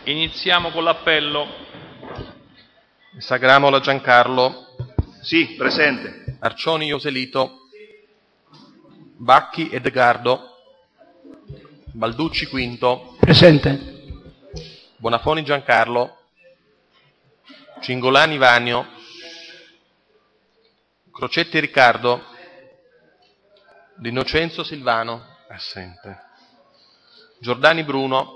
Iniziamo con l'appello. Sagramola Giancarlo. Sì, presente. Arcioni Joselito. Bacchi Edgardo. Balducci Quinto. Presente. Bonafoni Giancarlo. Cingolani Vanio. Crocetti Riccardo. D'Innocenzo Silvano. Assente. Giordani Bruno.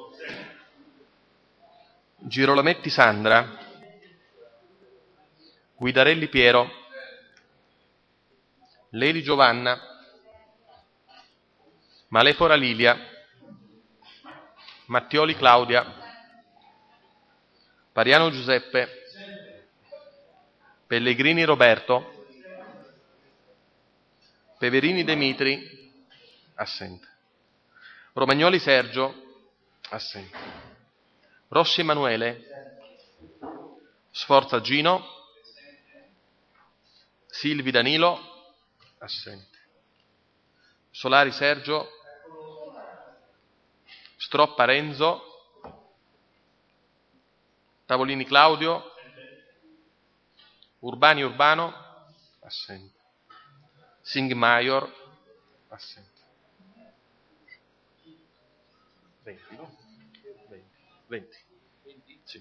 Girolametti Sandra. Guidarelli Piero. Leli Giovanna. Malefora Lilia. Mattioli Claudia. Pariano Giuseppe. Pellegrini Roberto. Peverini Demitri. Assente. Romagnoli Sergio. Assente. Rossi Emanuele. Sforza Gino. Silvi Danilo. Assente. Solari Sergio. Stroppa Renzo. Tavolini Claudio. Urbani Urbano. Assente. Singh Maior. Assente. 20, no? 20. Sì.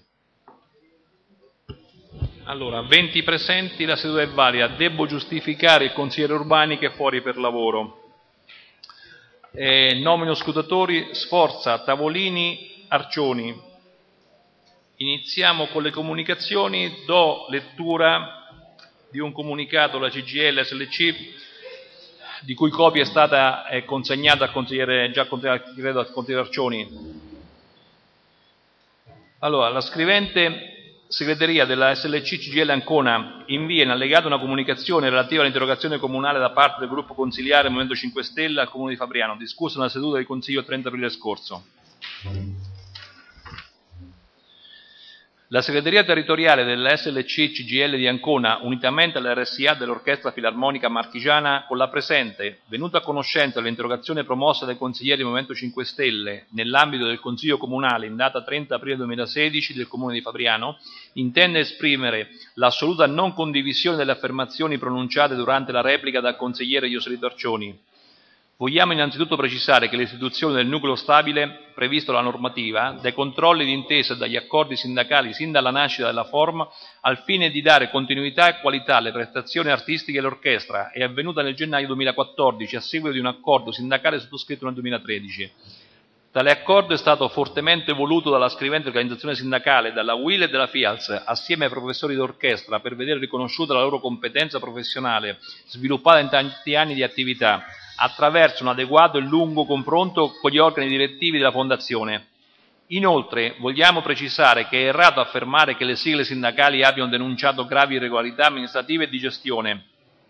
Allora, 20 presenti, la seduta è valida. Devo giustificare il consigliere Urbani che è fuori per lavoro. Nomino scrutatori Sforza, Tavolini, Arcioni. Iniziamo con le comunicazioni. Do lettura di un comunicato della CGIL SLC di cui copia è stata consegnata al consigliere, credo al consigliere Arcioni. Allora, la scrivente segreteria della SLC CGIL Ancona invia in allegato una comunicazione relativa all'interrogazione comunale da parte del gruppo consiliare Movimento 5 Stelle al Comune di Fabriano, discussa nella seduta del Consiglio il 30 aprile scorso. La segreteria territoriale della SLC CGIL di Ancona, unitamente all'RSA dell'Orchestra Filarmonica Marchigiana, con la presente, venuta a conoscenza dell'interrogazione promossa dai consiglieri del Movimento 5 Stelle nell'ambito del Consiglio Comunale in data 30 aprile 2016 del Comune di Fabriano, intende esprimere l'assoluta non condivisione delle affermazioni pronunciate durante la replica dal consigliere Joselito Arcioni. Vogliamo innanzitutto precisare che l'istituzione del nucleo stabile, previsto dalla normativa, dai controlli d'intesa e dagli accordi sindacali sin dalla nascita della forma, al fine di dare continuità e qualità alle prestazioni artistiche dell'orchestra, è avvenuta nel gennaio 2014 a seguito di un accordo sindacale sottoscritto nel 2013. Tale accordo è stato fortemente voluto dalla scrivente organizzazione sindacale, dalla UIL e dalla FIALS, assieme ai professori d'orchestra, per vedere riconosciuta la loro competenza professionale, sviluppata in tanti anni di attività, attraverso un adeguato e lungo confronto con gli organi direttivi della Fondazione. Inoltre, vogliamo precisare che è errato affermare che le sigle sindacali abbiano denunciato gravi irregolarità amministrative e di gestione.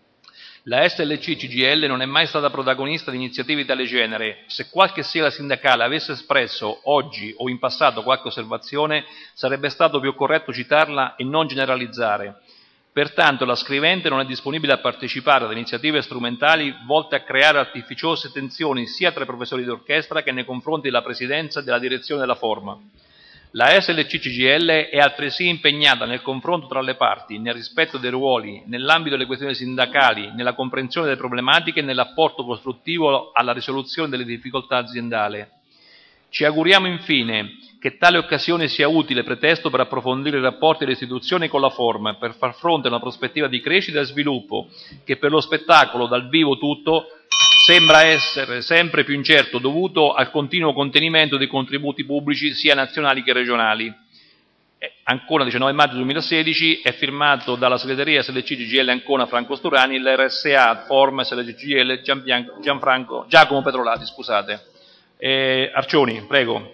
La SLC CGIL non è mai stata protagonista di iniziative di tale genere. Se qualche sigla sindacale avesse espresso oggi o in passato qualche osservazione, sarebbe stato più corretto citarla e non generalizzare. Pertanto la scrivente non è disponibile a partecipare ad iniziative strumentali volte a creare artificiose tensioni sia tra i professori d'orchestra che nei confronti della presidenza e della direzione della forma. La SLC CGIL è altresì impegnata nel confronto tra le parti, nel rispetto dei ruoli, nell'ambito delle questioni sindacali, nella comprensione delle problematiche e nell'apporto costruttivo alla risoluzione delle difficoltà aziendali. Ci auguriamo infine che tale occasione sia utile pretesto per approfondire i rapporti delle istituzioni con la forma e per far fronte a una prospettiva di crescita e sviluppo che per lo spettacolo dal vivo tutto sembra essere sempre più incerto, dovuto al continuo contenimento dei contributi pubblici sia nazionali che regionali. Ancona 19 maggio 2016 è firmato dalla segreteria SLC CGIL Ancona Franco Sturani, l'RSA Forma SLC CGIL Giacomo Petrolati. Arcioni, prego.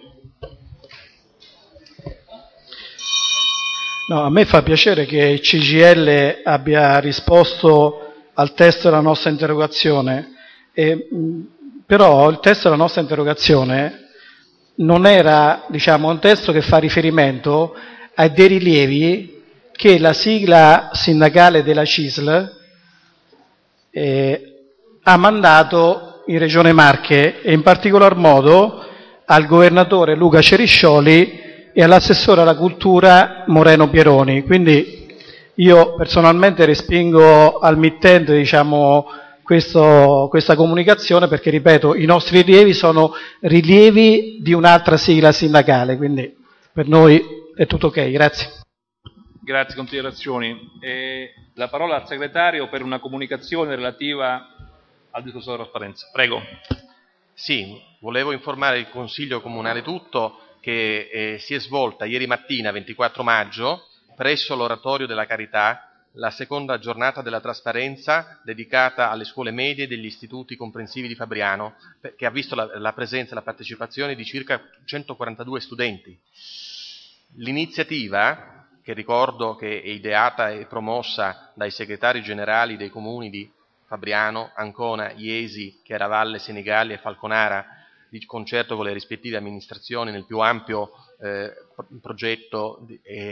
No, a me fa piacere che il CGIL abbia risposto al testo della nostra interrogazione, però il testo della nostra interrogazione non era, un testo che fa riferimento ai dei rilievi che la sigla sindacale della CISL ha mandato in Regione Marche e in particolar modo al governatore Luca Ceriscioli e all'assessore alla cultura Moreno Pieroni. Quindi io personalmente respingo al mittente, diciamo, questa comunicazione, perché, ripeto, i nostri rilievi sono rilievi di un'altra sigla sindacale, quindi per noi è tutto ok. Grazie. Grazie, considerazioni. La parola al segretario per una comunicazione relativa al discorso della trasparenza. Prego. Sì, volevo informare il Consiglio Comunale tutto che si è svolta ieri mattina, 24 maggio, presso l'Oratorio della Carità, la seconda giornata della trasparenza dedicata alle scuole medie degli istituti comprensivi di Fabriano, che ha visto la presenza e la partecipazione di circa 142 studenti. L'iniziativa, che ricordo che è ideata e promossa dai segretari generali dei comuni di Fabriano, Ancona, Iesi, Chiaravalle, Senigallia e Falconara, di concerto con le rispettive amministrazioni nel più ampio progetto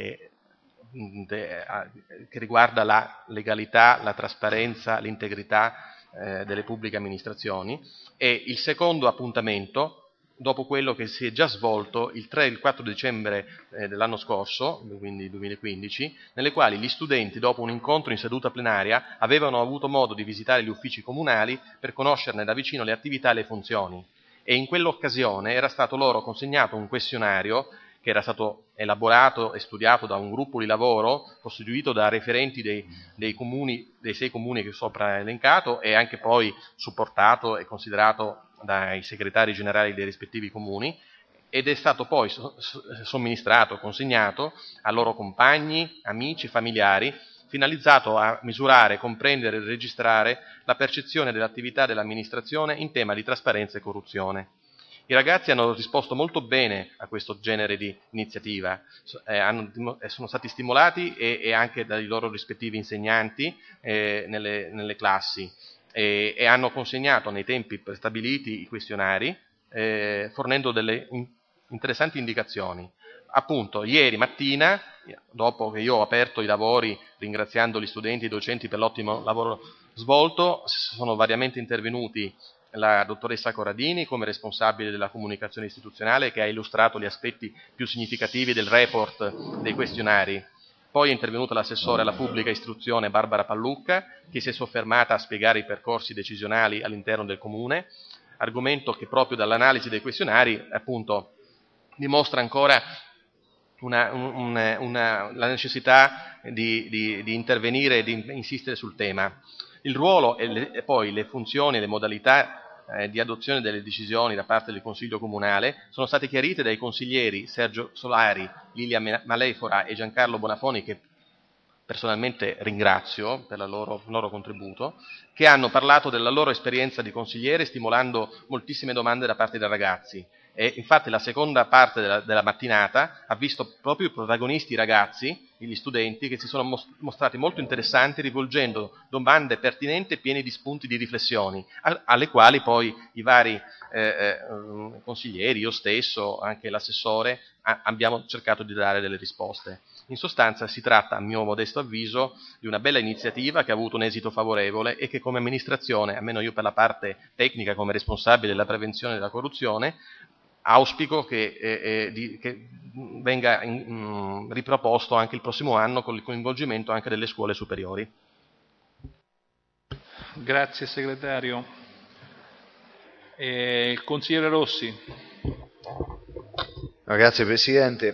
che riguarda la legalità, la trasparenza, l'integrità delle pubbliche amministrazioni, e il secondo appuntamento dopo quello che si è già svolto il 3 e il 4 dicembre dell'anno scorso, quindi 2015, nelle quali gli studenti, dopo un incontro in seduta plenaria, avevano avuto modo di visitare gli uffici comunali per conoscerne da vicino le attività e le funzioni. E in quell'occasione era stato loro consegnato un questionario che era stato elaborato e studiato da un gruppo di lavoro costituito da referenti dei 6 comuni che sopra elencato, e anche poi supportato e considerato dai segretari generali dei rispettivi comuni, ed è stato poi somministrato, consegnato a loro compagni, amici, familiari, finalizzato a misurare, comprendere e registrare la percezione dell'attività dell'amministrazione in tema di trasparenza e corruzione. I ragazzi hanno risposto molto bene a questo genere di iniziativa, sono stati stimolati e anche dai loro rispettivi insegnanti nelle classi, e hanno consegnato nei tempi prestabiliti i questionari, fornendo delle interessanti indicazioni. Appunto, ieri mattina, dopo che io ho aperto i lavori ringraziando gli studenti e i docenti per l'ottimo lavoro svolto, sono variamente intervenuti la dottoressa Corradini come responsabile della comunicazione istituzionale, che ha illustrato gli aspetti più significativi del report dei questionari. Poi è intervenuta l'assessore alla pubblica istruzione Barbara Pallucca, che si è soffermata a spiegare i percorsi decisionali all'interno del comune, argomento che proprio dall'analisi dei questionari appunto dimostra ancora la necessità di intervenire e di insistere sul tema. Il ruolo e poi le funzioni e le modalità di adozione delle decisioni da parte del Consiglio Comunale sono state chiarite dai consiglieri Sergio Solari, Lilia Malefora e Giancarlo Bonafoni, che personalmente ringrazio per il loro contributo, che hanno parlato della loro esperienza di consigliere, stimolando moltissime domande da parte dei ragazzi. E infatti la seconda parte della mattinata ha visto proprio i protagonisti, i ragazzi, gli studenti, che si sono mostrati molto interessanti, rivolgendo domande pertinenti e piene di spunti di riflessioni, alle quali poi i vari consiglieri, io stesso, anche l'assessore, abbiamo cercato di dare delle risposte. In sostanza si tratta, a mio modesto avviso, di una bella iniziativa che ha avuto un esito favorevole e che come amministrazione, almeno io per la parte tecnica come responsabile della prevenzione della corruzione, auspico che venga riproposto anche il prossimo anno con il coinvolgimento anche delle scuole superiori. Grazie segretario. Il consigliere Rossi. Grazie Presidente.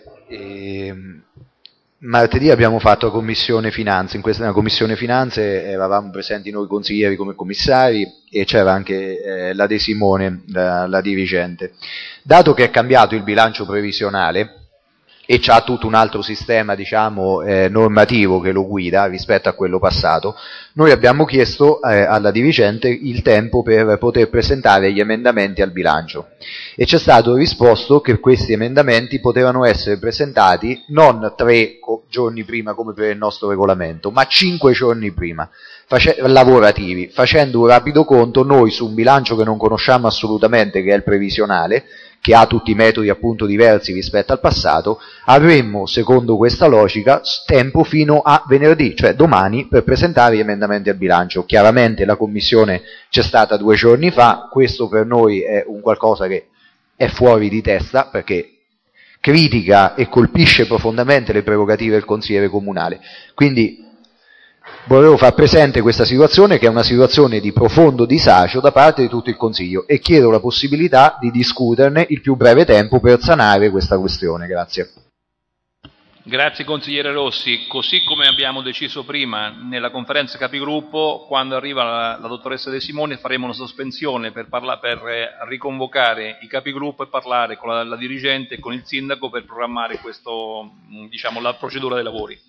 Martedì abbiamo fatto la Commissione Finanze. Nella Commissione Finanze eravamo presenti noi consiglieri come commissari e c'era anche la De Simone, la dirigente. Dato che è cambiato il bilancio previsionale e c'ha tutto un altro sistema, diciamo, normativo che lo guida rispetto a quello passato, noi abbiamo chiesto alla dirigente il tempo per poter presentare gli emendamenti al bilancio e ci è stato risposto che questi emendamenti potevano essere presentati non 3 giorni prima come per il nostro regolamento, ma 5 giorni prima, lavorativi. Facendo un rapido conto, noi su un bilancio che non conosciamo assolutamente, che è il previsionale, che ha tutti i metodi appunto diversi rispetto al passato, avremmo, secondo questa logica, tempo fino a venerdì, cioè domani, per presentare gli emendamenti al bilancio. Chiaramente la commissione c'è stata 2 giorni fa, questo per noi è un qualcosa che è fuori di testa, perché critica e colpisce profondamente le prerogative del consigliere comunale. Quindi volevo far presente questa situazione, che è una situazione di profondo disagio da parte di tutto il Consiglio, e chiedo la possibilità di discuterne il più breve tempo per sanare questa questione. Grazie. Grazie consigliere Rossi. Così come abbiamo deciso prima nella conferenza capigruppo, quando arriva la dottoressa De Simone faremo una sospensione per riconvocare i capigruppo e parlare con la dirigente e con il sindaco per programmare questo, diciamo, la procedura dei lavori.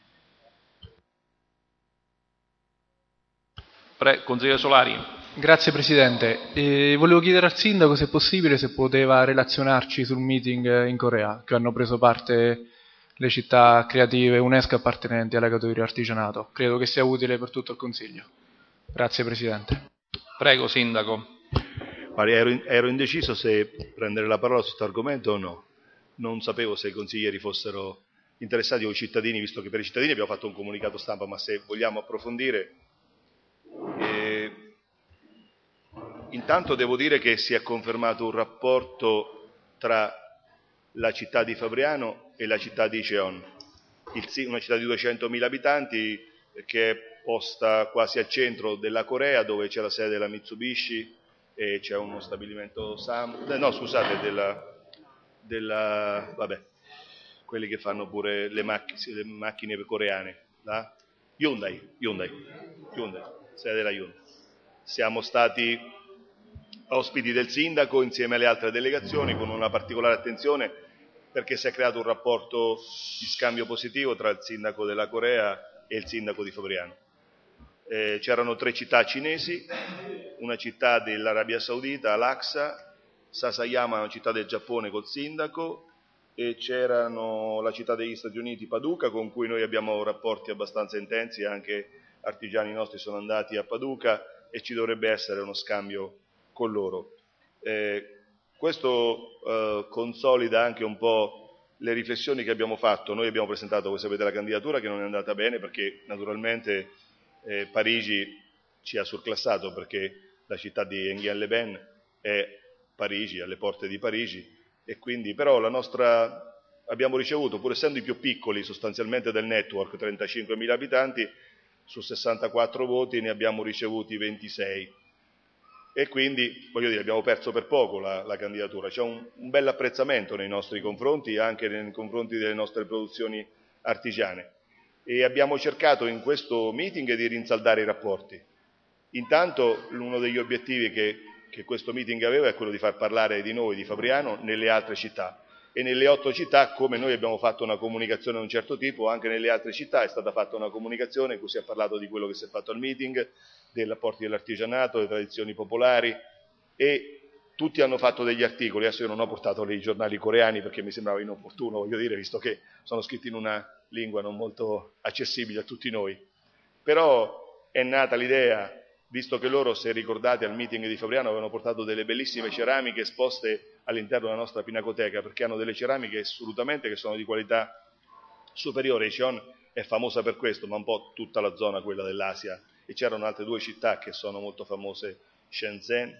Consigliere Solari. Grazie Presidente. Volevo chiedere al Sindaco, se possibile, se poteva relazionarci sul meeting in Corea, che hanno preso parte le città creative UNESCO appartenenti alla categoria artigianato. Credo che sia utile per tutto il Consiglio. Grazie Presidente. Prego Sindaco. Ero indeciso se prendere la parola su questo argomento o no. Non sapevo se i consiglieri fossero interessati o i cittadini, visto che per i cittadini abbiamo fatto un comunicato stampa, ma se vogliamo approfondire... Intanto devo dire che si è confermato un rapporto tra la città di Fabriano e la città di Cheon, una città di 200.000 abitanti che è posta quasi al centro della Corea, dove c'è la sede della Mitsubishi e c'è uno stabilimento vabbè, quelli che fanno pure le macchine coreane, la Hyundai, sede della Hyundai. Siamo stati ospiti del sindaco insieme alle altre delegazioni con una particolare attenzione, perché si è creato un rapporto di scambio positivo tra il sindaco della Corea e il sindaco di Fabriano. C'erano 3 città cinesi, una città dell'Arabia Saudita, Al-Aqsa, Sasayama, una città del Giappone col sindaco, e c'erano la città degli Stati Uniti, Paducah, con cui noi abbiamo rapporti abbastanza intensi, anche artigiani nostri sono andati a Paducah e ci dovrebbe essere uno scambio con loro. Questo consolida anche un po' le riflessioni che abbiamo fatto. Noi abbiamo presentato, voi sapete, la candidatura che non è andata bene perché naturalmente Parigi ci ha surclassato, perché la città di Enghien-les-Bains è Parigi, alle porte di Parigi, e quindi però abbiamo ricevuto, pur essendo i più piccoli sostanzialmente del network, 35.000 abitanti, su 64 voti ne abbiamo ricevuti 26. E quindi, voglio dire, abbiamo perso per poco la candidatura. C'è un bel apprezzamento nei nostri confronti, anche nei confronti delle nostre produzioni artigiane. E abbiamo cercato in questo meeting di rinsaldare i rapporti. Intanto, uno degli obiettivi che questo meeting aveva è quello di far parlare di noi, di Fabriano, nelle altre città. E nelle 8 città, come noi abbiamo fatto una comunicazione di un certo tipo, anche nelle altre città è stata fatta una comunicazione in cui si è parlato di quello che si è fatto al meeting, dei rapporti dell'artigianato, delle tradizioni popolari, e tutti hanno fatto degli articoli. Adesso io non ho portato i giornali coreani perché mi sembrava inopportuno, voglio dire, visto che sono scritti in una lingua non molto accessibile a tutti noi. Però è nata l'idea, visto che loro, se ricordate, al meeting di Fabriano avevano portato delle bellissime ceramiche esposte all'interno della nostra pinacoteca, perché hanno delle ceramiche assolutamente che sono di qualità superiore. Cheon è famosa per questo, ma un po' tutta la zona, quella dell'Asia, e c'erano altre 2 città che sono molto famose, Shenzhen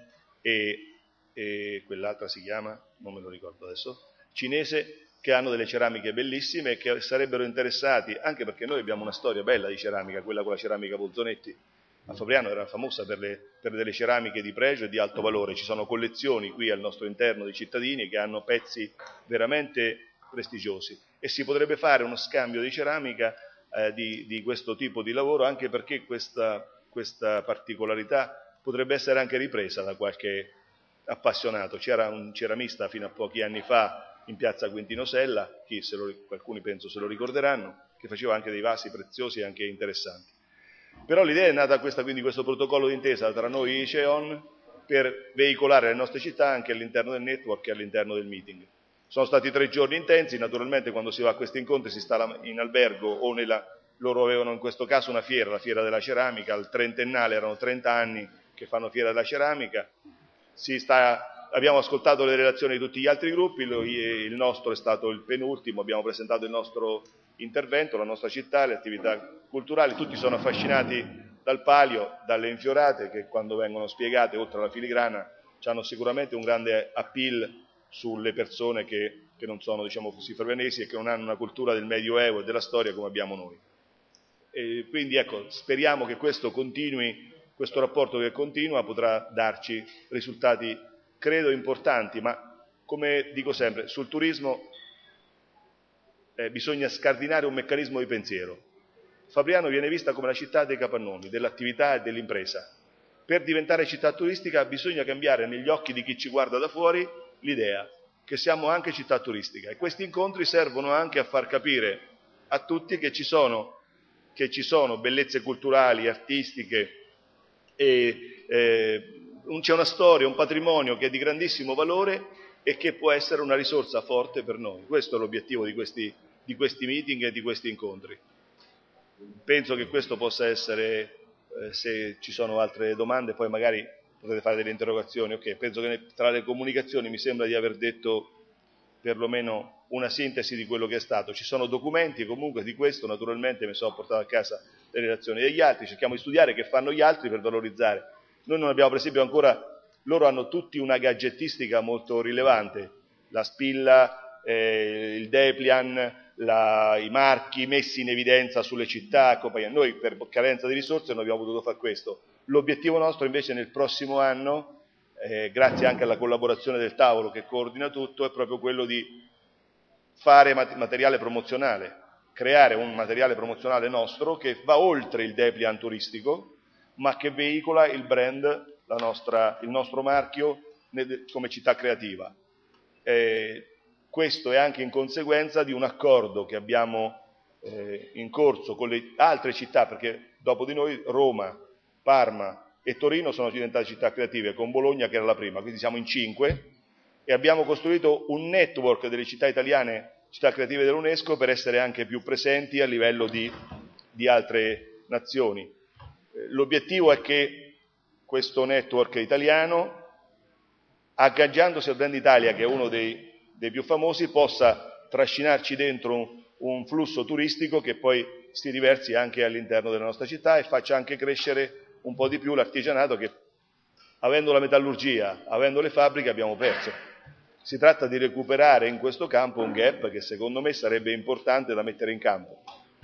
e quell'altra si chiama, non me lo ricordo adesso, cinese, che hanno delle ceramiche bellissime e che sarebbero interessati, anche perché noi abbiamo una storia bella di ceramica, quella con la ceramica Pozzonetti. A Fabriano era famosa per delle ceramiche di pregio e di alto valore. Ci sono collezioni qui al nostro interno di cittadini che hanno pezzi veramente prestigiosi, e si potrebbe fare uno scambio di ceramica di questo tipo di lavoro, anche perché questa particolarità potrebbe essere anche ripresa da qualche appassionato. C'era un ceramista fino a pochi anni fa in piazza Quintino Sella, alcuni penso se lo ricorderanno, che faceva anche dei vasi preziosi e anche interessanti. Però l'idea è nata quindi questo protocollo d'intesa tra noi e Cheon per veicolare le nostre città anche all'interno del network e all'interno del meeting. Sono stati 3 giorni intensi. Naturalmente quando si va a questi incontri si sta in albergo o loro avevano in questo caso una fiera, la fiera della ceramica, al 30ennale, erano 30 anni che fanno fiera della ceramica. Abbiamo ascoltato le relazioni di tutti gli altri gruppi, il nostro è stato il penultimo, abbiamo presentato il nostro intervento, la nostra città, le attività culturali. Tutti sono affascinati dal palio, dalle infiorate che quando vengono spiegate, oltre alla filigrana, hanno sicuramente un grande appeal sulle persone che che non sono, diciamo così, ferranesi e che non hanno una cultura del Medioevo e della storia come abbiamo noi. E quindi ecco, speriamo che questo continui, questo rapporto che continua potrà darci risultati, credo, importanti, ma come dico sempre, sul turismo bisogna scardinare un meccanismo di pensiero. Fabriano viene vista come la città dei capannoni, dell'attività e dell'impresa. Per diventare città turistica bisogna cambiare negli occhi di chi ci guarda da fuori l'idea che siamo anche città turistica, e questi incontri servono anche a far capire a tutti che ci sono bellezze culturali, artistiche, e c'è una storia, un patrimonio che è di grandissimo valore e che può essere una risorsa forte per noi. Questo è l'obiettivo di questi meeting e di questi incontri. Penso che questo possa essere, se ci sono altre domande poi magari potete fare delle interrogazioni. Ok, penso che tra le comunicazioni mi sembra di aver detto perlomeno una sintesi di quello che è stato. Ci sono documenti comunque di questo, naturalmente mi sono portato a casa le relazioni degli altri, cerchiamo di studiare che fanno gli altri per valorizzare. Noi non abbiamo, per esempio, ancora, loro hanno tutti una gadgettistica molto rilevante, la spilla, il Deplian, i marchi messi in evidenza sulle città, compagnia. Noi per carenza di risorse non abbiamo potuto fare questo. L'obiettivo nostro invece nel prossimo anno, grazie anche alla collaborazione del tavolo che coordina tutto, è proprio quello di fare materiale promozionale, creare un materiale promozionale nostro che va oltre il Deplian turistico, ma che veicola il brand, il nostro marchio come città creativa. Questo è anche in conseguenza di un accordo che abbiamo in corso con le altre città, perché dopo di noi Roma, Parma e Torino sono diventate città creative, con Bologna che era la prima, quindi siamo in 5 e abbiamo costruito un network delle città italiane, città creative dell'UNESCO, per essere anche più presenti a livello di altre nazioni. L'obiettivo è che questo network italiano, agganciandosi al Brand Italia, che è uno dei più famosi, possa trascinarci dentro un flusso turistico che poi si riversi anche all'interno della nostra città e faccia anche crescere un po' di più l'artigianato che, avendo la metallurgia, avendo le fabbriche, abbiamo perso. Si tratta di recuperare in questo campo un gap che secondo me sarebbe importante da mettere in campo.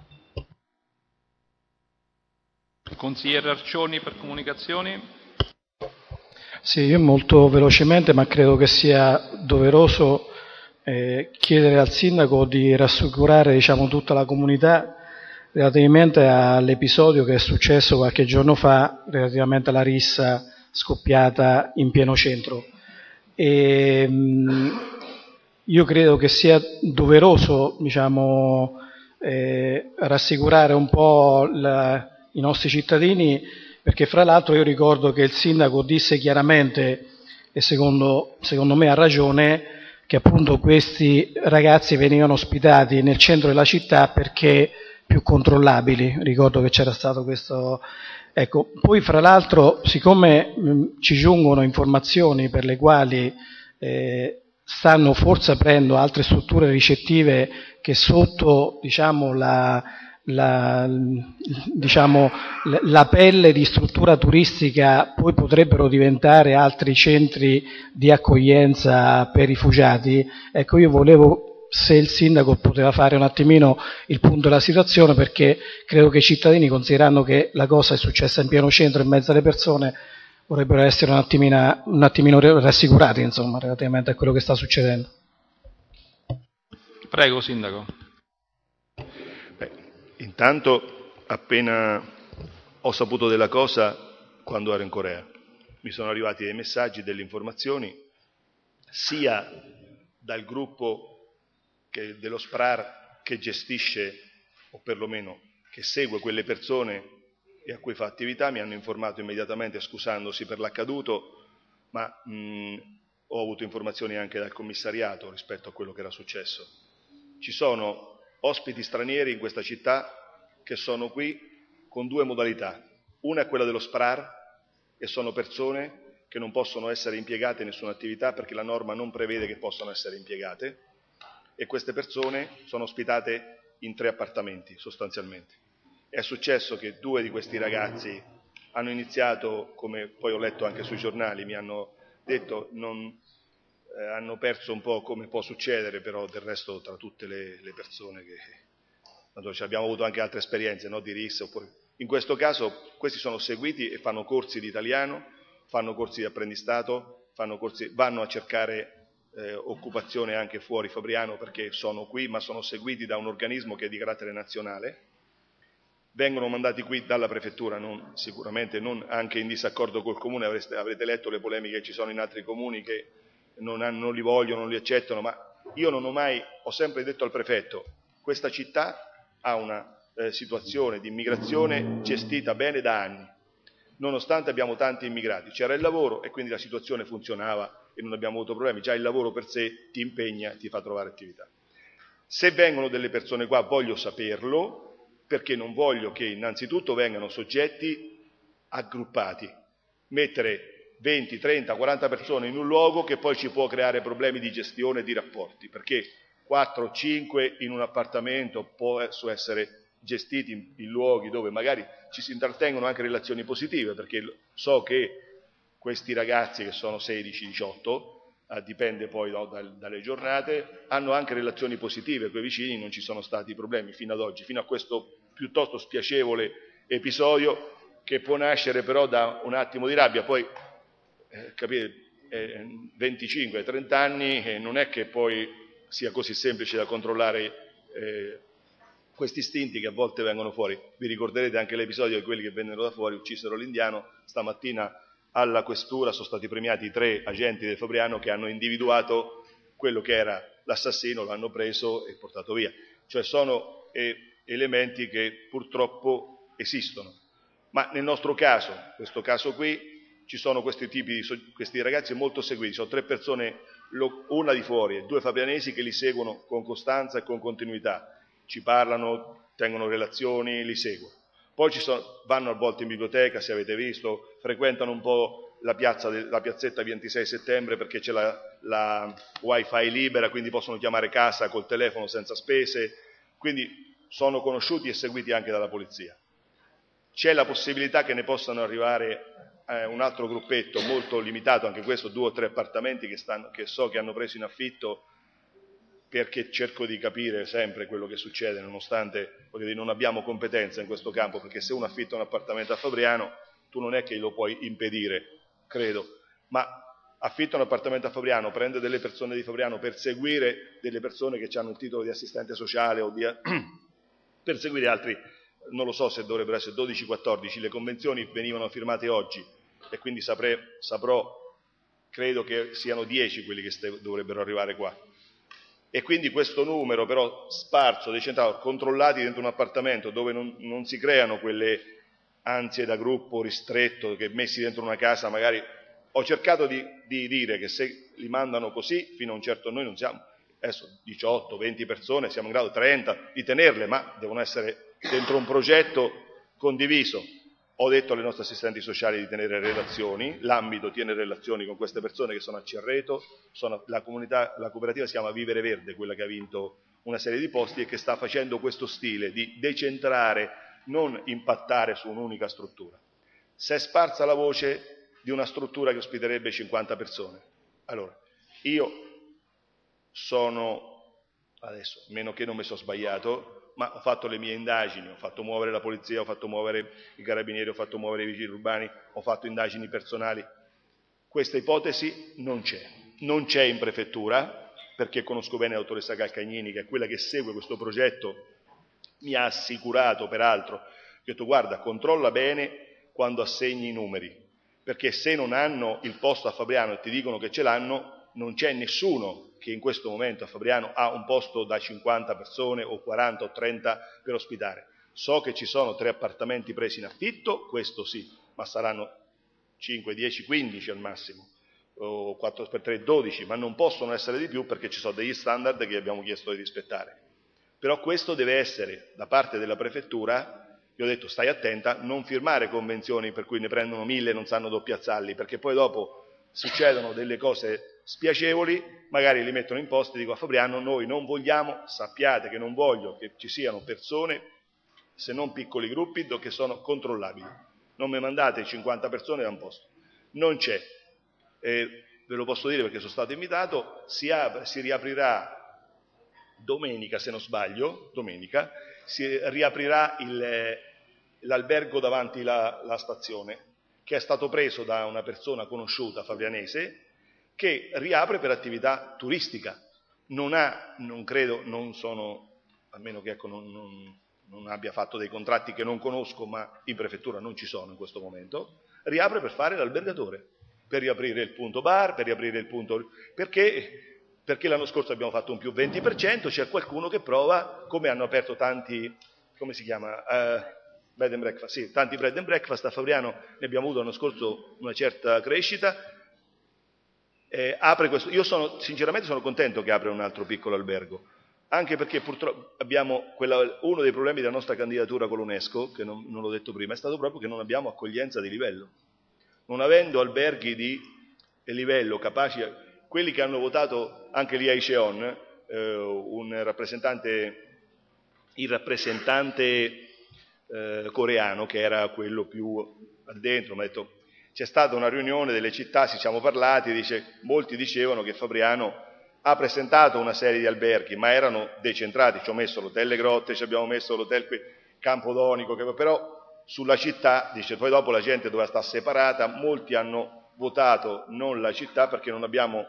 Consigliere Arcioni per comunicazioni. Sì, io molto velocemente, ma credo che sia doveroso chiedere al sindaco di rassicurare, diciamo, tutta la comunità relativamente all'episodio che è successo qualche giorno fa relativamente alla rissa scoppiata in pieno centro. Io credo che sia doveroso, diciamo, rassicurare un po' i nostri cittadini, perché fra l'altro io ricordo che il sindaco disse chiaramente, e secondo me ha ragione, che appunto questi ragazzi venivano ospitati nel centro della città perché più controllabili. Ricordo che c'era stato questo. Ecco, poi fra l'altro, siccome ci giungono informazioni per le quali stanno forse aprendo altre strutture ricettive che sotto, diciamo, la pelle di struttura turistica poi potrebbero diventare altri centri di accoglienza per rifugiati. Ecco, io volevo, se il sindaco poteva fare un attimino il punto della situazione, perché credo che i cittadini, considerando che la cosa è successa in pieno centro in mezzo alle persone, vorrebbero essere un attimino rassicurati, insomma, relativamente a quello che sta succedendo. Prego, sindaco. Intanto, appena ho saputo della cosa, quando ero in Corea, mi sono arrivati dei messaggi, delle informazioni, sia dal gruppo dello SPRAR che gestisce, o perlomeno che segue quelle persone e a cui fa attività, mi hanno informato immediatamente scusandosi per l'accaduto, ma ho avuto informazioni anche dal commissariato rispetto a quello che era successo. Ci sono ospiti stranieri in questa città che sono qui con due modalità. Una è quella dello SPRAR, e sono persone che non possono essere impiegate in nessuna attività perché la norma non prevede che possano essere impiegate, e queste persone sono ospitate in 3 appartamenti sostanzialmente. È successo che 2 di questi ragazzi hanno iniziato, come poi ho letto anche sui giornali, mi hanno detto hanno perso un po', come può succedere, però del resto tra tutte le persone che abbiamo avuto anche altre esperienze, no, di RIS, in questo caso questi sono seguiti e fanno corsi di italiano, fanno corsi di apprendistato, vanno a cercare occupazione anche fuori Fabriano perché sono qui, ma sono seguiti da un organismo che è di carattere nazionale, vengono mandati qui dalla prefettura, sicuramente non anche in disaccordo col comune, avrete letto le polemiche che ci sono in altri comuni che non li vogliono, non li accettano, ma io ho sempre detto al prefetto, questa città ha una situazione di immigrazione gestita bene da anni, nonostante abbiamo tanti immigrati, c'era il lavoro e quindi la situazione funzionava e non abbiamo avuto problemi, già il lavoro per sé ti impegna, ti fa trovare attività. Se vengono delle persone qua voglio saperlo, perché non voglio che innanzitutto vengano soggetti aggruppati, mettere 20, 30, 40 persone in un luogo che poi ci può creare problemi di gestione e di rapporti, perché 4 o 5 in un appartamento possono essere gestiti in luoghi dove magari ci si intrattengono anche relazioni positive, perché so che questi ragazzi che sono 16, 18, dipende poi dalle giornate, hanno anche relazioni positive, con i vicini non ci sono stati problemi fino ad oggi, fino a questo piuttosto spiacevole episodio che può nascere però da un attimo di rabbia, poi capite, 25-30 anni non è che poi sia così semplice da controllare questi istinti che a volte vengono fuori. Vi ricorderete anche l'episodio di quelli che vennero da fuori, uccisero l'indiano, stamattina alla questura sono stati premiati 3 agenti del Fabriano che hanno individuato quello che era l'assassino, l'hanno preso e portato via. Cioè sono elementi che purtroppo esistono. Ma nel nostro caso, questo caso qui, ci sono questi ragazzi molto seguiti, sono 3 persone, una di fuori e 2 fabrianesi che li seguono con costanza e con continuità, ci parlano, tengono relazioni, li seguono. Poi vanno a volte in biblioteca, se avete visto, frequentano un po' la piazzetta 26 settembre perché c'è la wifi libera, quindi possono chiamare casa col telefono senza spese, quindi sono conosciuti e seguiti anche dalla polizia. C'è la possibilità che ne possano arrivare un altro gruppetto molto limitato, anche questo 2 o 3 appartamenti che so che hanno preso in affitto, perché cerco di capire sempre quello che succede, nonostante non abbiamo competenza in questo campo, perché se uno affitta un appartamento a Fabriano, tu non è che lo puoi impedire, credo, ma affitta un appartamento a Fabriano, prende delle persone di Fabriano per seguire delle persone che hanno il titolo di assistente sociale o per seguire altri, non lo so se dovrebbero essere 12-14, le convenzioni venivano firmate oggi e quindi saprò, credo che siano 10 quelli che dovrebbero arrivare qua. E quindi questo numero però sparso, decentrato, controllati dentro un appartamento dove non si creano quelle ansie da gruppo ristretto che messi dentro una casa magari. Ho cercato di dire che se li mandano così, fino a un certo, noi non siamo, adesso 18, 20 persone, siamo in grado 30 di tenerle, ma devono essere dentro un progetto condiviso. Ho detto alle nostre assistenti sociali di tenere relazioni, l'ambito tiene relazioni con queste persone che sono a Cerreto, la cooperativa si chiama Vivere Verde, quella che ha vinto una serie di posti e che sta facendo questo stile di decentrare, non impattare su un'unica struttura. Si è sparsa la voce di una struttura che ospiterebbe 50 persone. Allora, io sono, adesso, meno che non mi sono sbagliato, ma ho fatto le mie indagini, ho fatto muovere la polizia, ho fatto muovere i carabinieri, ho fatto muovere i vigili urbani, ho fatto indagini personali. Questa ipotesi non c'è in prefettura, perché conosco bene la dottoressa Calcagnini, che è quella che segue questo progetto, mi ha assicurato peraltro, ho detto guarda, controlla bene quando assegni i numeri, perché se non hanno il posto a Fabriano e ti dicono che ce l'hanno, non c'è nessuno che in questo momento a Fabriano ha un posto da 50 persone o 40 o 30 per ospitare. So che ci sono 3 appartamenti presi in affitto, questo sì, ma saranno 5, 10, 15 al massimo, o 4 per 3, 12, ma non possono essere di più perché ci sono degli standard che abbiamo chiesto di rispettare. Però questo deve essere da parte della prefettura, io ho detto stai attenta, non firmare convenzioni per cui ne prendono 1000 e non sanno doppiazzarli, perché poi dopo succedono delle cose spiacevoli, magari li mettono in posti, dico a Fabriano noi non vogliamo, sappiate che non voglio che ci siano persone, se non piccoli gruppi, che sono controllabili, non mi mandate 50 persone da un posto, non c'è. ve lo posso dire perché sono stato invitato, si riaprirà domenica, se non sbaglio, domenica, si riaprirà l'albergo davanti la stazione, che è stato preso da una persona conosciuta, fabrianese, che riapre per attività turistica. Non credo, non sono, a meno che ecco, non abbia fatto dei contratti che non conosco, ma in prefettura non ci sono in questo momento, riapre per fare l'albergatore, per riaprire il punto bar, per riaprire il punto... Perché l'anno scorso abbiamo fatto un più 20%, c'è qualcuno che prova, come hanno aperto tanti, come si chiama, bed and breakfast, sì, tanti bread and breakfast, a Fabriano ne abbiamo avuto l'anno scorso una certa crescita, apre questo. Io sinceramente sono contento che apra un altro piccolo albergo, anche perché purtroppo abbiamo uno dei problemi della nostra candidatura con l'UNESCO, che non l'ho detto prima, è stato proprio che non abbiamo accoglienza di livello. Non avendo alberghi di livello capaci... Quelli che hanno votato anche lì a Iceon, il rappresentante coreano, che era quello più addentro, mi ha detto, c'è stata una riunione delle città, ci siamo parlati, dice, molti dicevano che Fabriano ha presentato una serie di alberghi, ma erano decentrati, ci ho messo l'hotel Le Grotte, ci abbiamo messo l'hotel Campodonico, però sulla città, dice, poi dopo la gente doveva stare separata, molti hanno votato non la città perché non abbiamo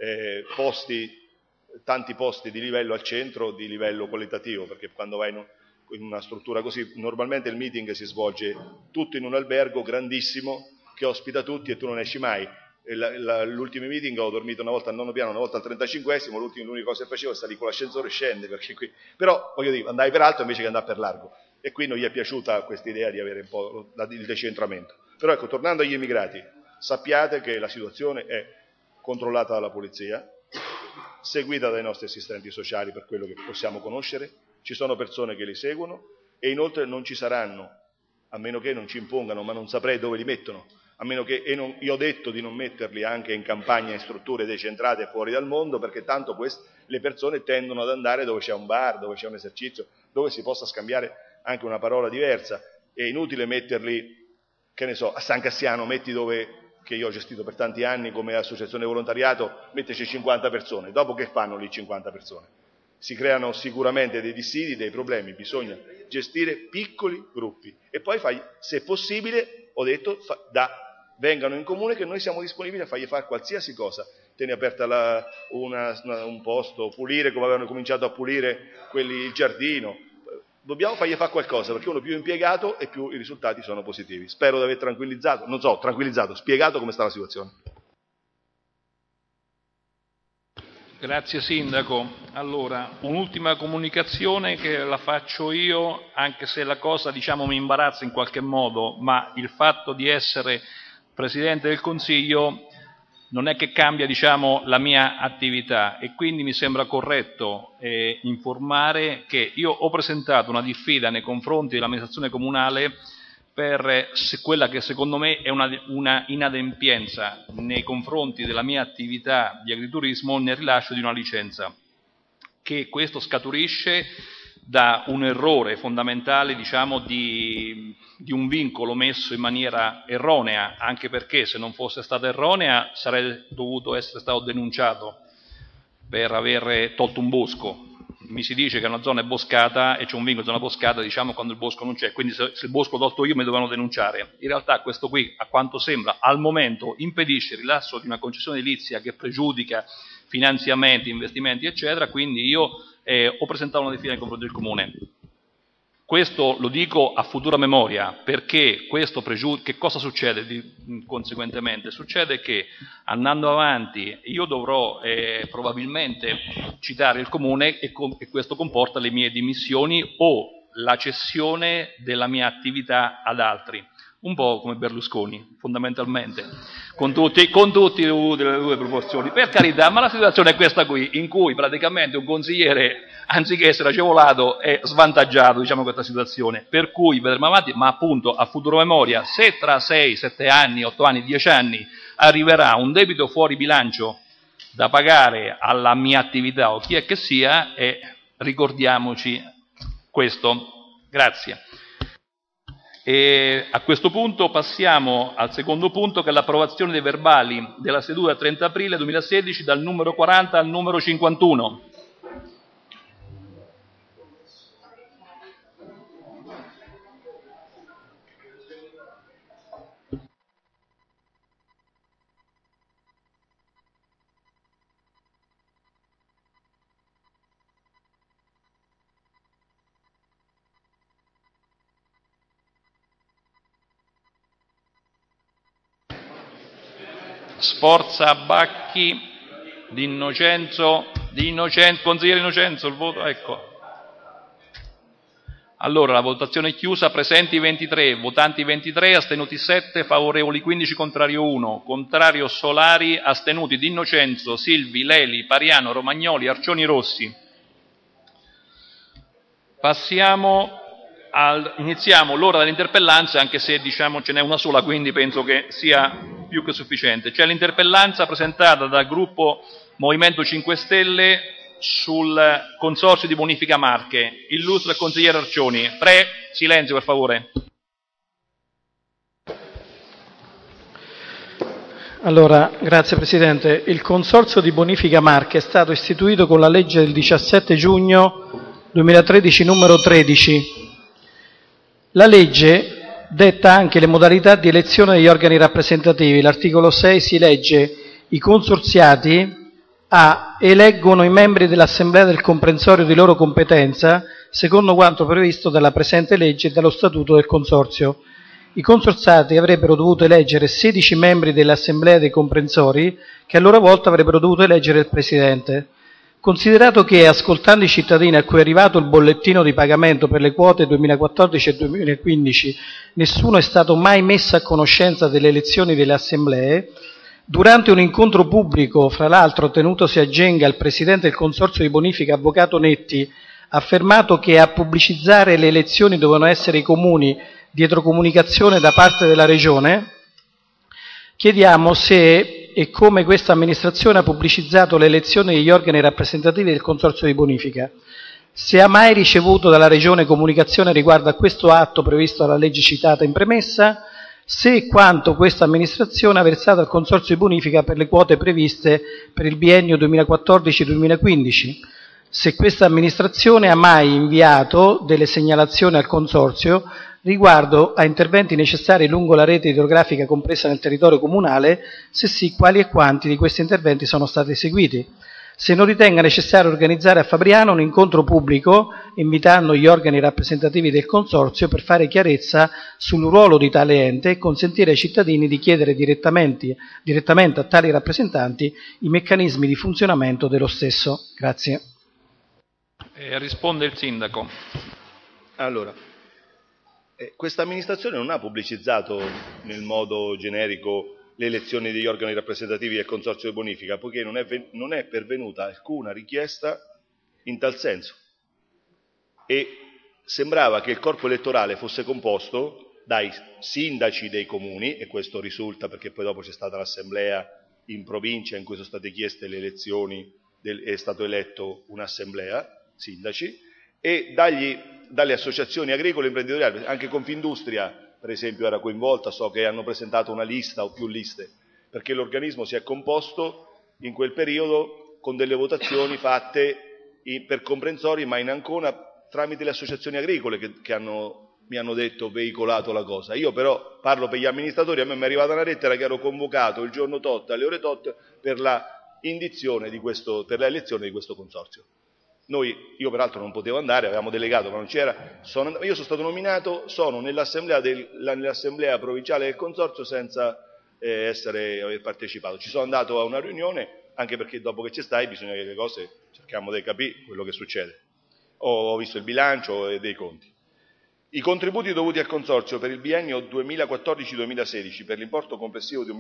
tanti posti di livello al centro, di livello qualitativo, perché quando vai in una struttura così, normalmente il meeting si svolge tutto in un albergo grandissimo che ospita tutti e tu non esci mai. L'ultimo meeting ho dormito una volta al 9° piano, una volta al 35°, l'unica cosa che facevo è stare con l'ascensore e scendere, perché qui... però voglio dire, andai per alto invece che andare per largo, e qui non gli è piaciuta questa idea di avere un po' il decentramento. Però ecco, tornando agli immigrati, sappiate che la situazione è controllata dalla polizia, seguita dai nostri assistenti sociali per quello che possiamo conoscere, ci sono persone che li seguono e inoltre non ci saranno, a meno che non ci impongano, ma non saprei dove li mettono, a meno che, io ho detto di non metterli anche in campagna in strutture decentrate fuori dal mondo, perché tanto le persone tendono ad andare dove c'è un bar, dove c'è un esercizio, dove si possa scambiare anche una parola diversa. È inutile metterli, che ne so, a San Cassiano, metti dove... che io ho gestito per tanti anni come associazione volontariato, metterci 50 persone. Dopo che fanno lì 50 persone? Si creano sicuramente dei dissidi, dei problemi, bisogna gestire piccoli gruppi. E poi se possibile, ho detto, vengano in comune che noi siamo disponibili a fargli fare qualsiasi cosa. Tieni aperta un posto, pulire come avevano cominciato a pulire il giardino. Dobbiamo fargli fare qualcosa, perché uno più impiegato e più i risultati sono positivi. Spero di aver spiegato come sta la situazione. Grazie Sindaco. Allora, un'ultima comunicazione che la faccio io, anche se la cosa mi imbarazza in qualche modo, ma il fatto di essere Presidente del Consiglio non è che cambia la mia attività, e quindi mi sembra corretto informare che io ho presentato una diffida nei confronti dell'amministrazione comunale per quella che secondo me è una inadempienza nei confronti della mia attività di agriturismo nel rilascio di una licenza, che questo scaturisce da un errore fondamentale di un vincolo messo in maniera erronea, anche perché se non fosse stata erronea sarei dovuto essere stato denunciato per aver tolto un bosco. Mi si dice che una zona è boscata e c'è un vincolo di zona boscata quando il bosco non c'è, quindi se il bosco l'ho tolto io mi dovevano denunciare. In realtà questo qui, a quanto sembra, al momento impedisce il rilascio di una concessione edilizia che pregiudica finanziamenti, investimenti eccetera, quindi io ho presentato una diffida nei confronti del Comune. Questo lo dico a futura memoria, perché che cosa succede conseguentemente? Succede che andando avanti io dovrò probabilmente citare il Comune e questo comporta le mie dimissioni o la cessione della mia attività ad altri. Un po' come Berlusconi, fondamentalmente, con tutte le due proporzioni. Per carità, ma la situazione è questa qui, in cui praticamente un consigliere, anziché essere agevolato, è svantaggiato, questa situazione. Per cui vedremo avanti, ma appunto a futuro memoria, se tra 6, 7 anni, 8 anni, 10 anni arriverà un debito fuori bilancio da pagare alla mia attività o chi è che sia, ricordiamoci questo. Grazie. E a questo punto passiamo al secondo punto, che è l'approvazione dei verbali della seduta del 30 aprile 2016 dal numero 40 al numero 51. Sforza, Bacchi, Di Innocenzo, consigliere Innocenzo, il voto, ecco. Allora, la votazione è chiusa, presenti 23, votanti 23, astenuti 7, favorevoli 15, contrario 1, contrario Solari, astenuti Di Innocenzo, Silvi, Leli, Pariano, Romagnoli, Arcioni, Rossi. Iniziamo l'ora delle interpellanze, anche se diciamo ce n'è una sola, quindi penso che sia più che sufficiente. C'è l'interpellanza presentata dal gruppo Movimento 5 Stelle sul consorzio di bonifica Marche. Illustra il consigliere Arcioni. Silenzio per favore. Allora, grazie Presidente. Il consorzio di bonifica Marche è stato istituito con la legge del 17 giugno 2013 numero 13. La legge detta anche le modalità di elezione degli organi rappresentativi. L'articolo 6 si legge: i consorziati eleggono i membri dell'Assemblea del comprensorio di loro competenza, secondo quanto previsto dalla presente legge e dallo Statuto del Consorzio. I consorziati avrebbero dovuto eleggere 16 membri dell'Assemblea dei comprensori, che a loro volta avrebbero dovuto eleggere il Presidente. Considerato che, ascoltando i cittadini a cui è arrivato il bollettino di pagamento per le quote 2014 e 2015, nessuno è stato mai messo a conoscenza delle elezioni delle assemblee, durante un incontro pubblico, fra l'altro tenutosi a Genga, il Presidente del Consorzio di bonifica, Avvocato Netti, ha affermato che a pubblicizzare le elezioni dovevano essere i comuni, dietro comunicazione da parte della Regione. Chiediamo se e come questa amministrazione ha pubblicizzato le elezioni degli organi rappresentativi del Consorzio di bonifica, se ha mai ricevuto dalla Regione comunicazione riguardo a questo atto previsto dalla legge citata in premessa, se e quanto questa amministrazione ha versato al Consorzio di bonifica per le quote previste per il biennio 2014-2015, se questa amministrazione ha mai inviato delle segnalazioni al Consorzio riguardo a interventi necessari lungo la rete idrografica compresa nel territorio comunale, se sì, quali e quanti di questi interventi sono stati eseguiti. Se non ritenga necessario organizzare a Fabriano un incontro pubblico, invitando gli organi rappresentativi del Consorzio per fare chiarezza sul ruolo di tale ente e consentire ai cittadini di chiedere direttamente a tali rappresentanti i meccanismi di funzionamento dello stesso. Grazie. Risponde il Sindaco. Allora, questa amministrazione non ha pubblicizzato nel modo generico le elezioni degli organi rappresentativi del Consorzio di bonifica, poiché non è pervenuta alcuna richiesta in tal senso. E sembrava che il corpo elettorale fosse composto dai sindaci dei comuni, e questo risulta perché poi dopo c'è stata l'assemblea in provincia in cui sono state chieste le elezioni, è stato eletto un'assemblea, sindaci, e dalle associazioni agricole e imprenditoriali. Anche Confindustria, per esempio, era coinvolta, so che hanno presentato una lista o più liste, perché l'organismo si è composto in quel periodo con delle votazioni fatte per comprensori, ma in Ancona tramite le associazioni agricole che mi hanno detto, veicolato la cosa. Io però parlo per gli amministratori, a me mi è arrivata una lettera che ero convocato il giorno tot alle ore tot per la elezione di questo consorzio. Io peraltro non potevo andare, avevamo delegato ma non c'era, io sono stato nominato, sono nell'assemblea provinciale del consorzio senza aver partecipato. Ci sono andato a una riunione, anche perché dopo che ci stai bisogna che le cose cerchiamo di capire quello che succede. Ho visto il bilancio e dei conti. I contributi dovuti al consorzio per il biennio 2014-2016 per l'importo complessivo di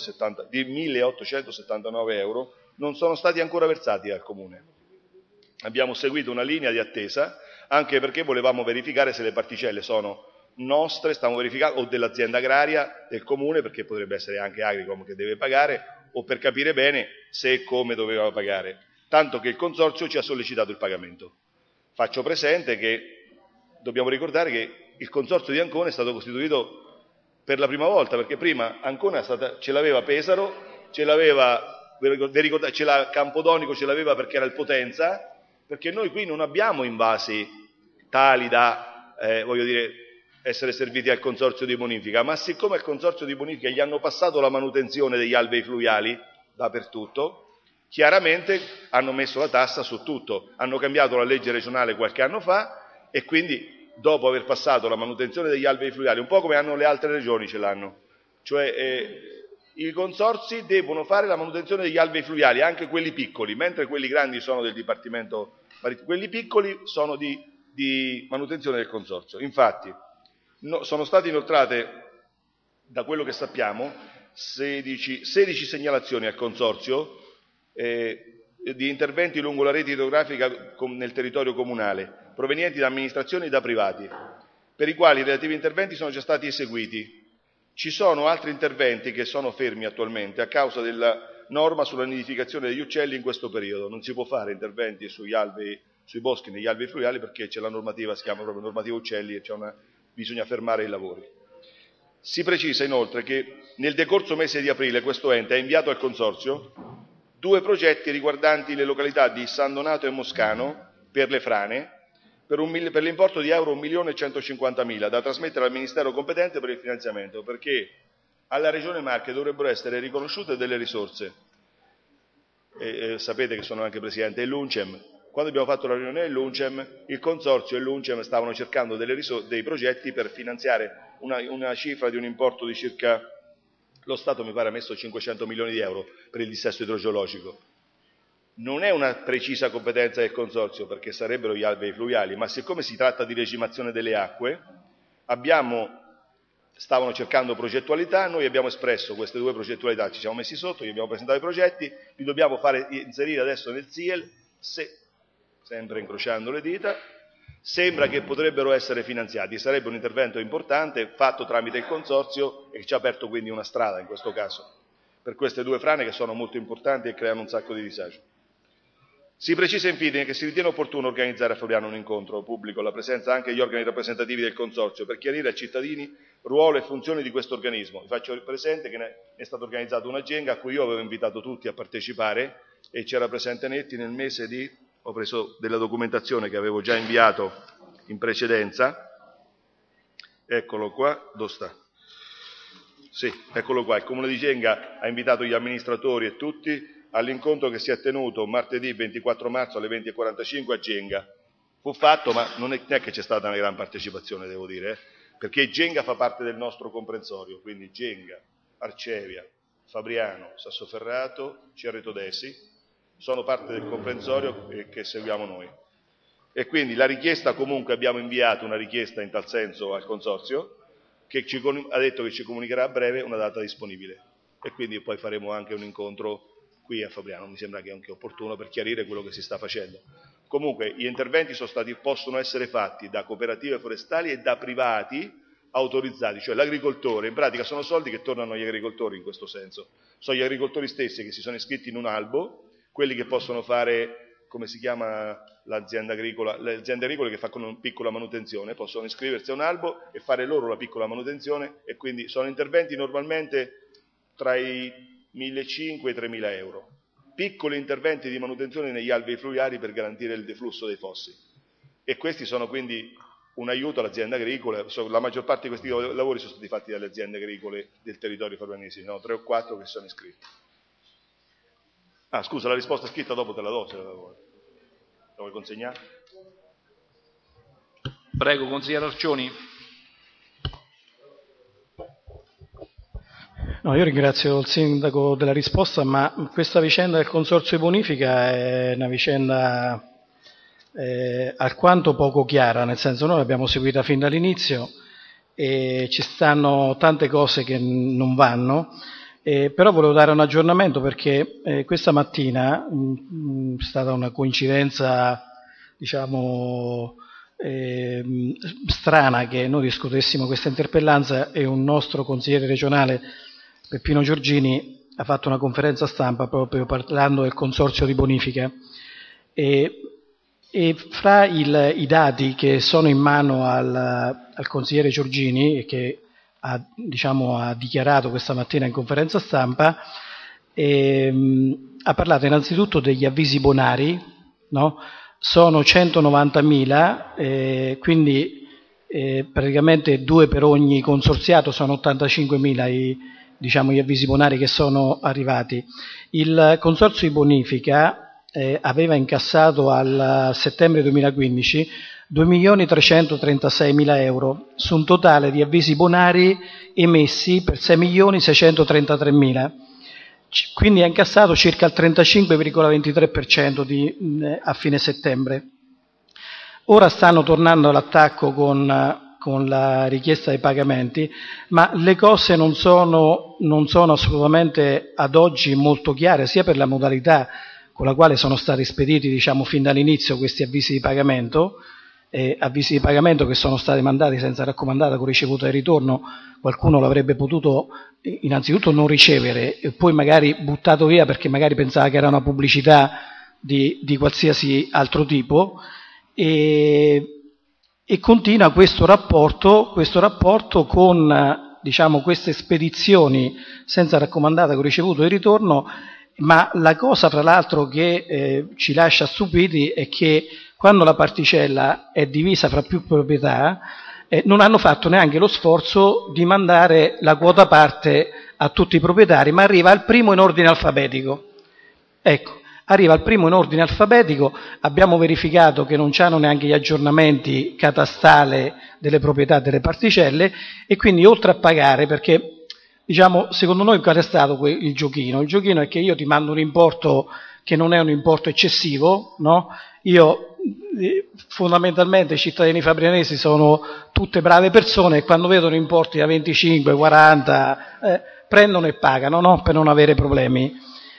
1.879 euro non sono stati ancora versati al Comune. Abbiamo seguito una linea di attesa, anche perché volevamo verificare se le particelle sono nostre, stiamo verificando, o dell'azienda agraria del Comune, perché potrebbe essere anche Agricom che deve pagare, o per capire bene se e come doveva pagare, tanto che il Consorzio ci ha sollecitato il pagamento. Faccio presente che dobbiamo ricordare che il consorzio di Ancona è stato costituito per la prima volta, perché prima Ancona ce l'aveva Pesaro, ce l'aveva Campodonico, ce l'aveva perché era il Potenza, perché noi qui non abbiamo invasi tali da, essere serviti al consorzio di bonifica, ma siccome al consorzio di bonifica gli hanno passato la manutenzione degli alvei fluviali dappertutto, chiaramente hanno messo la tassa su tutto, hanno cambiato la legge regionale qualche anno fa e quindi dopo aver passato la manutenzione degli alvei fluviali, un po' come hanno le altre regioni ce l'hanno, cioè i consorzi devono fare la manutenzione degli alvei fluviali, anche quelli piccoli, mentre quelli grandi sono del Dipartimento Marittimo, quelli piccoli sono di manutenzione del consorzio. Infatti sono state inoltrate, da quello che sappiamo, 16 segnalazioni al consorzio di interventi lungo la rete idrografica nel territorio comunale, provenienti da amministrazioni e da privati, per i quali i relativi interventi sono già stati eseguiti. Ci sono altri interventi che sono fermi attualmente a causa della norma sulla nidificazione degli uccelli in questo periodo. Non si può fare interventi sui boschi negli alvei fluviali perché c'è la normativa, si chiama proprio normativa uccelli, e bisogna fermare i lavori. Si precisa inoltre che nel decorso mese di aprile questo ente ha inviato al consorzio 2 progetti riguardanti le località di San Donato e Moscano per le frane, per l'importo di euro 1.150.000 da trasmettere al Ministero competente per il finanziamento, perché alla Regione Marche dovrebbero essere riconosciute delle risorse. Sapete che sono anche presidente dell'UNCEM. Quando abbiamo fatto la riunione dell'UNCEM, il consorzio e l'UNCEM stavano cercando dei progetti per finanziare una cifra di un importo di circa, lo Stato mi pare ha messo 500 milioni di euro per il dissesto idrogeologico. Non è una precisa competenza del consorzio perché sarebbero gli alvei fluviali, ma siccome si tratta di regimazione delle acque, stavano cercando progettualità, noi abbiamo espresso queste 2 progettualità, ci siamo messi sotto, gli abbiamo presentato i progetti, li dobbiamo inserire adesso nel SIEL, sempre incrociando le dita, sembra che potrebbero essere finanziati, sarebbe un intervento importante fatto tramite il consorzio e ci ha aperto quindi una strada in questo caso, per queste 2 frane che sono molto importanti e creano un sacco di disagio. Si precisa infine che si ritiene opportuno organizzare a Fabriano un incontro pubblico alla presenza anche degli organi rappresentativi del consorzio per chiarire ai cittadini ruolo e funzioni di questo organismo. Vi faccio presente che è stata organizzata una genga a cui io avevo invitato tutti a partecipare e c'era presente Netti nel mese di... ho preso della documentazione che avevo già inviato in precedenza, eccolo qua, dove sta? Sì, eccolo qua, il Comune di Genga ha invitato gli amministratori e tutti all'incontro che si è tenuto martedì 24 marzo alle 20:45 a Genga. Fu fatto, ma non è che c'è stata una gran partecipazione, devo dire, perché Genga fa parte del nostro comprensorio, quindi Genga, Arcevia, Fabriano, Sassoferrato, Cerreto Desi, sono parte del comprensorio che seguiamo noi. E quindi la richiesta, comunque abbiamo inviato una richiesta in tal senso al consorzio, che ha detto che ci comunicherà a breve una data disponibile. E quindi poi faremo anche un incontro qui a Fabriano, mi sembra che è anche opportuno per chiarire quello che si sta facendo. Comunque gli interventi possono essere fatti da cooperative forestali e da privati autorizzati, cioè l'agricoltore, in pratica sono soldi che tornano agli agricoltori in questo senso, sono gli agricoltori stessi che si sono iscritti in un albo, quelli che possono fare, come si chiama l'azienda agricola, le aziende agricole che fanno una piccola manutenzione, possono iscriversi a un albo e fare loro la piccola manutenzione e quindi sono interventi normalmente tra i 1.500 e i 3.000 euro. Piccoli interventi di manutenzione negli alvei fluviali per garantire il deflusso dei fossi. E questi sono quindi un aiuto alle aziende agricole. La maggior parte di questi lavori sono stati fatti dalle aziende agricole del territorio fabrianese, 3 o 4 che sono iscritti. Ah, scusa, la risposta scritta dopo te la do, se la vuoi consegnare? Prego, consigliere Arcioni. No, io ringrazio il sindaco della risposta, ma questa vicenda del consorzio di bonifica è una vicenda alquanto poco chiara, nel senso noi l'abbiamo seguita fin dall'inizio e ci stanno tante cose che non vanno, però volevo dare un aggiornamento perché questa mattina è stata una coincidenza, diciamo, strana che noi discutessimo questa interpellanza e un nostro consigliere regionale, Peppino Giorgini, ha fatto una conferenza stampa proprio parlando del consorzio di bonifica e E fra i dati che sono in mano al consigliere Giorgini e che ha dichiarato questa mattina in conferenza stampa, ha parlato innanzitutto degli avvisi bonari, no? Sono 190.000, quindi praticamente 2 per ogni consorziato, sono 85.000 gli avvisi bonari che sono arrivati. Il consorzio di bonifica aveva incassato al settembre 2015 2.336.000 euro su un totale di avvisi bonari emessi per 6.633.000, quindi ha incassato circa il 35,23% a fine settembre. Ora stanno tornando all'attacco con la richiesta dei pagamenti, ma le cose non sono assolutamente ad oggi molto chiare, sia per la modalità con la quale sono stati spediti fin dall'inizio questi avvisi di pagamento che sono stati mandati senza raccomandata con ricevuta di ritorno. Qualcuno l'avrebbe potuto innanzitutto non ricevere e poi magari buttato via perché magari pensava che era una pubblicità di qualsiasi altro tipo, e continua questo rapporto con queste spedizioni senza raccomandata con ricevuto di ritorno. Ma la cosa, tra l'altro, che ci lascia stupiti è che quando la particella è divisa fra più proprietà, non hanno fatto neanche lo sforzo di mandare la quota parte a tutti i proprietari, ma arriva al primo in ordine alfabetico. Ecco, arriva al primo in ordine alfabetico, abbiamo verificato che non c'hanno neanche gli aggiornamenti catastale delle proprietà delle particelle e quindi oltre a pagare, perché secondo noi qual è stato il giochino? Il giochino è che io ti mando un importo che non è un importo eccessivo, no? Fondamentalmente i cittadini fabrianesi sono tutte brave persone e quando vedono importi da 25, 40, prendono e pagano, no? Per non avere problemi.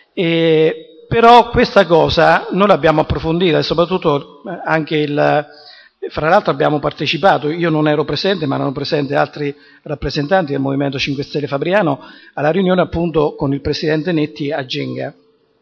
Però questa cosa noi l'abbiamo approfondita e soprattutto anche fra l'altro abbiamo partecipato, io non ero presente ma erano presenti altri rappresentanti del Movimento 5 Stelle Fabriano alla riunione appunto con il Presidente Netti a Genga,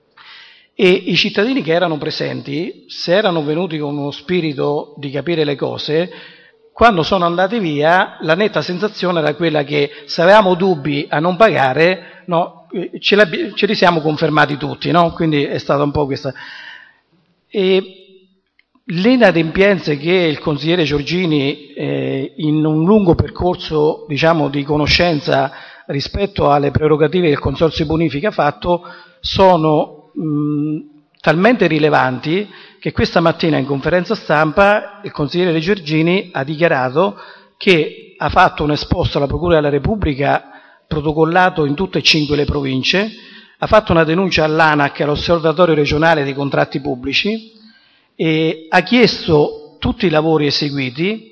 e i cittadini che erano presenti, se erano venuti con uno spirito di capire le cose, quando sono andati via la netta sensazione era quella che se avevamo dubbi a non pagare, no, ce li siamo confermati tutti, no? Quindi è stata un po' questa. E le inadempienze che il consigliere Giorgini in un lungo percorso di conoscenza rispetto alle prerogative del Consorzio di bonifica ha fatto sono talmente rilevanti che questa mattina in conferenza stampa il consigliere Giorgini ha dichiarato che ha fatto un esposto alla Procura della Repubblica protocollato in tutte e 5 le province, ha fatto una denuncia all'ANAC, all'Osservatorio regionale dei contratti pubblici, e ha chiesto tutti i lavori eseguiti,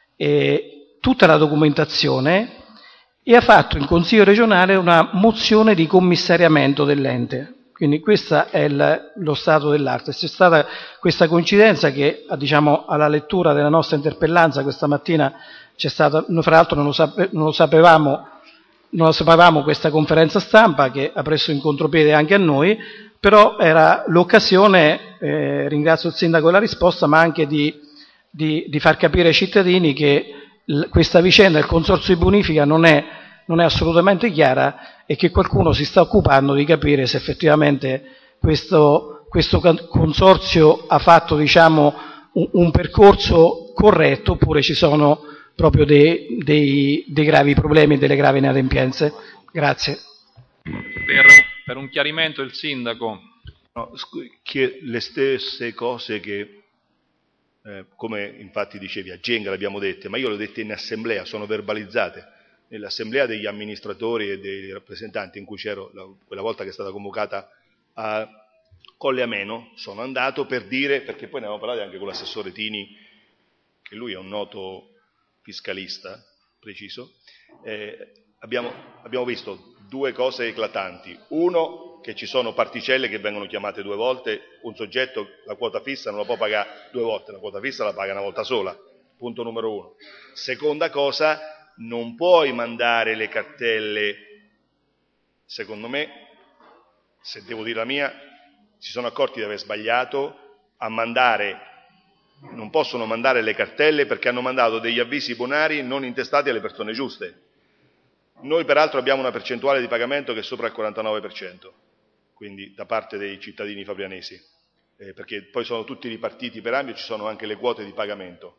tutta la documentazione, e ha fatto in Consiglio regionale una mozione di commissariamento dell'ente. Quindi questo è lo stato dell'arte. C'è stata questa coincidenza che alla lettura della nostra interpellanza questa mattina c'è stata, noi fra l'altro non lo sapevamo questa conferenza stampa che ha preso in contropiede anche a noi, però era l'occasione, ringrazio il Sindaco della risposta, ma anche di far capire ai cittadini che questa vicenda del Consorzio di bonifica non è assolutamente chiara e che qualcuno si sta occupando di capire se effettivamente questo consorzio ha fatto un percorso corretto oppure ci sono proprio dei gravi problemi e delle gravi inadempienze. Grazie. Per un chiarimento il Sindaco. No, che le stesse cose che, come infatti dicevi, a Genga le abbiamo dette, ma io le ho dette in assemblea, sono verbalizzate. Nell'assemblea degli amministratori e dei rappresentanti in cui c'ero quella volta che è stata convocata a Colle Ameno, sono andato per dire, perché poi ne avevamo parlato anche con l'assessore Tini, che lui è un noto fiscalista preciso, abbiamo visto 2 cose eclatanti. Uno, che ci sono particelle che vengono chiamate 2 volte, un soggetto la quota fissa non la può pagare 2 volte, la quota fissa la paga una volta sola, punto numero 1. Seconda cosa, non puoi mandare le cartelle, secondo me, se devo dire la mia, si sono accorti di aver sbagliato a mandare non possono mandare le cartelle perché hanno mandato degli avvisi bonari non intestati alle persone giuste. Noi peraltro abbiamo una percentuale di pagamento che è sopra il 49%, quindi da parte dei cittadini fabrianesi, perché poi sono tutti ripartiti per anni e ci sono anche le quote di pagamento.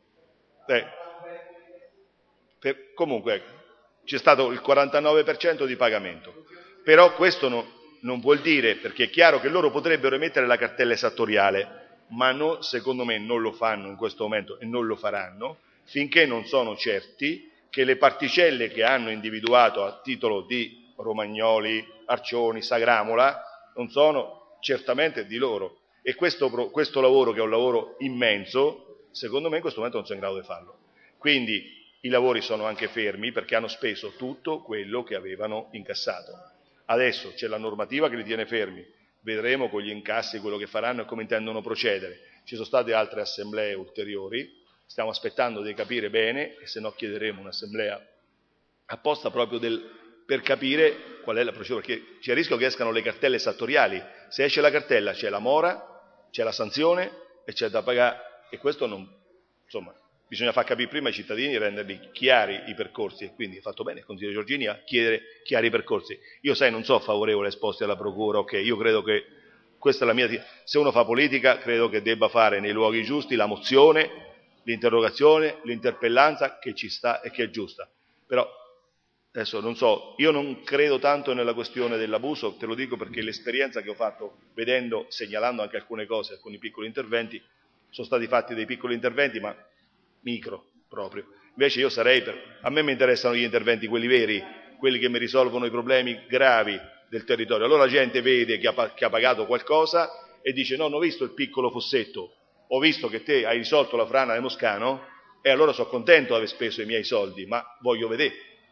Comunque c'è stato il 49% di pagamento, però questo non vuol dire, perché è chiaro che loro potrebbero emettere la cartella esattoriale, ma secondo me non lo fanno in questo momento e non lo faranno finché non sono certi che le particelle che hanno individuato a titolo di Romagnoli, Arcioni, Sagramola non sono certamente di loro, e questo lavoro, che è un lavoro immenso, secondo me in questo momento non sono in grado di farlo. Quindi i lavori sono anche fermi perché hanno speso tutto quello che avevano incassato. Adesso c'è la normativa che li tiene fermi, vedremo con gli incassi quello che faranno e come intendono procedere. Ci sono state altre assemblee ulteriori, stiamo aspettando di capire bene, e se no chiederemo un'assemblea apposta proprio per capire qual è la procedura, perché c'è il rischio che escano le cartelle esattoriali. Se esce la cartella c'è la mora, c'è la sanzione e c'è da pagare, e questo non, insomma, bisogna far capire prima ai cittadini, renderli chiari i percorsi, e quindi ha fatto bene il consigliere Giorgini a chiedere chiari i percorsi. Io non so favorevole esposti alla procura, ok, io credo che questa è la mia, se uno fa politica credo che debba fare nei luoghi giusti la mozione, l'interrogazione, l'interpellanza che ci sta e che è giusta. Però adesso non so, io non credo tanto nella questione dell'abuso, te lo dico perché l'esperienza che ho fatto vedendo, segnalando anche alcune cose, alcuni piccoli interventi, sono stati fatti dei piccoli interventi ma micro proprio. Invece io a me mi interessano gli interventi, quelli veri, quelli che mi risolvono i problemi gravi del territorio. Allora la gente vede che ha pagato qualcosa e dice: no, non ho visto il piccolo fossetto, ho visto che te hai risolto la frana del Moscano e allora sono contento di aver speso i miei soldi, ma voglio vedere.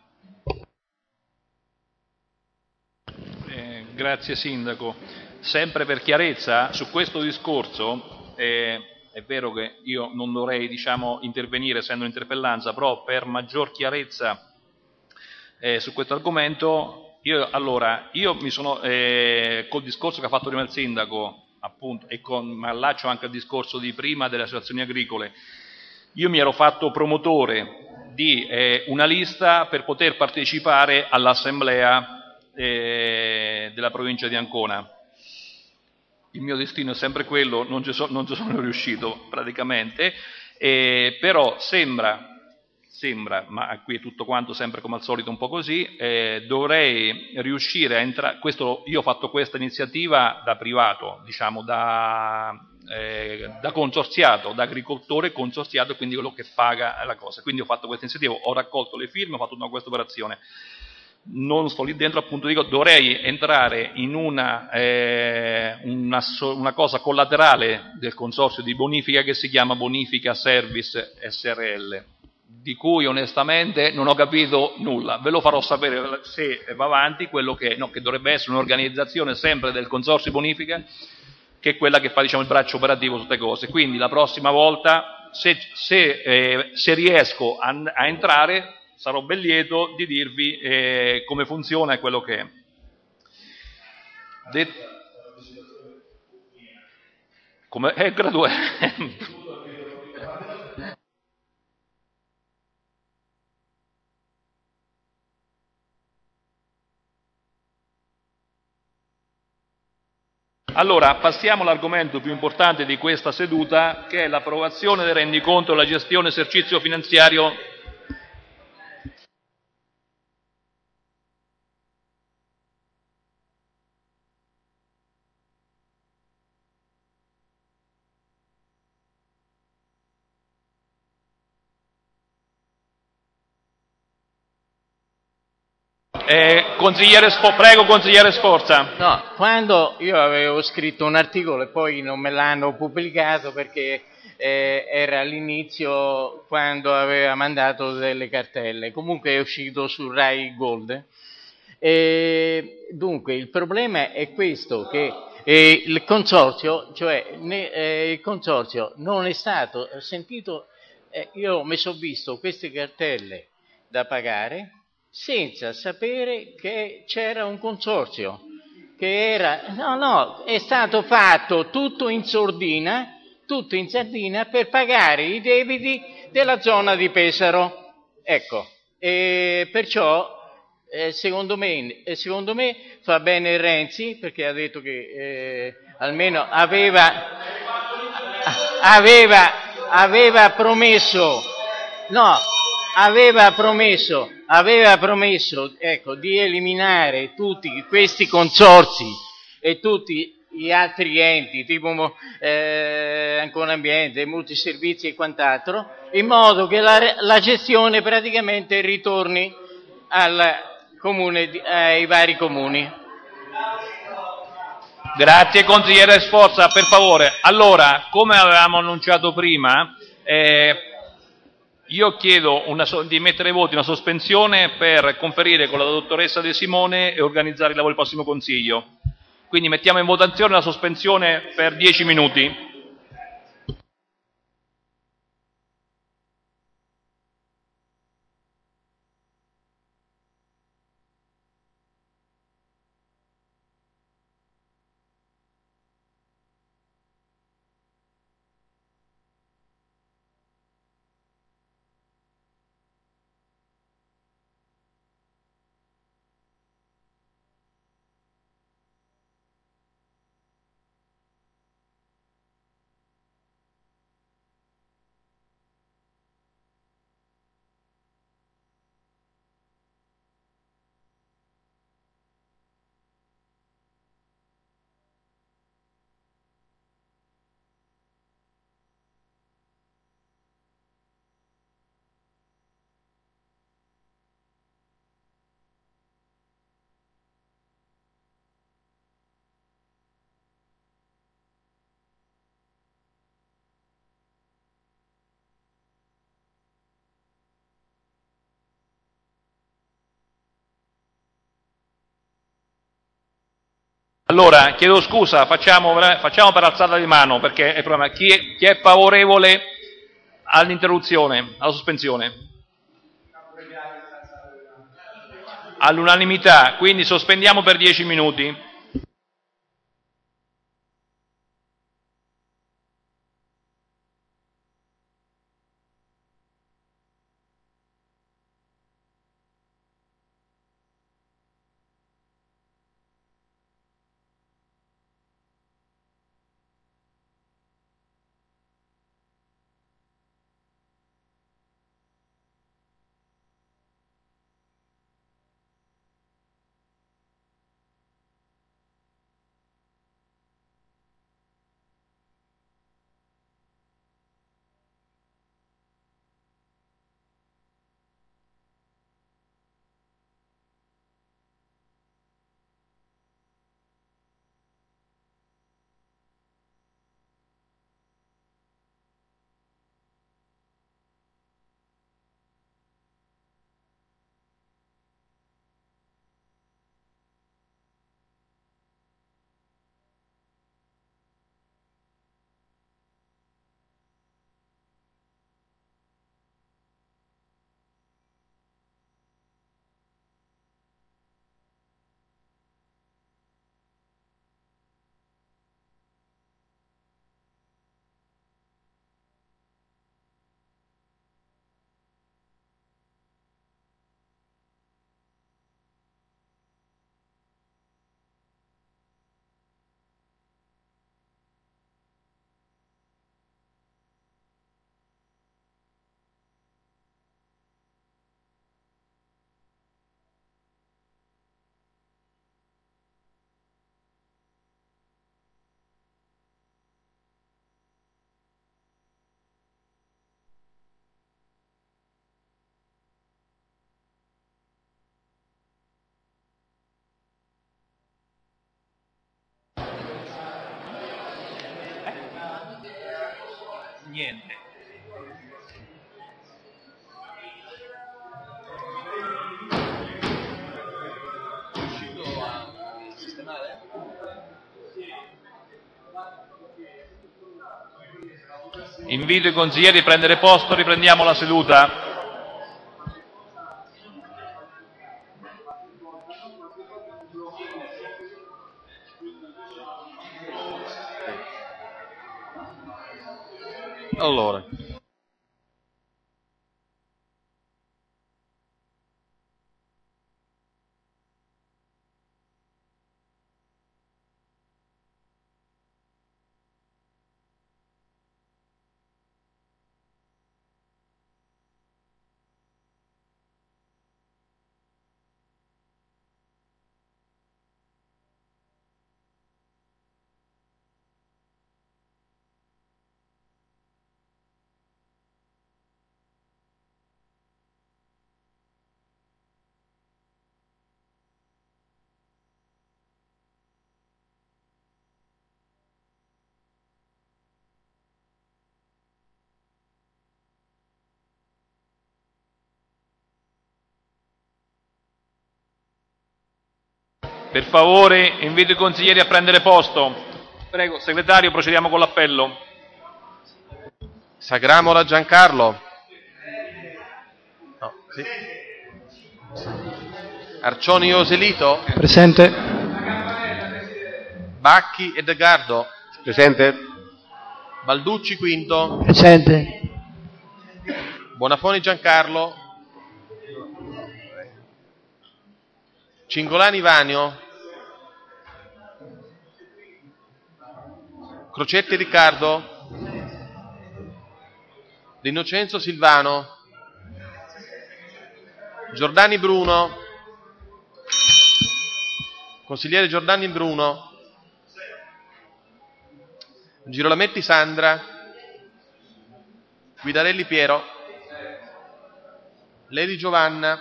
Grazie Sindaco. Sempre per chiarezza su questo discorso, è vero che io non dovrei intervenire essendo un'interpellanza, però per maggior chiarezza su questo argomento, io mi sono, col discorso che ha fatto prima il Sindaco, appunto, e mi allaccio anche al discorso di prima delle associazioni agricole, io mi ero fatto promotore di una lista per poter partecipare all'assemblea della provincia di Ancona. Il mio destino è sempre quello, non ci sono riuscito praticamente, però sembra, ma qui è tutto quanto sempre come al solito un po' così, dovrei riuscire a entrare, io ho fatto questa iniziativa da privato, da consorziato, da agricoltore consorziato, quindi quello che paga la cosa. Quindi ho fatto questa iniziativa, ho raccolto le firme, ho fatto questa operazione. Non sto lì dentro, appunto dico, dovrei entrare in una cosa collaterale del consorzio di bonifica che si chiama Bonifica Service SRL, di cui onestamente non ho capito nulla. Ve lo farò sapere se va avanti, quello che dovrebbe essere un'organizzazione sempre del consorzio di bonifica, che è quella che fa il braccio operativo su queste cose. Quindi la prossima volta, se riesco a entrare, sarò ben lieto di dirvi come funziona e quello che è. Come è graduale. Allora, passiamo all'argomento più importante di questa seduta, che è l'approvazione del rendiconto della gestione esercizio finanziario . Prego, consigliere Sforza. No, quando io avevo scritto un articolo e poi non me l'hanno pubblicato perché era all'inizio quando aveva mandato delle cartelle, comunque è uscito su Rai Gold. Dunque il problema è questo, che il consorzio non è stato sentito, io mi sono visto queste cartelle da pagare senza sapere che c'era un consorzio, che era, è stato fatto tutto in sordina, tutto in sardina per pagare i debiti della zona di Pesaro. Ecco, e perciò secondo me fa bene Renzi, perché ha detto che almeno aveva promesso, ecco, di eliminare tutti questi consorzi e tutti gli altri enti, tipo Ancona Ambiente, Multiservizi e quant'altro, in modo che la gestione praticamente ritorni ai vari comuni. Grazie consigliere Sforza, per favore. Allora, come avevamo annunciato prima, io chiedo di mettere ai voti una sospensione per conferire con la dottoressa De Simone e organizzare i lavori del prossimo Consiglio. Quindi mettiamo in votazione la sospensione per 10 minuti. Allora, chiedo scusa, facciamo per alzata di mano, perché è il problema. Chi è favorevole all'interruzione, alla sospensione? All'unanimità, quindi sospendiamo per 10 minuti. Niente. Invito i consiglieri a prendere posto, riprendiamo la seduta. favore. Per favore, invito i consiglieri a prendere posto. Prego, segretario, procediamo con l'appello. Sagramola Giancarlo. No, sì. Arcioni Joselito. Presente. Bacchi Edgardo. Presente. Balducci Quinto. Presente. Bonafoni Giancarlo. Cingolani Vanio. Crocetti Riccardo. D'Innocenzo Silvano. Giordani Bruno. Consigliere Giordani Bruno. Girolametti Sandra. Guidarelli Piero. Leli Giovanna.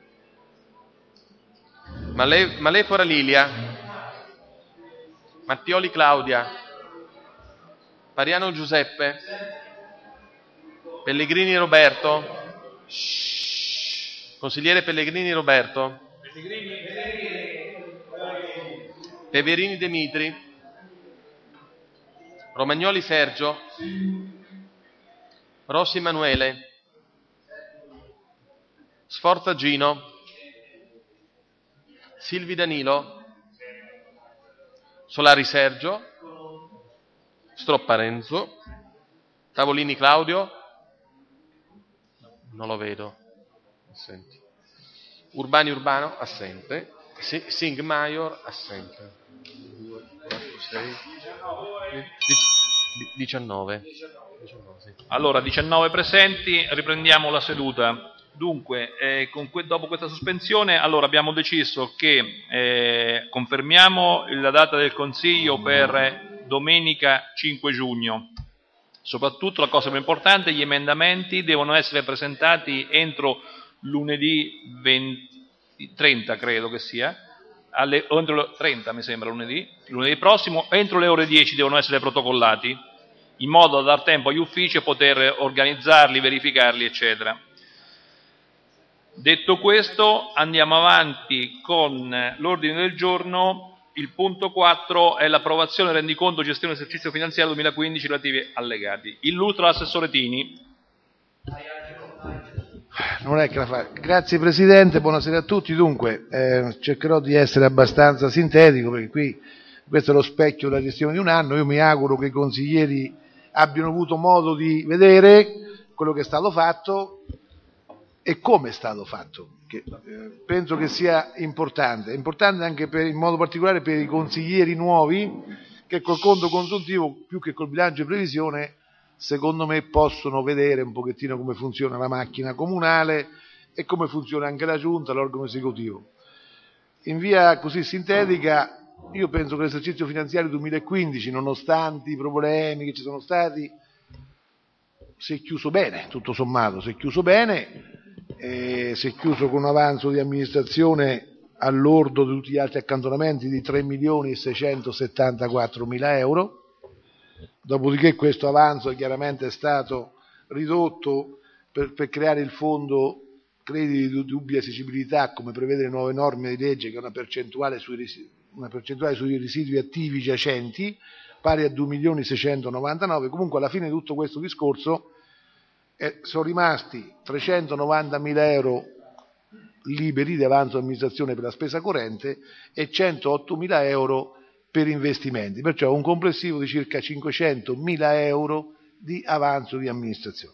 Malefora Lilia. Mattioli Claudia. Pariano Giuseppe. Pellegrini Roberto. Consigliere Pellegrini Roberto. Peverini Demitri. Romagnoli Sergio. Rossi Emanuele. Sforza Gino. Silvi Danilo. Solari Sergio. Stroppa Renzo. Tavolini Claudio. Non lo vedo. Assente. Urbani Urbano. Assente. Singh Maior. Assente. 2, 4, 6, 19. Sì. Allora, 19 presenti, riprendiamo la seduta. Dunque, dopo questa sospensione, allora abbiamo deciso che confermiamo la data del Consiglio per domenica 5 giugno. Soprattutto, la cosa più importante, gli emendamenti devono essere presentati entro lunedì 30, credo che sia, o entro 30 mi sembra lunedì prossimo, entro le ore 10 devono essere protocollati, in modo da dar tempo agli uffici a poter organizzarli, verificarli, eccetera. Detto questo, andiamo avanti con l'ordine del giorno. Il punto 4 è l'approvazione del rendiconto gestione esercizio finanziario 2015 relativi allegati. Illustra l'assessore Tini. Non è che la fa. Grazie Presidente, buonasera a tutti. Dunque, cercherò di essere abbastanza sintetico perché questo è lo specchio della gestione di un anno. Io mi auguro che i consiglieri abbiano avuto modo di vedere quello che è stato fatto e come è stato fatto, che penso che sia importante anche in modo particolare per i consiglieri nuovi che col conto consuntivo più che col bilancio di previsione secondo me possono vedere un pochettino come funziona la macchina comunale e come funziona anche la giunta, l'organo esecutivo. In via così sintetica, io penso che l'esercizio finanziario 2015, nonostante i problemi che ci sono stati, si è chiuso bene, tutto sommato, si è chiuso con un avanzo di amministrazione all'ordo di tutti gli altri accantonamenti di 3.674.000 euro, dopodiché questo avanzo chiaramente è stato ridotto per creare il fondo crediti di dubbia esigibilità, come prevede le nuove norme di legge, che è una percentuale sui residui attivi giacenti, pari a 2.699.000. Comunque alla fine di tutto questo discorso sono rimasti 390.000 euro liberi di avanzo amministrazione per la spesa corrente e 108.000 euro per investimenti, perciò un complessivo di circa 500.000 euro di avanzo di amministrazione.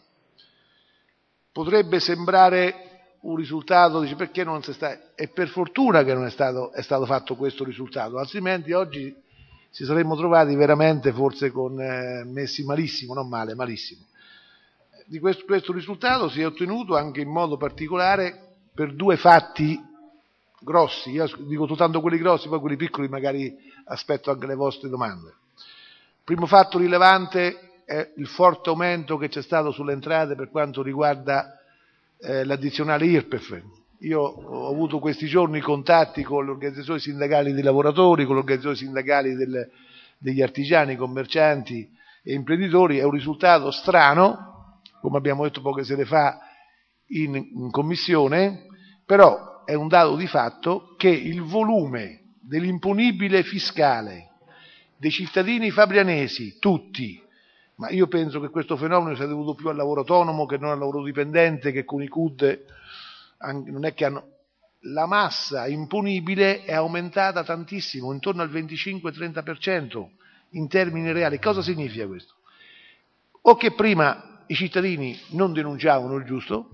Potrebbe sembrare un risultato, dice perché non si sta, è per fortuna che non è stato fatto questo risultato, altrimenti oggi ci saremmo trovati veramente forse messi malissimo, non male, malissimo. Di questo risultato si è ottenuto anche in modo particolare per due fatti grossi, io dico soltanto quelli grossi, poi quelli piccoli magari aspetto anche le vostre domande. Il primo fatto rilevante è il forte aumento che c'è stato sulle entrate per quanto riguarda l'addizionale IRPEF. Io ho avuto questi giorni contatti con le organizzazioni sindacali dei lavoratori, con le organizzazioni sindacali degli artigiani, commercianti e imprenditori. È un risultato strano, come abbiamo detto poche sere fa in commissione, però è un dato di fatto che il volume dell'imponibile fiscale dei cittadini fabrianesi, tutti, ma io penso che questo fenomeno sia dovuto più al lavoro autonomo che non al lavoro dipendente, che con i CUD non è che hanno... La massa imponibile è aumentata tantissimo, intorno al 25-30% in termini reali. Cosa significa questo? O che prima i cittadini non denunciavano il giusto,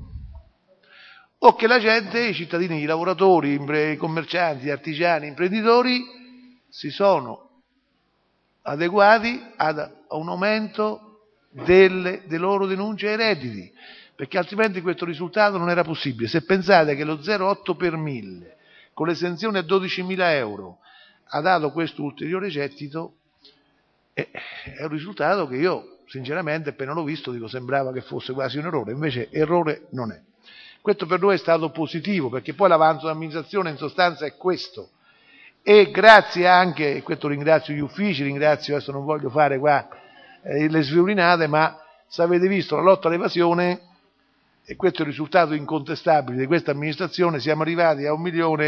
o che la gente, i cittadini, i lavoratori, i commercianti, artigiani, imprenditori, si sono adeguati a un aumento delle loro denunce ai redditi, perché altrimenti questo risultato non era possibile. Se pensate che lo 0,8 per 1000 con l'esenzione a 12.000 euro ha dato questo ulteriore gettito, è un risultato che io sinceramente appena l'ho visto dico sembrava che fosse quasi un errore, invece errore non è. Questo per noi è stato positivo, perché poi l'avanzo d'amministrazione in sostanza è questo. E grazie anche, e questo ringrazio gli uffici, adesso non voglio fare qua le sviolinate, ma se avete visto la lotta all'evasione, e questo è il risultato incontestabile di questa amministrazione, siamo arrivati a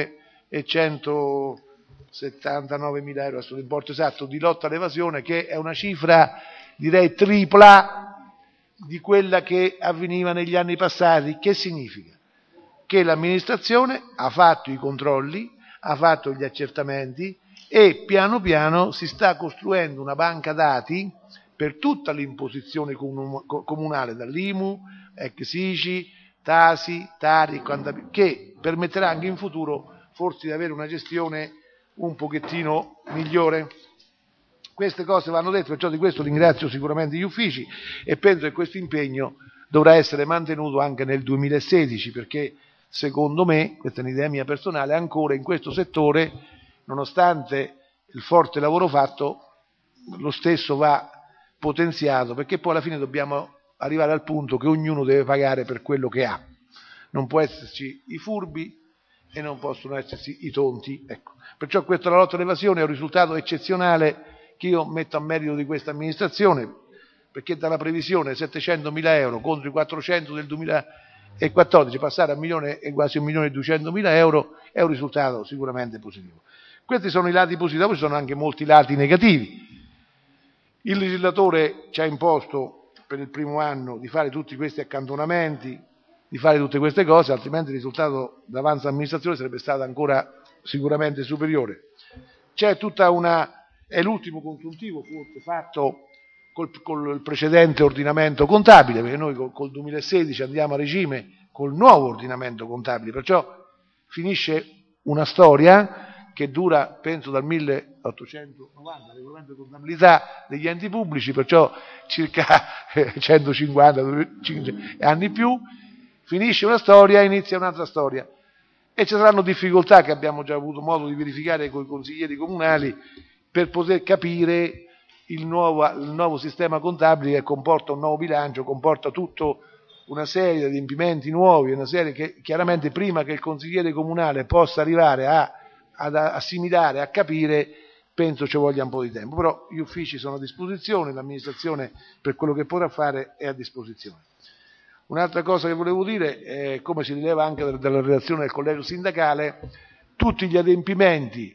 1.179.000 euro, adesso l'importo esatto, di lotta all'evasione, che è una cifra direi tripla di quella che avveniva negli anni passati. Che significa? Che l'amministrazione ha fatto i controlli, ha fatto gli accertamenti e piano piano si sta costruendo una banca dati per tutta l'imposizione comunale, dall'IMU, ex ICI, Tasi, Tari, che permetterà anche in futuro forse di avere una gestione un pochettino migliore. Queste cose vanno dette, perciò di questo ringrazio sicuramente gli uffici e penso che questo impegno dovrà essere mantenuto anche nel 2016, perché secondo me, questa è un'idea mia personale, ancora in questo settore, nonostante il forte lavoro fatto, lo stesso va potenziato, perché poi alla fine dobbiamo arrivare al punto che ognuno deve pagare per quello che ha. Non può esserci i furbi e non possono esserci i tonti. Ecco. Perciò questa la lotta all'evasione è un risultato eccezionale che io metto a merito di questa amministrazione, perché dalla previsione 700.000 euro contro i 400 del 2014 passare a quasi 1.200.000 euro è un risultato sicuramente positivo. Questi sono i lati positivi, poi ci sono anche molti lati negativi. Il legislatore ci ha imposto per il primo anno di fare tutti questi accantonamenti, di fare tutte queste cose, altrimenti il risultato d'avanzo amministrazione sarebbe stato ancora sicuramente superiore. C'è è l'ultimo consuntivo fatto col precedente ordinamento contabile, perché noi col 2016 andiamo a regime col nuovo ordinamento contabile, perciò finisce una storia che dura, penso, dal 1890, regolamento di contabilità degli enti pubblici, perciò circa 150 anni più, finisce una storia, inizia un'altra storia. E ci saranno difficoltà che abbiamo già avuto modo di verificare con i consiglieri comunali per poter capire il nuovo sistema contabile che comporta un nuovo bilancio, comporta tutta una serie di adempimenti nuovi, una serie che chiaramente prima che il consigliere comunale possa arrivare ad assimilare, a capire, penso ci voglia un po' di tempo, però gli uffici sono a disposizione, l'amministrazione per quello che potrà fare è a disposizione. Un'altra cosa che volevo dire, come si rileva anche dalla relazione del collegio sindacale, tutti gli adempimenti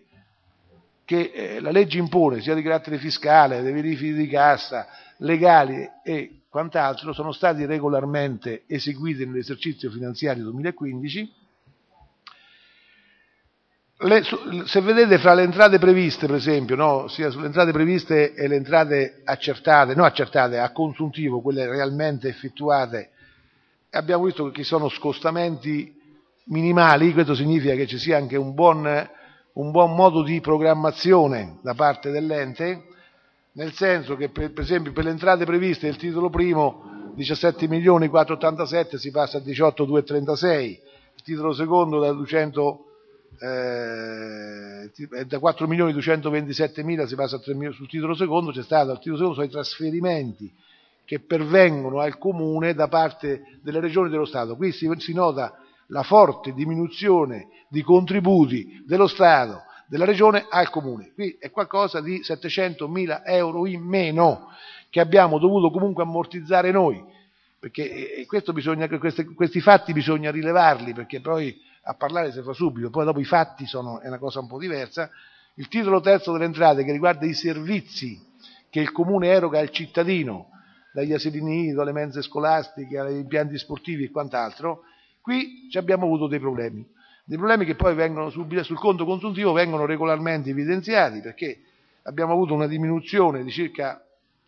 che la legge impone, sia di carattere fiscale, dei verifici di cassa, legali e quant'altro, sono stati regolarmente eseguiti nell'esercizio finanziario 2015 Se vedete fra le entrate previste, per esempio, no, sia sulle entrate previste e le entrate accertate a consuntivo, quelle realmente effettuate, abbiamo visto che ci sono scostamenti minimali. Questo significa che ci sia anche un buon modo di programmazione da parte dell'ente, nel senso che per esempio per le entrate previste del titolo primo 17.487.000 si passa a 18.236, il titolo secondo da 4.227.000 si passa a 3.000 sul titolo secondo. C'è stato al titolo secondo sono i trasferimenti che pervengono al Comune da parte delle regioni e dello Stato. Qui si nota la forte diminuzione di contributi dello Stato, della regione al Comune. Qui è qualcosa di 700.000 euro in meno che abbiamo dovuto comunque ammortizzare noi, perché questi fatti bisogna rilevarli, perché poi a parlare si fa subito, poi dopo i fatti è una cosa un po' diversa. Il titolo terzo delle entrate, che riguarda i servizi che il Comune eroga al cittadino, dagli asili nido alle mense scolastiche, agli impianti sportivi e quant'altro, qui ci abbiamo avuto dei problemi che poi vengono sul conto consuntivo, vengono regolarmente evidenziati, perché abbiamo avuto una diminuzione di circa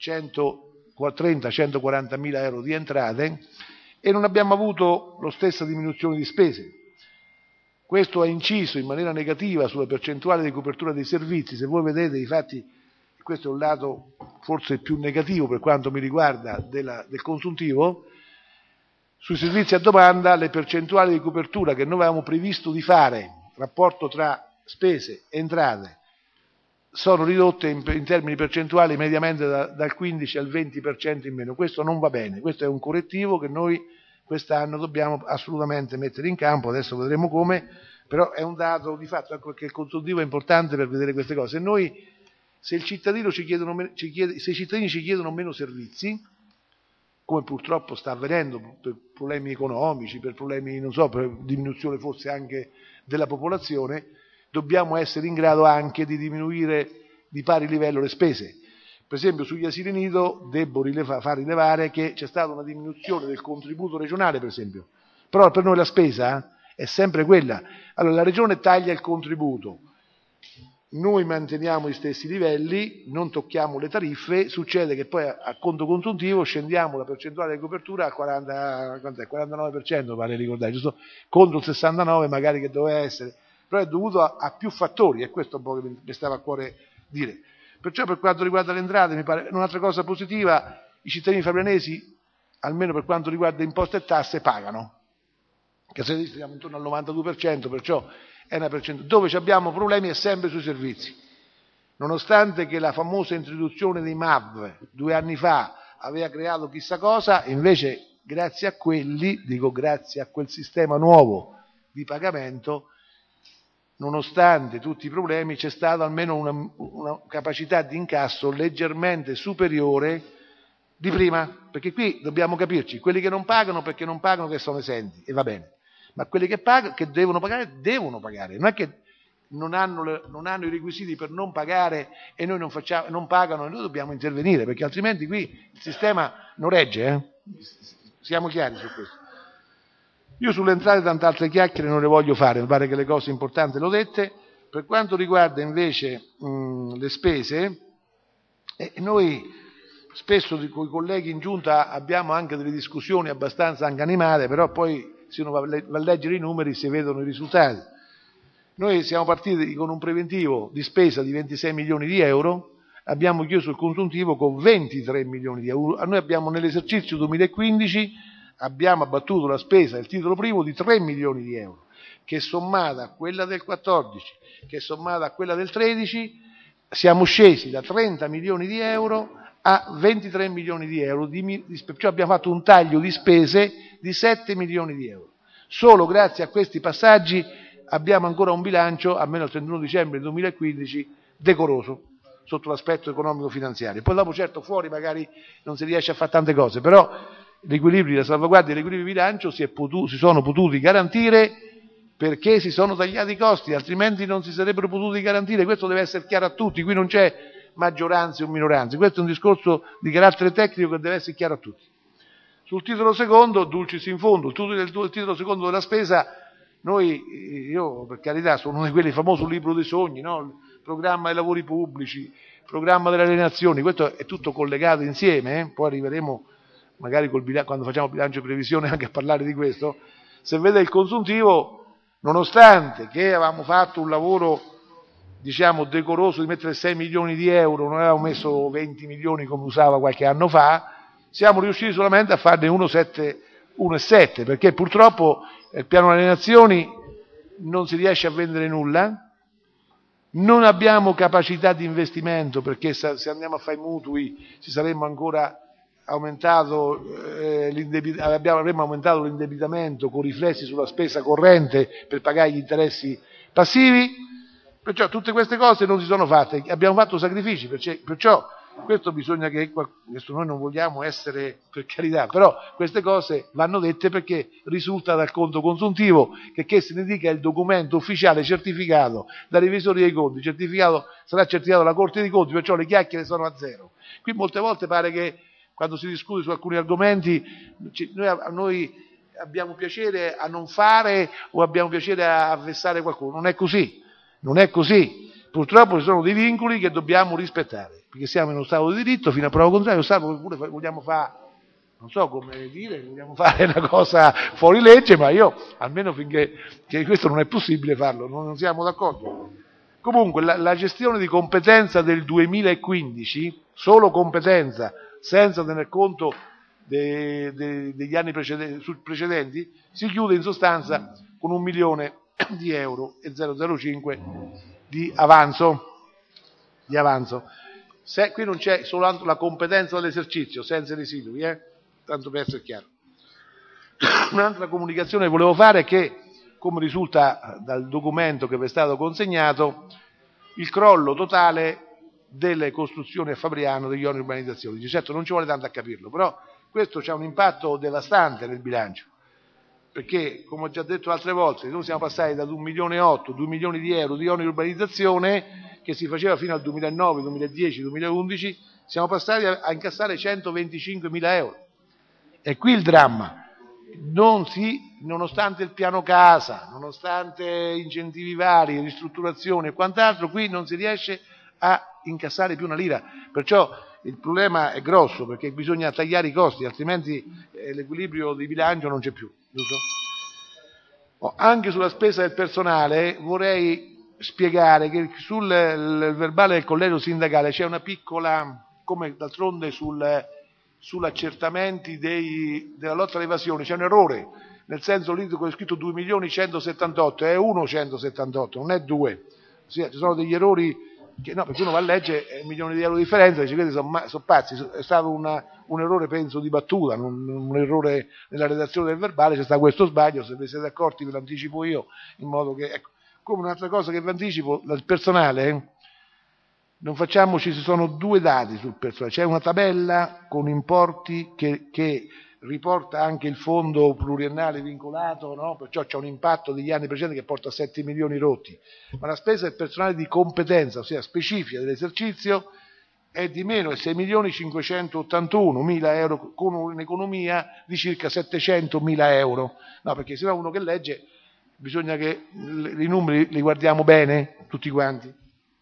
130-140.000 euro di entrate e non abbiamo avuto la stessa diminuzione di spese. Questo ha inciso in maniera negativa sulla percentuale di copertura dei servizi. Se voi vedete, infatti, questo è un lato forse più negativo per quanto mi riguarda del consuntivo, sui servizi a domanda le percentuali di copertura che noi avevamo previsto di fare, rapporto tra spese e entrate, sono ridotte in termini percentuali mediamente dal 15 al 20% in meno. Questo non va bene, questo è un correttivo che noi quest'anno dobbiamo assolutamente mettere in campo, adesso vedremo come, però è un dato di fatto, ecco, che il consuntivo è importante per vedere queste cose. Se i cittadini ci chiedono meno servizi, come purtroppo sta avvenendo per problemi economici, per problemi, per diminuzione forse anche della popolazione, dobbiamo essere in grado anche di diminuire di pari livello le spese. Per esempio sugli asili nido devo far rilevare che c'è stata una diminuzione del contributo regionale, per esempio, però per noi la spesa è sempre quella. Allora la regione taglia il contributo, noi manteniamo gli stessi livelli, non tocchiamo le tariffe, succede che poi a conto consuntivo scendiamo la percentuale di copertura al 49%, pare ricordare, giusto? Contro il 69% magari che doveva essere, però è dovuto a più fattori, e questo è un po' che mi stava a cuore dire. Perciò per quanto riguarda le entrate mi pare un'altra cosa positiva, i cittadini fabrianesi, almeno per quanto riguarda imposte e tasse, pagano, che se siamo intorno al 92%, perciò è una percentuale. Dove abbiamo problemi è sempre sui servizi, nonostante che la famosa introduzione dei MAV 2 anni fa aveva creato chissà cosa, invece grazie a quel sistema nuovo di pagamento, nonostante tutti i problemi, c'è stata almeno una capacità di incasso leggermente superiore di prima, perché qui dobbiamo capirci, quelli che non pagano perché non pagano che sono esenti, e va bene, ma quelli che devono pagare, non è che non hanno i requisiti per non pagare e noi non pagano e noi dobbiamo intervenire, perché altrimenti qui il sistema non regge, siamo chiari su questo. Io sulle entrate tante altre chiacchiere non le voglio fare, mi pare che le cose importanti le ho dette. Per quanto riguarda invece le spese, noi spesso con i colleghi in giunta abbiamo anche delle discussioni abbastanza anche animate, però poi se uno va a leggere i numeri si vedono i risultati. Noi siamo partiti con un preventivo di spesa di 26 milioni di euro, abbiamo chiuso il consuntivo con 23 milioni di euro. Noi abbiamo nell'esercizio 2015 abbiamo abbattuto la spesa del titolo primo di 3 milioni di euro, che sommata a quella del 14, che sommata a quella del 13, siamo scesi da 30 milioni di euro a 23 milioni di euro, cioè abbiamo fatto un taglio di spese di 7 milioni di euro. Solo grazie a questi passaggi abbiamo ancora un bilancio, almeno al 31 dicembre 2015, decoroso sotto l'aspetto economico-finanziario. Poi dopo certo fuori magari non si riesce a fare tante cose, però la salvaguardia dell'equilibrio di bilancio si sono potuti garantire perché si sono tagliati i costi, altrimenti non si sarebbero potuti garantire. Questo deve essere chiaro a tutti, qui non c'è maggioranze o minoranze, questo è un discorso di carattere tecnico che deve essere chiaro a tutti. Sul titolo secondo, dulcis in fondo, il titolo secondo della spesa Io per carità sono uno di quelli famoso libro dei sogni, no? Il programma dei lavori pubblici, il programma delle alienazioni, questo è tutto collegato insieme, poi arriveremo magari quando facciamo il bilancio di previsione anche a parlare di questo. Se vede il consuntivo, nonostante che avevamo fatto un lavoro diciamo decoroso di mettere 6 milioni di euro, non avevamo messo 20 milioni come usava qualche anno fa, siamo riusciti solamente a farne 1,7, perché purtroppo il piano alienazioni non si riesce a vendere nulla, non abbiamo capacità di investimento, perché se andiamo a fare i mutui ci saremmo ancora aumentato avremmo aumentato l'indebitamento con riflessi sulla spesa corrente per pagare gli interessi passivi. Perciò tutte queste cose non si sono fatte, abbiamo fatto sacrifici, perciò questo bisogna questo noi non vogliamo essere per carità, però queste cose vanno dette perché risulta dal conto consuntivo che se ne dica il documento ufficiale certificato dai revisori dei conti, sarà certificato dalla Corte dei Conti, perciò le chiacchiere sono a zero. Qui molte volte pare che quando si discute su alcuni argomenti noi abbiamo piacere a non fare o abbiamo piacere a vessare qualcuno, non è così. Non è così, purtroppo ci sono dei vincoli che dobbiamo rispettare, perché siamo in uno Stato di diritto, fino a prova contraria, lo Stato che pure vogliamo fare, non so come dire, vogliamo fare una cosa fuori legge, ma io, almeno finché questo non è possibile farlo, non siamo d'accordo. Comunque, la gestione di competenza del 2015, solo competenza, senza tener conto degli anni precedenti, si chiude in sostanza con 1 milione di euro e 005 di avanzo. Qui non c'è soltanto la competenza dell'esercizio, senza residui, tanto per essere chiaro. Un'altra comunicazione che volevo fare è che, come risulta dal documento che vi è stato consegnato, il crollo totale delle costruzioni a Fabriano degli oneri di urbanizzazione. Certo, non ci vuole tanto a capirlo, però questo c'ha un impatto devastante nel bilancio. Perché, come ho già detto altre volte, noi siamo passati da 1,8 milioni, 2 milioni di euro di oneri di urbanizzazione che si faceva fino al 2009, 2010, 2011, siamo passati a incassare 125.000 euro. E qui il dramma, nonostante il piano casa, nonostante incentivi vari, ristrutturazione e quant'altro, qui non si riesce a incassare più una lira. Perciò il problema è grosso, perché bisogna tagliare i costi, altrimenti l'equilibrio di bilancio non c'è più. Giusto? Anche sulla spesa del personale vorrei spiegare che sul verbale del collegio sindacale c'è una piccola, come d'altronde sull'accertamenti della lotta all'evasione, c'è un errore, nel senso lì è scritto 2.178.000, è 1.178, non è 2, ci sono degli errori perché uno va a leggere 1 milione di euro di differenza e dice questi sono pazzi, è stato un errore penso di battuta, un errore nella redazione del verbale, c'è stato questo sbaglio, se vi siete accorti ve lo anticipo io, in modo che, ecco, come un'altra cosa che vi anticipo, il personale, non facciamoci, ci sono 2 dati sul personale, c'è una tabella con importi che riporta anche il fondo pluriennale vincolato, no? Perciò c'è un impatto degli anni precedenti che porta a 7 milioni rotti, ma la spesa del personale di competenza, ossia specifica dell'esercizio, è di meno 6.581.000 euro, con un'economia di circa 700.000 euro. No, perché sennò uno che legge bisogna che i numeri li guardiamo bene tutti quanti.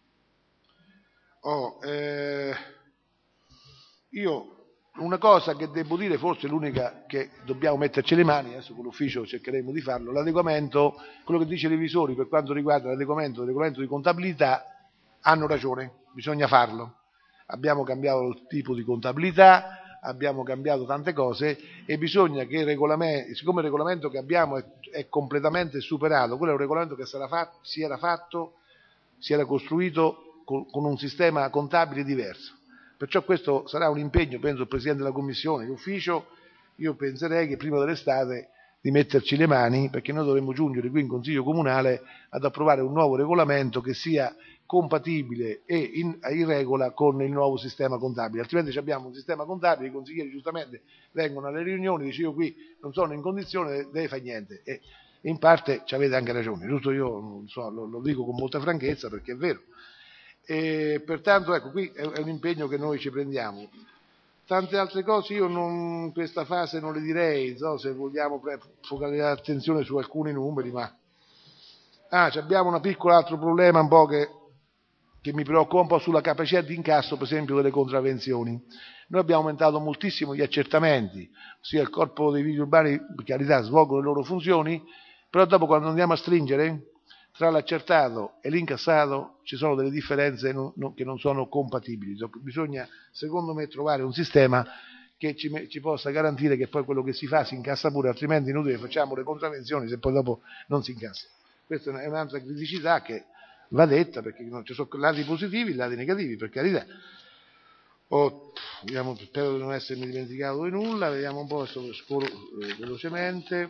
Io una cosa che devo dire, forse l'unica che dobbiamo metterci le mani, adesso con l'ufficio cercheremo di farlo, l'adeguamento, quello che dice i revisori per quanto riguarda l'adeguamento del regolamento di contabilità, hanno ragione, bisogna farlo. Abbiamo cambiato il tipo di contabilità, abbiamo cambiato tante cose e bisogna che siccome il regolamento che abbiamo è completamente superato, quello è un regolamento che si era costruito con un sistema contabile diverso. Perciò questo sarà un impegno, penso, del Presidente della Commissione, l'ufficio, io penserei che prima dell'estate di metterci le mani, perché noi dovremmo giungere qui in Consiglio Comunale ad approvare un nuovo regolamento che sia compatibile e in regola con il nuovo sistema contabile, altrimenti abbiamo un sistema contabile, i consiglieri giustamente vengono alle riunioni, dice io qui non sono in condizione di fare niente e in parte ci avete anche ragione, giusto? Io non so, lo dico con molta franchezza perché è vero. E pertanto ecco, qui è un impegno che noi ci prendiamo. Tante altre cose io in questa fase non le direi, so, se vogliamo focalizzare l'attenzione su alcuni numeri, ma Abbiamo un piccolo altro problema un po' che mi preoccupa un po' sulla capacità di incasso, per esempio, delle contravvenzioni. Noi abbiamo aumentato moltissimo gli accertamenti, ossia il corpo dei vigili urbani, per carità, svolgono le loro funzioni, però dopo quando andiamo a stringere, tra l'accertato e l'incassato ci sono delle differenze che non sono compatibili. Bisogna, secondo me, trovare un sistema che ci possa garantire che poi quello che si fa si incassa pure, altrimenti inutile facciamo le contravvenzioni se poi dopo non si incassa. Questa è un'altra criticità che va detta, perché ci sono lati positivi e lati negativi, per carità. Spero di non essermi dimenticato di nulla, vediamo un po', scorro velocemente.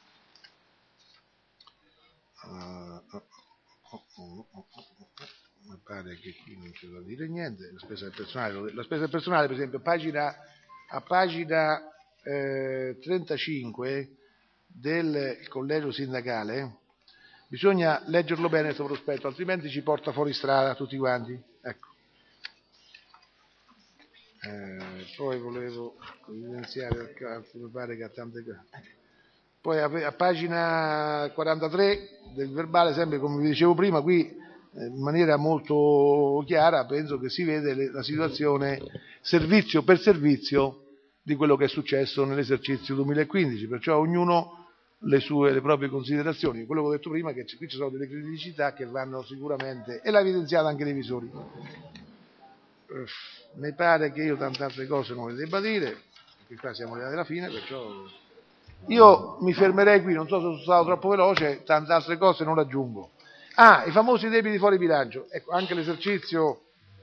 Mi pare che qui non c'è da dire niente. La spesa del personale, per esempio, a pagina 35 del collegio sindacale, bisogna leggerlo bene questo prospetto, altrimenti ci porta fuori strada tutti quanti. Ecco. Poi volevo evidenziare, mi pare che ha tante cose. Poi a pagina 43 del verbale, sempre come vi dicevo prima, qui in maniera molto chiara penso che si vede la situazione servizio per servizio di quello che è successo nell'esercizio 2015, perciò ognuno le proprie considerazioni. Quello che ho detto prima è che qui ci sono delle criticità che vanno sicuramente, e l'ha evidenziato anche i revisori. Mi pare che io tante altre cose non le debba dire, perché qua siamo arrivati alla fine, perciò io mi fermerei qui, non so se sono stato troppo veloce, tante altre cose non aggiungo. I famosi debiti fuori bilancio. Ecco, anche l'esercizio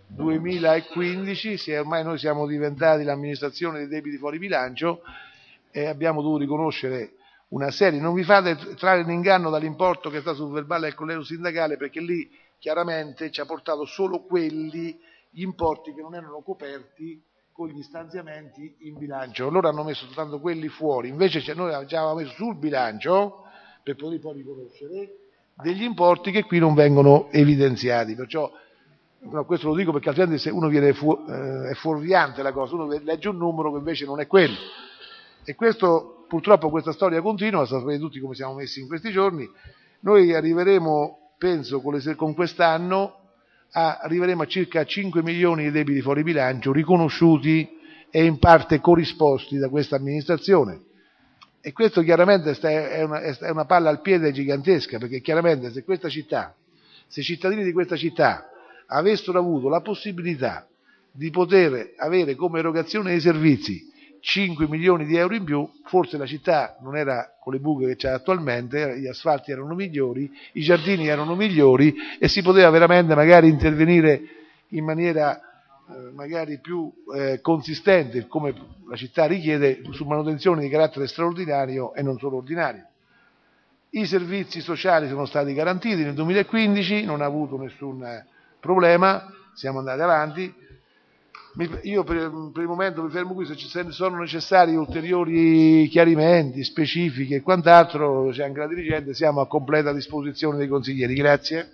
2015, ormai noi siamo diventati l'amministrazione dei debiti fuori bilancio e abbiamo dovuto riconoscere una serie, non vi fate trarre in inganno dall'importo che sta sul verbale del collegio sindacale, perché lì chiaramente ci ha portato solo gli importi che non erano coperti con gli stanziamenti in bilancio. Loro hanno messo soltanto quelli fuori, invece noi già avevamo messo sul bilancio, per poter poi riconoscere, degli importi che qui non vengono evidenziati. Perciò questo lo dico perché altrimenti se uno viene è fuorviante la cosa, uno legge un numero che invece non è quello. E questo, purtroppo questa storia continua, sapete tutti come siamo messi in questi giorni. Noi arriveremo, penso, con quest'anno arriveremo a circa 5 milioni di debiti fuori bilancio riconosciuti e in parte corrisposti da questa amministrazione. E questo chiaramente è una palla al piede gigantesca, perché chiaramente se i cittadini di questa città avessero avuto la possibilità di poter avere come erogazione dei servizi 5 milioni di euro in più, forse la città non era con le buche che c'è attualmente, gli asfalti erano migliori, i giardini erano migliori e si poteva veramente magari intervenire in maniera magari più consistente, come la città richiede, su manutenzione di carattere straordinario e non solo ordinario. I servizi sociali sono stati garantiti nel 2015, non ha avuto nessun problema, siamo andati avanti. Io per il momento mi fermo qui, se ci sono necessari ulteriori chiarimenti, specifiche e quant'altro, c'è anche la dirigente, siamo a completa disposizione dei consiglieri. Grazie.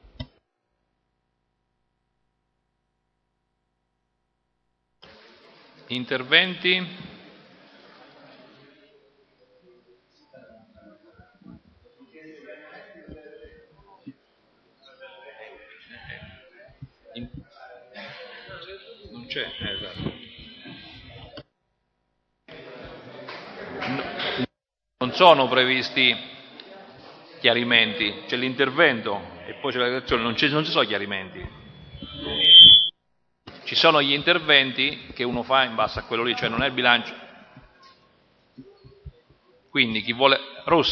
Interventi? Non c'è, esatto. Non sono previsti chiarimenti, c'è l'intervento e poi c'è la relazione, non ci sono chiarimenti. Ci sono gli interventi che uno fa in base a quello lì, cioè non è il bilancio. Quindi chi vuole... Rosso.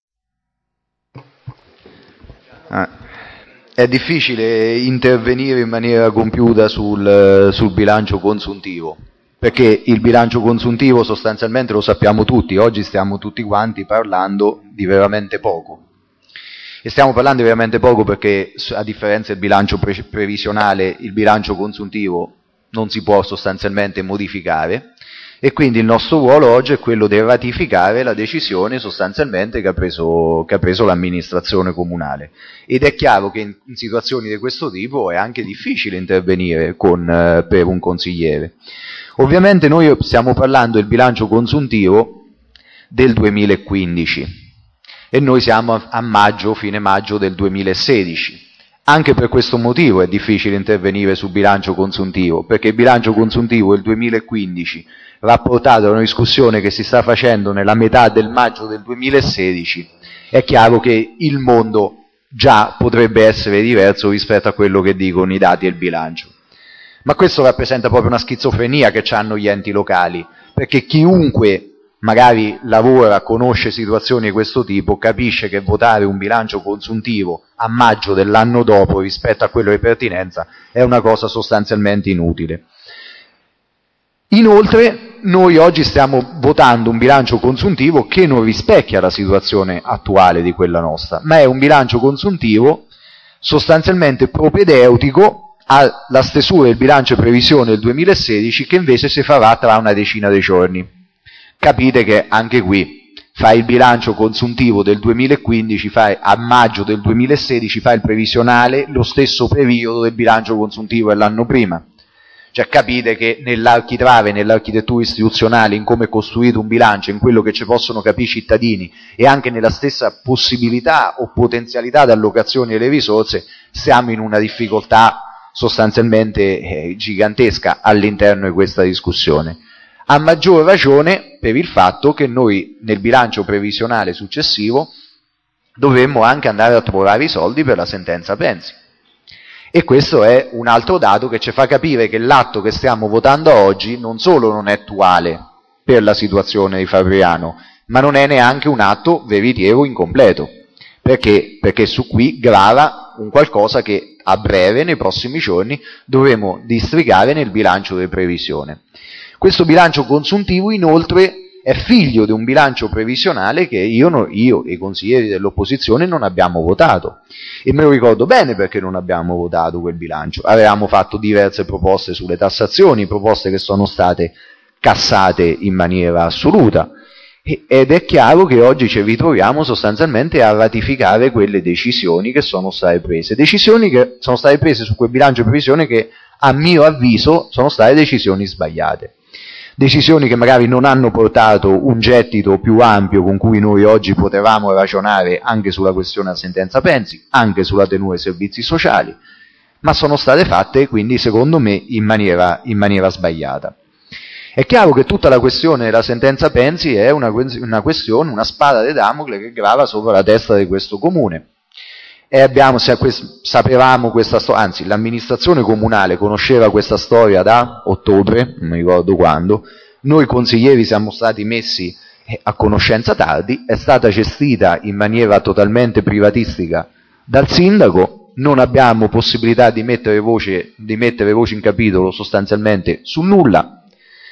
È difficile intervenire in maniera compiuta sul bilancio consuntivo, perché il bilancio consuntivo sostanzialmente lo sappiamo tutti, oggi stiamo tutti quanti parlando di veramente poco. E stiamo parlando di veramente poco perché, a differenza del bilancio previsionale, il bilancio consuntivo non si può sostanzialmente modificare, e quindi il nostro ruolo oggi è quello di ratificare la decisione sostanzialmente che ha preso l'amministrazione comunale. Ed è chiaro che in situazioni di questo tipo è anche difficile intervenire per un consigliere. Ovviamente noi stiamo parlando del bilancio consuntivo del 2015. e noi siamo a maggio, fine maggio del 2016. Anche per questo motivo è difficile intervenire sul bilancio consuntivo, perché il bilancio consuntivo del 2015, rapportato a una discussione che si sta facendo nella metà del maggio del 2016, è chiaro che il mondo già potrebbe essere diverso rispetto a quello che dicono i dati e il bilancio. Ma questo rappresenta proprio una schizofrenia che hanno gli enti locali, perché chiunque magari lavora, conosce situazioni di questo tipo, capisce che votare un bilancio consuntivo a maggio dell'anno dopo rispetto a quello di pertinenza è una cosa sostanzialmente inutile. Inoltre, noi oggi stiamo votando un bilancio consuntivo che non rispecchia la situazione attuale di quella nostra, ma è un bilancio consuntivo sostanzialmente propedeutico alla stesura del bilancio previsione del 2016 che invece si farà tra una decina di giorni. Capite che anche qui fai il bilancio consuntivo del 2015, fai a maggio del 2016, fai il previsionale lo stesso periodo del bilancio consuntivo dell'anno prima. Cioè capite che nell'architrave, nell'architettura istituzionale, in come è costruito un bilancio, in quello che ci possono capire i cittadini e anche nella stessa possibilità o potenzialità di allocazione delle risorse, siamo in una difficoltà sostanzialmente gigantesca all'interno di questa discussione. A maggior ragione per il fatto che noi nel bilancio previsionale successivo dovremmo anche andare a trovare i soldi per la sentenza Pensi. E questo è un altro dato che ci fa capire che l'atto che stiamo votando oggi non solo non è attuale per la situazione di Fabriano, ma non è neanche un atto veritiero incompleto. Perché? Perché su qui grava un qualcosa che a breve, nei prossimi giorni, dovremo districare nel bilancio di previsione. Questo bilancio consuntivo inoltre è figlio di un bilancio previsionale che io e i consiglieri dell'opposizione non abbiamo votato. E me lo ricordo bene perché non abbiamo votato quel bilancio. Avevamo fatto diverse proposte sulle tassazioni, proposte che sono state cassate in maniera assoluta. Ed è chiaro che oggi ci ritroviamo sostanzialmente a ratificare quelle decisioni che sono state prese. Decisioni che sono state prese su quel bilancio di previsione che, a mio avviso, sono state decisioni sbagliate. Decisioni che magari non hanno portato un gettito più ampio con cui noi oggi potevamo ragionare anche sulla questione della sentenza Pensi, anche sulla tenuta dei servizi sociali, ma sono state fatte quindi secondo me in maniera sbagliata. È chiaro che tutta la questione della sentenza Pensi è una questione, una spada di Damocle che grava sopra la testa di questo comune. E sapevamo questa storia, anzi l'amministrazione comunale conosceva questa storia da ottobre, non mi ricordo quando, noi consiglieri siamo stati messi a conoscenza tardi, è stata gestita in maniera totalmente privatistica dal sindaco, non abbiamo possibilità di mettere voce in capitolo sostanzialmente su nulla.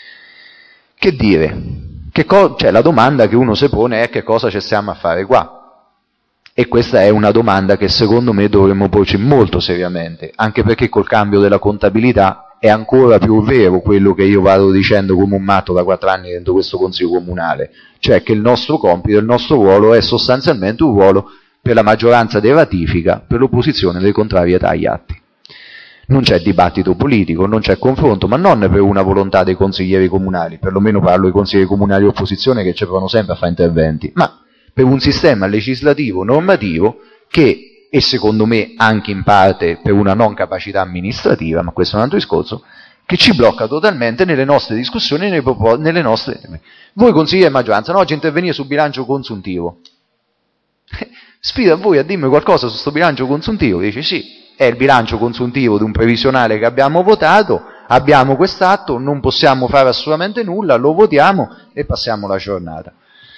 Che dire? Cioè, la domanda che uno si pone è che cosa ci stiamo a fare qua? E questa è una domanda che secondo me dovremmo porci molto seriamente, anche perché col cambio della contabilità è ancora più vero quello che io vado dicendo come un matto da 4 anni dentro questo Consiglio Comunale, cioè che il nostro compito, il nostro ruolo è sostanzialmente un ruolo per la maggioranza di ratifica, per l'opposizione delle contrarietà agli atti. Non c'è dibattito politico, non c'è confronto, ma non per una volontà dei consiglieri comunali, perlomeno parlo dei consiglieri comunali di opposizione che ci provano sempre a fare interventi, ma per un sistema legislativo, normativo, che, e secondo me anche in parte per una non capacità amministrativa, ma questo è un altro discorso, che ci blocca totalmente nelle nostre discussioni, nelle nostre... Voi consiglieri di maggioranza, no, oggi intervenire sul bilancio consuntivo. Sfido a voi a dirmi qualcosa su questo bilancio consuntivo, dice sì, è il bilancio consuntivo di un previsionale che abbiamo votato, abbiamo quest'atto, non possiamo fare assolutamente nulla, lo votiamo e passiamo la giornata.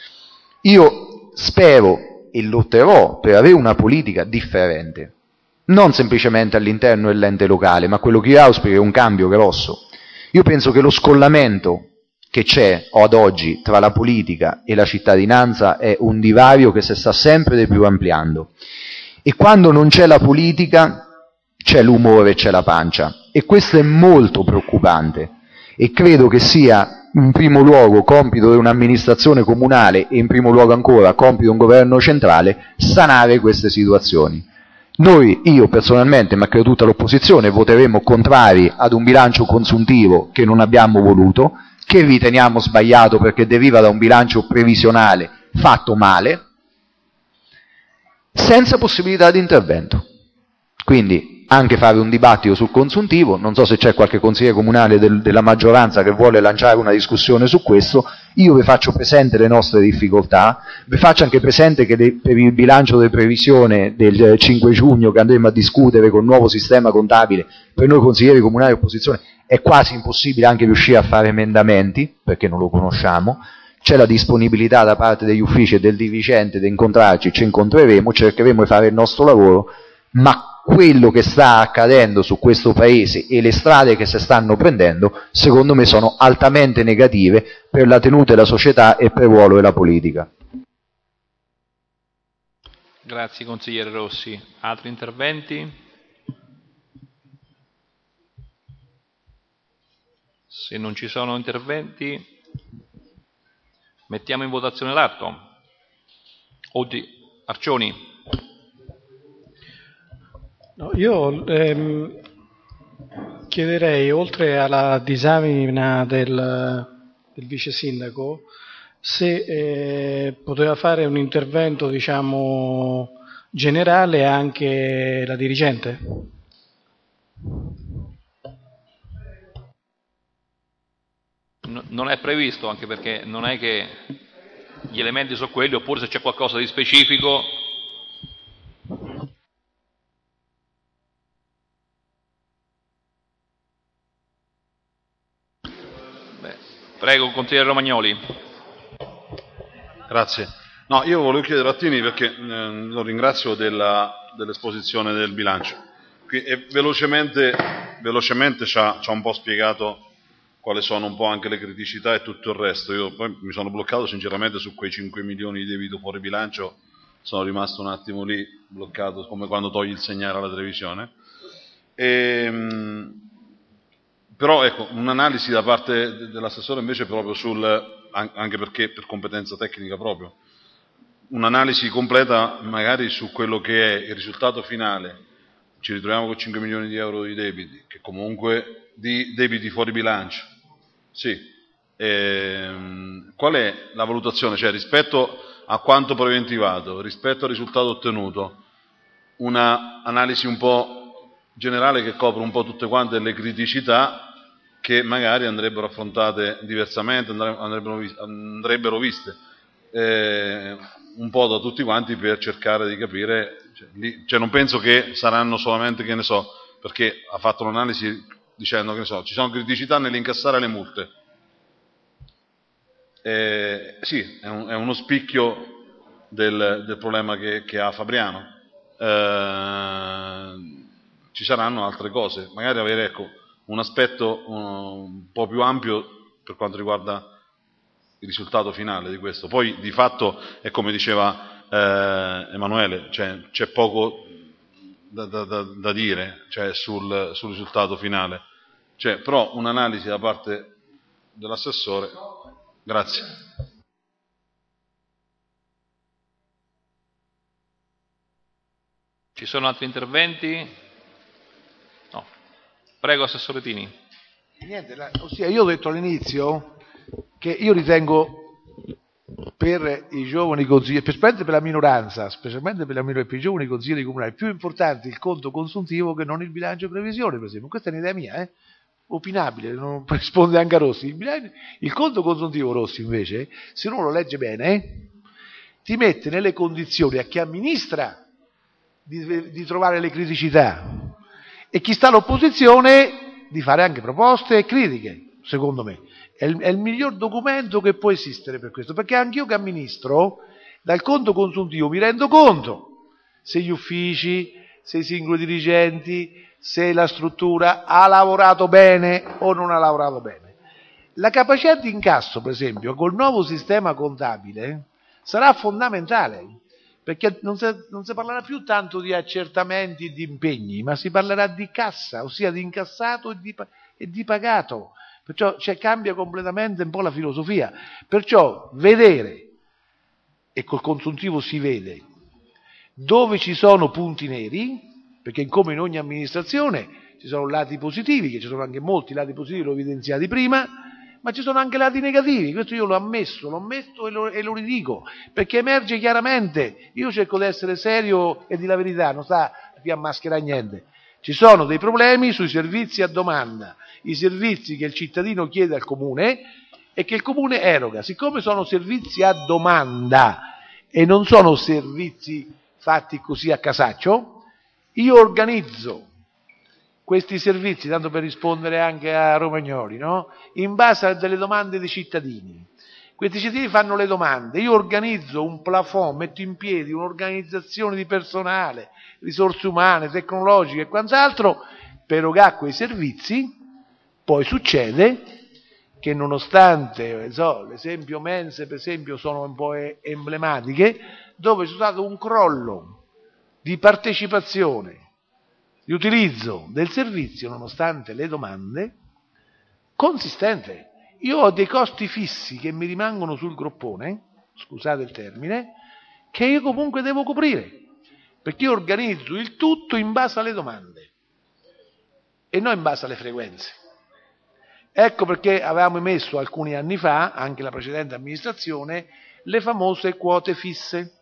Io spero e lotterò per avere una politica differente, non semplicemente all'interno dell'ente locale, ma quello che io auspico è un cambio grosso. Io penso che lo scollamento che c'è ad oggi tra la politica e la cittadinanza è un divario che si sta sempre di più ampliando. E quando non c'è la politica c'è l'umore, c'è la pancia. E questo è molto preoccupante. E credo che sia in primo luogo compito di un'amministrazione comunale e in primo luogo ancora compito di un governo centrale sanare queste situazioni. Io personalmente, ma credo tutta l'opposizione, voteremo contrari ad un bilancio consuntivo che non abbiamo voluto, che riteniamo sbagliato perché deriva da un bilancio previsionale fatto male, senza possibilità di intervento. Quindi anche fare un dibattito sul consuntivo, non so se c'è qualche consigliere comunale della maggioranza che vuole lanciare una discussione su questo, io vi faccio presente le nostre difficoltà, vi faccio anche presente che per il bilancio di previsione del 5 giugno che andremo a discutere con il nuovo sistema contabile, per noi consiglieri comunali di opposizione è quasi impossibile anche riuscire a fare emendamenti, perché non lo conosciamo. C'è la disponibilità da parte degli uffici e del dirigente di incontrarci, ci incontreremo, cercheremo di fare il nostro lavoro, ma quello che sta accadendo su questo Paese e le strade che si stanno prendendo, secondo me sono altamente negative per la tenuta della società e per il ruolo della politica. Grazie consigliere Rossi. Altri interventi? Se non ci sono interventi, mettiamo in votazione l'atto. Arcioni. No, io chiederei, oltre alla disamina del vice sindaco, se poteva fare un intervento, diciamo, generale anche la dirigente. Non è previsto, anche perché non è che gli elementi sono quelli, oppure se c'è qualcosa di specifico. Prego, consigliere Romagnoli. Grazie. No, io volevo chiedere a Tini, perché lo ringrazio dell'esposizione del bilancio. E velocemente ci ha un po' spiegato quali sono un po' anche le criticità e tutto il resto. Io poi mi sono bloccato sinceramente su quei 5 milioni di debito fuori bilancio, sono rimasto un attimo lì bloccato, come quando togli il segnale alla televisione. Però ecco, un'analisi da parte dell'assessore invece proprio anche perché per competenza tecnica proprio, un'analisi completa magari su quello che è il risultato finale. Ci ritroviamo con 5 milioni di euro di debiti, che comunque di debiti fuori bilancio. Sì. Qual è la valutazione? Cioè rispetto a quanto preventivato, rispetto al risultato ottenuto, una analisi un po' generale che copre un po' tutte quante le criticità che magari andrebbero affrontate diversamente, andrebbero viste un po' da tutti quanti per cercare di capire, cioè non penso che saranno solamente, che ne so, perché ha fatto un'analisi dicendo che ne so, ci sono criticità nell'incassare le multe. Sì, è uno spicchio del problema che ha Fabriano. Ci saranno altre cose, magari avere un aspetto un po' più ampio per quanto riguarda il risultato finale di questo. Poi di fatto è come diceva Emanuele, cioè, c'è poco da dire, cioè, sul risultato finale, cioè, però un'analisi da parte dell'assessore. Grazie. Ci sono altri interventi? No. Prego, assessore Tini. Niente, ossia io ho detto all'inizio che io ritengo per i giovani consiglieri, specialmente per la minoranza, specialmente per i giovani consiglieri comunali, più importante il conto consuntivo che non il bilancio previsione, per esempio. Questa è un'idea mia, opinabile, non risponde anche a Rossi. Il conto consuntivo, Rossi, invece, se uno lo legge bene, ti mette nelle condizioni a chi amministra di trovare le criticità e chi sta all'opposizione di fare anche proposte e critiche, secondo me. È il miglior documento che può esistere per questo, perché anch'io che amministro, dal conto consuntivo mi rendo conto se gli uffici, se i singoli dirigenti, se la struttura ha lavorato bene o non ha lavorato bene. La capacità di incasso, per esempio, col nuovo sistema contabile sarà fondamentale, perché non si parlerà più tanto di accertamenti e di impegni, ma si parlerà di cassa, ossia di incassato e di pagato. Perciò cambia completamente un po' la filosofia. Perciò vedere, e col consuntivo si vede, dove ci sono punti neri, perché come in ogni amministrazione ci sono lati positivi, che ci sono anche molti lati positivi, l'ho evidenziati prima, ma ci sono anche lati negativi, questo io l'ho ammesso e lo ridico, perché emerge chiaramente. Io cerco di essere serio e di la verità, non sta qui a mascherare niente. Ci sono dei problemi sui servizi a domanda, i servizi che il cittadino chiede al comune e che il comune eroga. Siccome sono servizi a domanda e non sono servizi fatti così a casaccio, io organizzo questi servizi, tanto per rispondere anche a Romagnoli, no? In base a delle domande dei cittadini. Questi cittadini fanno le domande, io organizzo un plafond, metto in piedi un'organizzazione di personale, risorse umane, tecnologiche e quant'altro per erogare quei servizi. Poi succede che nonostante, l'esempio mense per esempio sono un po' emblematiche, dove c'è stato un crollo di partecipazione, di utilizzo del servizio nonostante le domande, consistente. Io ho dei costi fissi che mi rimangono sul groppone, scusate il termine, che io comunque devo coprire, perché io organizzo il tutto in base alle domande e non in base alle frequenze. Ecco perché avevamo emesso alcuni anni fa, anche la precedente amministrazione, le famose quote fisse,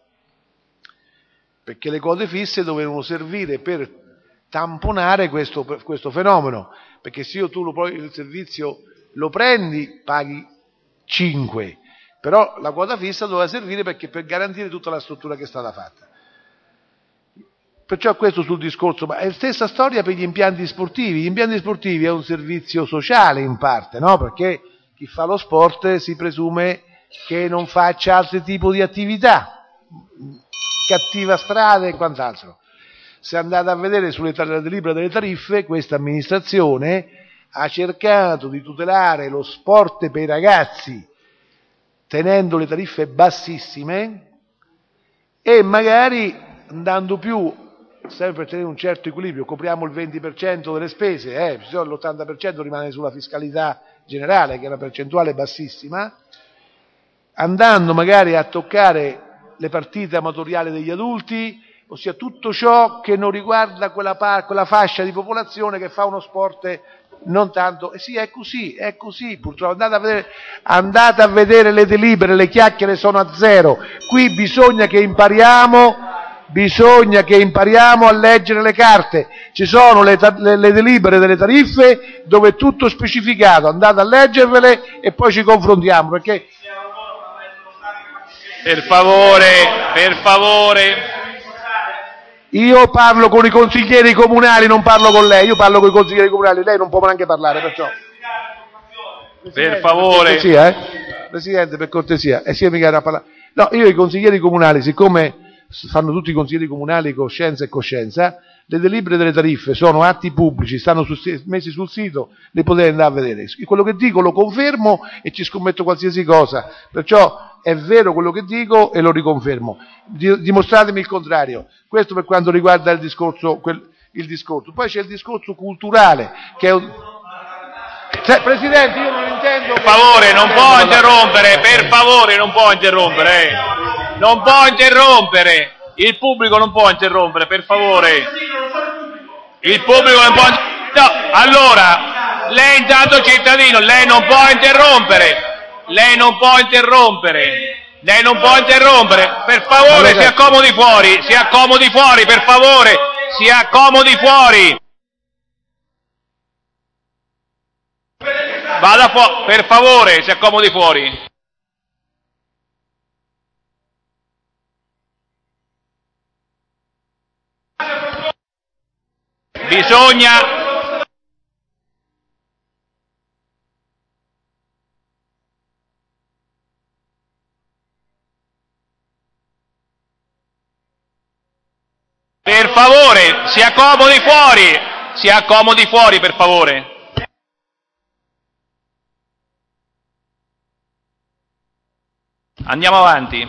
perché le quote fisse dovevano servire per tamponare questo fenomeno, perché se il servizio lo prendi paghi 5, però la quota fissa doveva servire per garantire tutta la struttura che è stata fatta. Perciò questo sul discorso, ma è la stessa storia per gli impianti sportivi. Gli impianti sportivi è un servizio sociale in parte, no? Perché chi fa lo sport si presume che non faccia altri tipi di attività, cattiva strada e quant'altro. Se andate a vedere sulle delibere delle tariffe, questa amministrazione ha cercato di tutelare lo sport per i ragazzi tenendo le tariffe bassissime e magari andando più, sempre per tenere un certo equilibrio, copriamo il 20% delle spese, l'80% rimane sulla fiscalità generale che è una percentuale bassissima, andando magari a toccare le partite amatoriali degli adulti, ossia tutto ciò che non riguarda quella fascia di popolazione che fa uno sport non tanto. Sì, è così, purtroppo. Andate a vedere le delibere, le chiacchiere sono a zero. Qui bisogna che impariamo a leggere le carte. Ci sono le delibere delle tariffe dove è tutto specificato, andate a leggervele e poi ci confrontiamo, perché per favore. Io parlo con i consiglieri comunali, non parlo con lei, io parlo con i consiglieri comunali, lei non può neanche parlare, perciò. Per favore. Presidente, per cortesia, mica era a parlare. No, io i consiglieri comunali, siccome fanno tutti i consiglieri comunali coscienza e coscienza, le delibere delle tariffe sono atti pubblici, stanno messi sul sito, li potete andare a vedere. Quello che dico lo confermo e ci scommetto qualsiasi cosa, perciò è vero quello che dico e lo riconfermo. Dimostratemi il contrario. Questo per quanto riguarda il discorso. Poi c'è il discorso culturale, che è un... Presidente, io non intendo... Per favore, non può interrompere, per favore, non può interrompere. Non può interrompere. Il pubblico non può interrompere, per favore. Il pubblico non può... No, allora, lei intanto cittadino, lei non può interrompere. Lei non può interrompere, per favore, si accomodi fuori, per favore, si accomodi fuori. Vada fuori, per favore, si accomodi fuori. Bisogna... Per favore, si accomodi fuori, per favore. Andiamo avanti.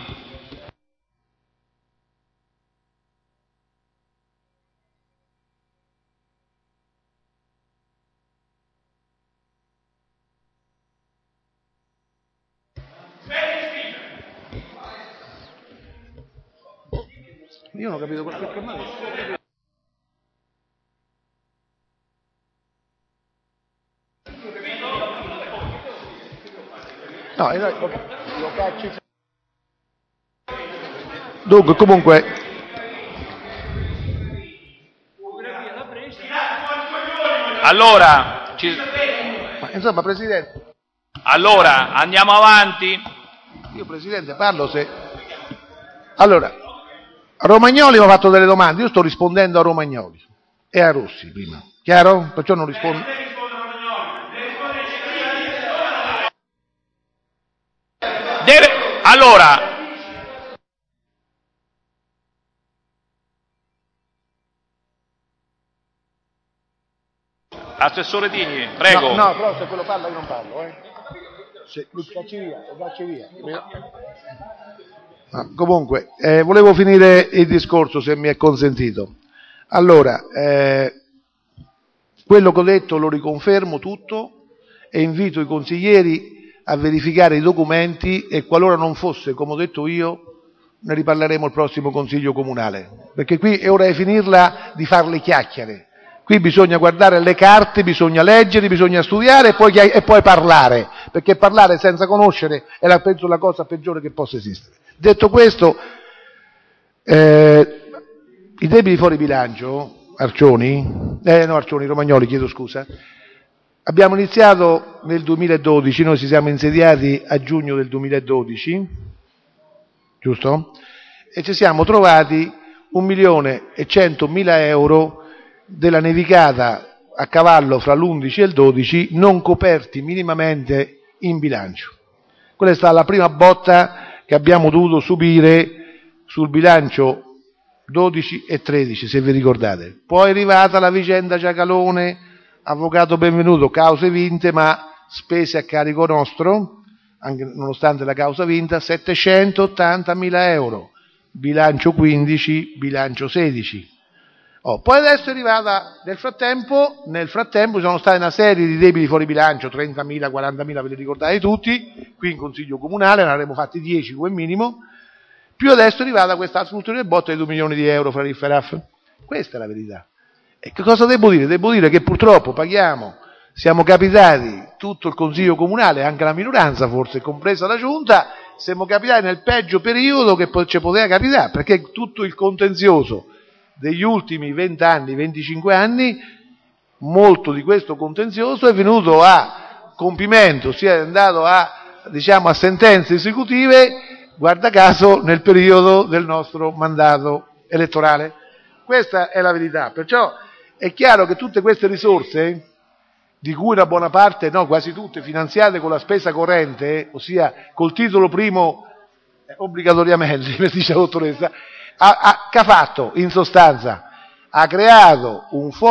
Io non ho capito perché male. No, okay. Dunque, comunque... Allora, insomma, Presidente... Allora, andiamo avanti. Io, Presidente, parlo se... Allora, Romagnoli mi ha fatto delle domande, io sto rispondendo a Romagnoli e a Rossi prima, chiaro? Perciò non rispondo... Allora... Assessore Digni, prego. No, però se quello parla io non parlo, Se, facci via. Comunque, volevo finire il discorso, se mi è consentito. Allora, quello che ho detto lo riconfermo tutto e invito i consiglieri a verificare i documenti e qualora non fosse come ho detto io, ne riparleremo al prossimo Consiglio Comunale, perché qui è ora di finirla di fare le chiacchiere. Qui bisogna guardare le carte, bisogna leggere, bisogna studiare e poi parlare, perché parlare senza conoscere è penso la cosa peggiore che possa esistere. Detto questo, i debiti fuori bilancio, Romagnoli, chiedo scusa, abbiamo iniziato nel 2012, noi ci siamo insediati a giugno del 2012, giusto? E ci siamo trovati 1.100.000 euro della nevicata a cavallo fra l'11 e il 12 non coperti minimamente in bilancio. Quella è stata la prima botta che abbiamo dovuto subire sul bilancio 12 e 13, se vi ricordate. Poi è arrivata la vicenda Giacalone, avvocato benvenuto, cause vinte ma spese a carico nostro, anche nonostante la causa vinta, 780.000 euro, bilancio 15, bilancio 16. Poi adesso è arrivata, nel frattempo ci sono state una serie di debiti fuori bilancio, 30.000, 40.000, ve li ricordate tutti, qui in Consiglio Comunale, ne avremmo fatti 10 come minimo, più adesso è arrivata questa ulteriore botta di 2 milioni di euro fra Riff e Raff. Questa è la verità. E che cosa devo dire? Devo dire che purtroppo siamo capitati, tutto il Consiglio Comunale, anche la minoranza forse, compresa la Giunta, siamo capitati nel peggio periodo che ci poteva capitare, perché tutto il contenzioso degli ultimi 20 anni, 25 anni, molto di questo contenzioso è venuto a compimento, è andato a sentenze esecutive, guarda caso, nel periodo del nostro mandato elettorale. Questa è la verità. Perciò è chiaro che tutte queste risorse, di cui una buona parte, no, quasi tutte, finanziate con la spesa corrente, ossia col titolo primo obbligatoriamente, come dice la dottoressa, che ha fatto in sostanza? Ha creato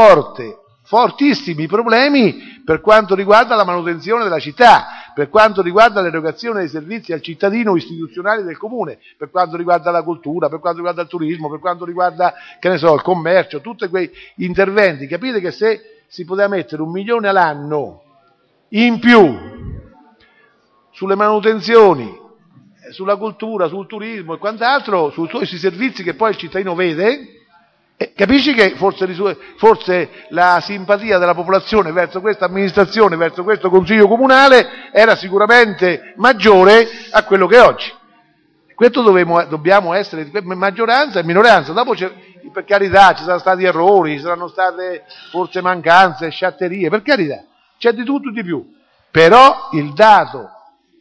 fortissimi problemi per quanto riguarda la manutenzione della città, per quanto riguarda l'erogazione dei servizi al cittadino istituzionali del comune, per quanto riguarda la cultura, per quanto riguarda il turismo, per quanto riguarda, il commercio, tutti quei interventi. Capite che se si poteva mettere 1 milione all'anno in più sulle manutenzioni, sulla cultura, sul turismo e quant'altro, sui servizi che poi il cittadino vede, capisci che forse la simpatia della popolazione verso questa amministrazione, verso questo Consiglio Comunale era sicuramente maggiore a quello che è oggi. Questo dobbiamo essere maggioranza e minoranza. Dopo per carità ci saranno stati errori, ci saranno state forse mancanze, sciatterie, per carità, c'è di tutto e di più. Però il dato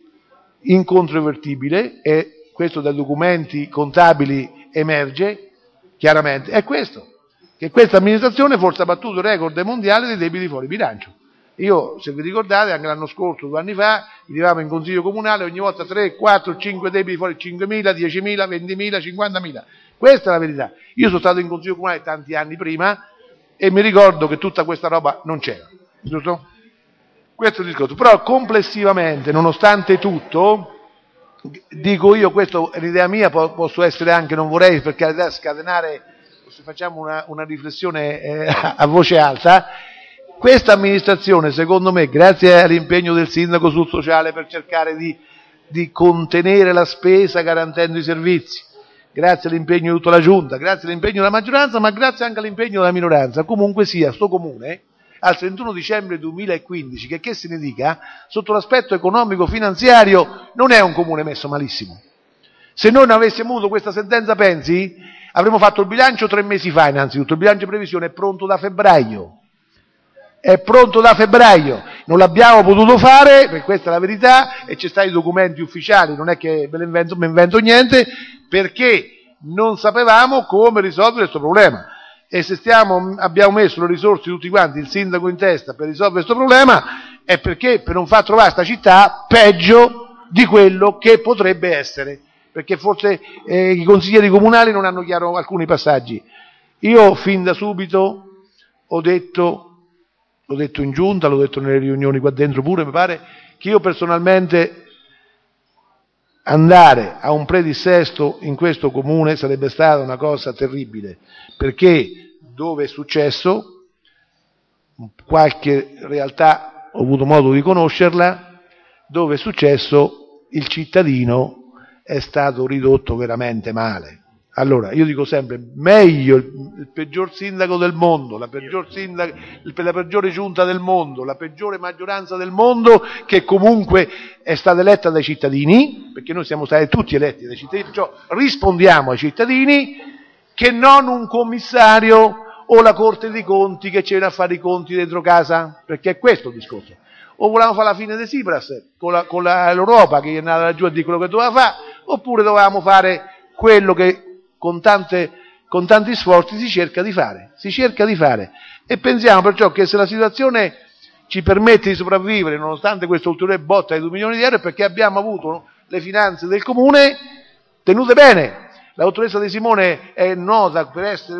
incontrovertibile, e questo dai documenti contabili emerge chiaramente, è questo, che questa amministrazione forse ha battuto il record mondiale dei debiti fuori bilancio. Io, se vi ricordate, anche l'anno scorso, 2 anni fa, arrivavamo in Consiglio Comunale, ogni volta 3, 4, 5 debiti fuori, 5.000, 10.000, 20.000, 50.000. Questa è la verità. Io sono stato in Consiglio Comunale tanti anni prima e mi ricordo che tutta questa roba non c'era, giusto? Questo è il discorso. Però complessivamente, nonostante tutto, dico io, questa è l'idea mia, posso essere anche, non vorrei per carità scatenare, se facciamo una riflessione a voce alta, questa amministrazione, secondo me, grazie all'impegno del sindaco sul sociale per cercare di contenere la spesa garantendo i servizi, grazie all'impegno di tutta la Giunta, grazie all'impegno della maggioranza, ma grazie anche all'impegno della minoranza, comunque sia, sto comune al 31 dicembre 2015, che se ne dica, sotto l'aspetto economico-finanziario non è un comune messo malissimo. Se noi non avessimo avuto questa sentenza Pensi, avremmo fatto il bilancio 3 mesi fa innanzitutto, il bilancio di previsione è pronto da febbraio. È pronto da febbraio, non l'abbiamo potuto fare, perché questa è la verità, e c'è stati i documenti ufficiali, non è che me ne invento niente, perché non sapevamo come risolvere questo problema. E se abbiamo messo le risorse tutti quanti, il sindaco in testa, per risolvere questo problema, è perché per non far trovare questa città peggio di quello che potrebbe essere, perché forse i consiglieri comunali non hanno chiaro alcuni passaggi. Io fin da subito l'ho detto in giunta, l'ho detto nelle riunioni qua dentro pure, mi pare, che io personalmente andare a un predissesto in questo comune sarebbe stata una cosa terribile, perché dove è successo, qualche realtà ho avuto modo di conoscerla, dove è successo il cittadino è stato ridotto veramente male. Allora, io dico sempre, meglio il peggior sindaco del mondo, la peggiore giunta del mondo, la peggiore maggioranza del mondo, che comunque è stata eletta dai cittadini, perché noi siamo stati tutti eletti dai cittadini, perciò rispondiamo ai cittadini, che non un commissario o la Corte dei Conti che ci viene a fare i conti dentro casa, perché è questo il discorso. O volevamo fare la fine di Tsipras con l'Europa che è andata laggiù a dire quello che doveva fare, oppure dovevamo fare quello che con tanti sforzi si cerca di fare. E pensiamo perciò che se la situazione ci permette di sopravvivere, nonostante questa ulteriore botta di 2 milioni di euro, è perché abbiamo avuto le finanze del comune tenute bene. La dottoressa De Simone è nota per essere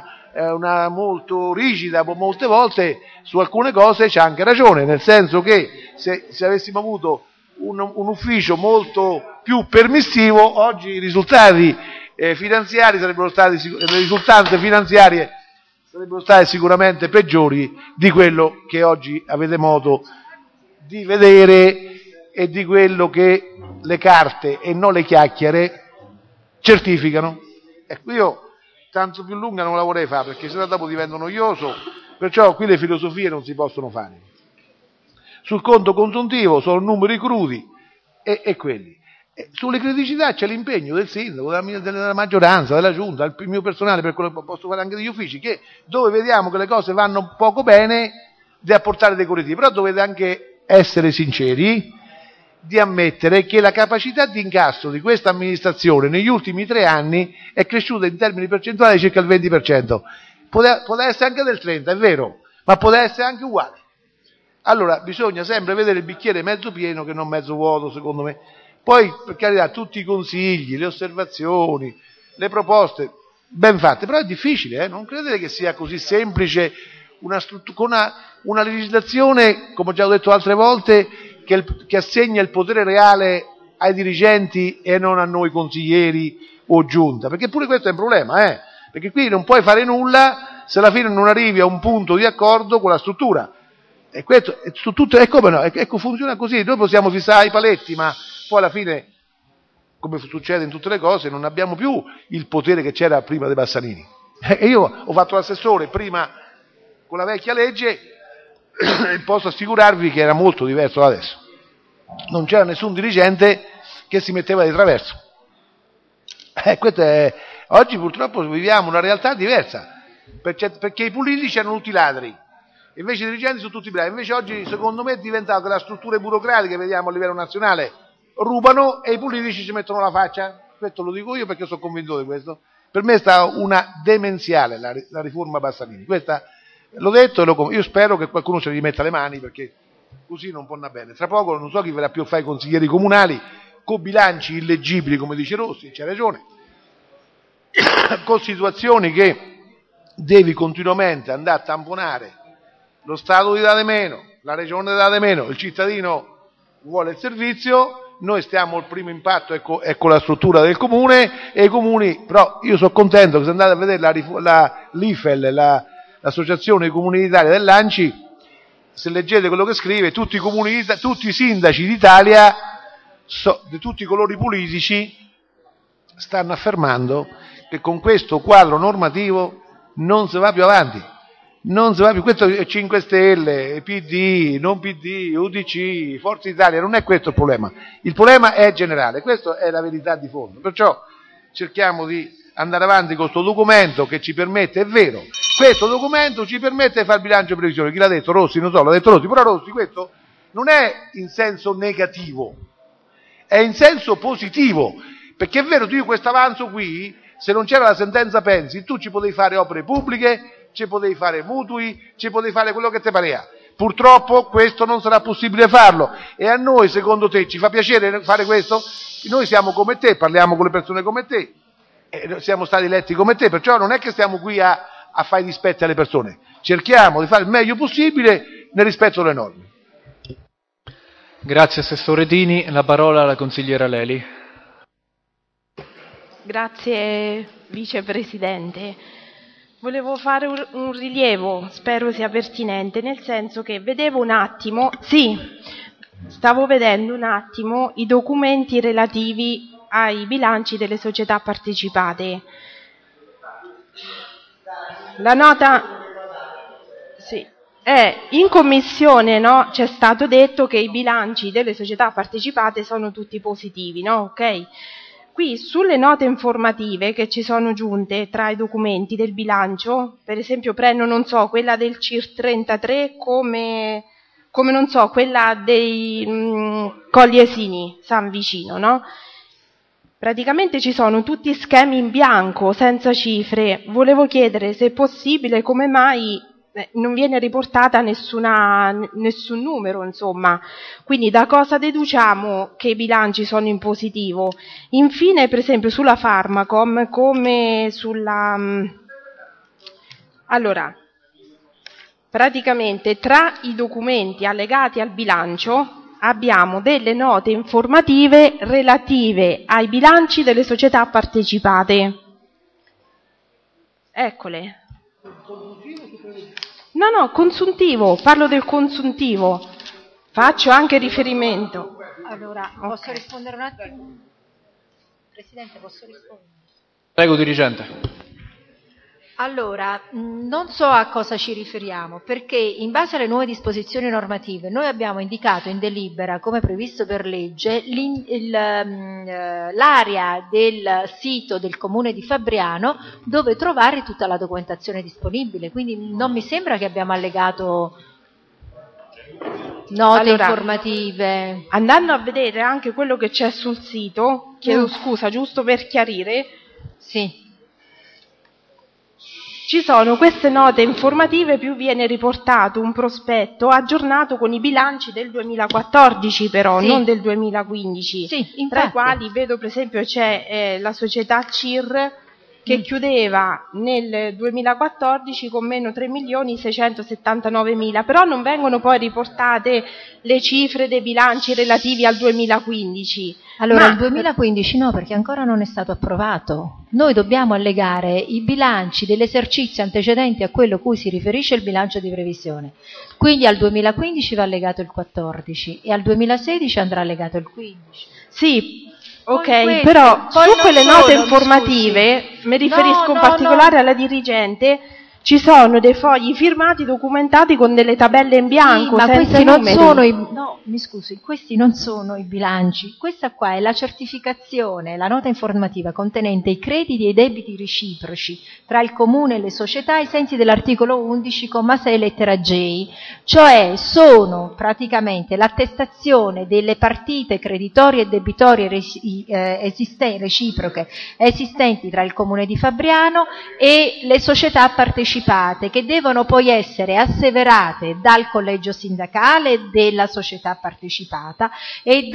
una molto rigida, molte volte su alcune cose c'ha anche ragione, nel senso che se avessimo avuto un ufficio molto più permissivo, oggi i risultati finanziari le risultanze finanziarie sarebbero state sicuramente peggiori di quello che oggi avete modo di vedere e di quello che le carte e non le chiacchiere certificano. Ecco, io tanto più lunga non la vorrei fare, perché sennò dopo divento noioso, perciò qui le filosofie non si possono fare. Sul conto consuntivo sono numeri crudi e quelli. Sulle criticità c'è l'impegno del sindaco, della maggioranza, della giunta, il mio personale, per quello che posso fare anche degli uffici, che dove vediamo che le cose vanno poco bene, di apportare dei correttivi. Però dovete anche essere sinceri di ammettere che la capacità di incasso di questa amministrazione negli ultimi 3 anni è cresciuta in termini percentuali di circa il 20%. Poteva essere anche del 30%, è vero, ma poteva essere anche uguale. Allora bisogna sempre vedere il bicchiere mezzo pieno che non mezzo vuoto, secondo me. Poi, per carità, tutti i consigli, le osservazioni, le proposte, ben fatte, però è difficile, non credete che sia così semplice con una legislazione, come ho già detto altre volte, che assegna il potere reale ai dirigenti e non a noi consiglieri o giunta, perché pure questo è un problema, perché qui non puoi fare nulla se alla fine non arrivi a un punto di accordo con la struttura. E questo su tutto, ecco, funziona così. Noi possiamo fissare i paletti, ma poi alla fine, come succede in tutte le cose, non abbiamo più il potere che c'era prima dei Bassanini. E io ho fatto l'assessore prima con la vecchia legge e posso assicurarvi che era molto diverso da adesso. Non c'era nessun dirigente che si metteva di traverso. Oggi purtroppo viviamo una realtà diversa, perché i politici hanno tutti i ladri. Invece i dirigenti sono tutti bravi. Invece oggi, secondo me, è diventato che le strutture burocratiche, vediamo a livello nazionale, rubano e i politici ci mettono la faccia. Questo lo dico io perché sono convinto di questo. Per me è stata una demenziale la riforma Bassanini. Questa l'ho detto e io spero che qualcuno ci rimetta le mani, perché così non può andare bene. Tra poco non so chi verrà più a fare i consiglieri comunali con bilanci illeggibili, come dice Rossi, c'ha ragione, con situazioni che devi continuamente andare a tamponare. Lo Stato ti dà di meno, la Regione ti dà di meno, il cittadino vuole il servizio, noi stiamo, il primo impatto è con la struttura del comune, e i comuni, però io sono contento che se andate a vedere l'IFEL, l'Associazione dei Comuni d'Italia dell'ANCI, se leggete quello che scrive, tutti i sindaci d'Italia, di tutti i colori politici, stanno affermando che con questo quadro normativo non si va più avanti. Non si va più, questo è 5 Stelle, PD, non PD, UDC, Forza Italia, non è questo il problema è generale, questa è la verità di fondo, perciò cerchiamo di andare avanti con questo documento che ci permette, è vero, questo documento ci permette di fare il bilancio di previsione, chi l'ha detto? Rossi, non so, l'ha detto Rossi, però Rossi questo non è in senso negativo, è in senso positivo, perché è vero, tu questo avanzo qui, se non c'era la sentenza Pensi, tu ci potevi fare opere pubbliche, ci potevi fare mutui, ci potevi fare quello che ti pareva. Purtroppo questo non sarà possibile farlo e a noi, secondo te, ci fa piacere fare questo? Noi siamo come te, parliamo con le persone come te, siamo stati eletti come te, perciò non è che stiamo qui a fare i dispetti alle persone, cerchiamo di fare il meglio possibile nel rispetto delle norme. Grazie Assessore Dini, la parola alla consigliera Leli. Grazie Vicepresidente. Volevo fare un rilievo, spero sia pertinente, nel senso che stavo vedendo un attimo i documenti relativi ai bilanci delle società partecipate. La nota in commissione, no? C'è stato detto che i bilanci delle società partecipate sono tutti positivi, no? Ok. Qui sulle note informative che ci sono giunte tra i documenti del bilancio, per esempio prendo, non so, quella del CIR 33 come non so, quella dei Colli Esini, San Vicino, no? Praticamente ci sono tutti schemi in bianco, senza cifre. Volevo chiedere se è possibile, come mai non viene riportata nessun numero, insomma. Quindi da cosa deduciamo che i bilanci sono in positivo? Infine, per esempio, sulla Pharmacom, come sulla... Allora, praticamente tra i documenti allegati al bilancio abbiamo delle note informative relative ai bilanci delle società partecipate. Eccole. No, consuntivo, parlo del consuntivo. Faccio anche riferimento. Allora, posso rispondere un attimo? Presidente, posso rispondere? Prego, dirigente. Allora, non so a cosa ci riferiamo, perché in base alle nuove disposizioni normative noi abbiamo indicato in delibera, come previsto per legge, l'area del sito del Comune di Fabriano dove trovare tutta la documentazione disponibile, quindi non mi sembra che abbiamo allegato note informative. Andando a vedere anche quello che c'è sul sito, chiedo scusa, giusto per chiarire. Sì. Ci sono queste note informative, più viene riportato un prospetto aggiornato con i bilanci del 2014 però, non del 2015, tra i quali vedo per esempio c'è la società CIR che chiudeva nel 2014 con meno 3.679.000, però non vengono poi riportate le cifre dei bilanci relativi al 2015. Allora, il 2015 no, perché ancora non è stato approvato. Noi dobbiamo allegare i bilanci dell'esercizio antecedenti a quello a cui si riferisce il bilancio di previsione. Quindi al 2015 va allegato il 14 e al 2016 andrà allegato il 15. Sì, ok, però su quelle note informative, mi riferisco in particolare alla dirigente, ci sono dei fogli firmati, documentati con delle tabelle in bianco, ma senza questi non numeri. sono no, mi scusi, questi non sono i bilanci. Questa qua è la certificazione, la nota informativa contenente i crediti e i debiti reciproci tra il comune e le società ai sensi dell'articolo 11,6 lettera J, cioè sono praticamente l'attestazione delle partite creditorie e debitorie reciproche esistenti tra il comune di Fabriano e le società partecipate, che devono poi essere asseverate dal collegio sindacale della società partecipata e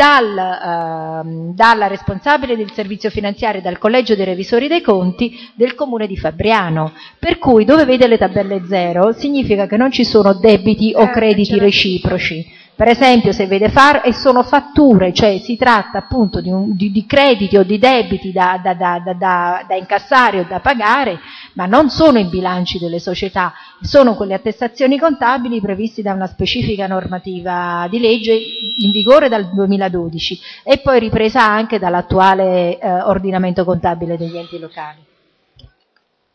dalla responsabile del servizio finanziario e dal collegio dei revisori dei conti del comune di Fabriano. Per cui dove vede le tabelle 0 significa che non ci sono debiti o crediti reciproci. Per esempio, se vede e sono fatture, cioè si tratta appunto di crediti o di debiti da incassare o da pagare, ma non sono i bilanci delle società, sono quelle attestazioni contabili previste da una specifica normativa di legge in vigore dal 2012 e poi ripresa anche dall'attuale ordinamento contabile degli enti locali.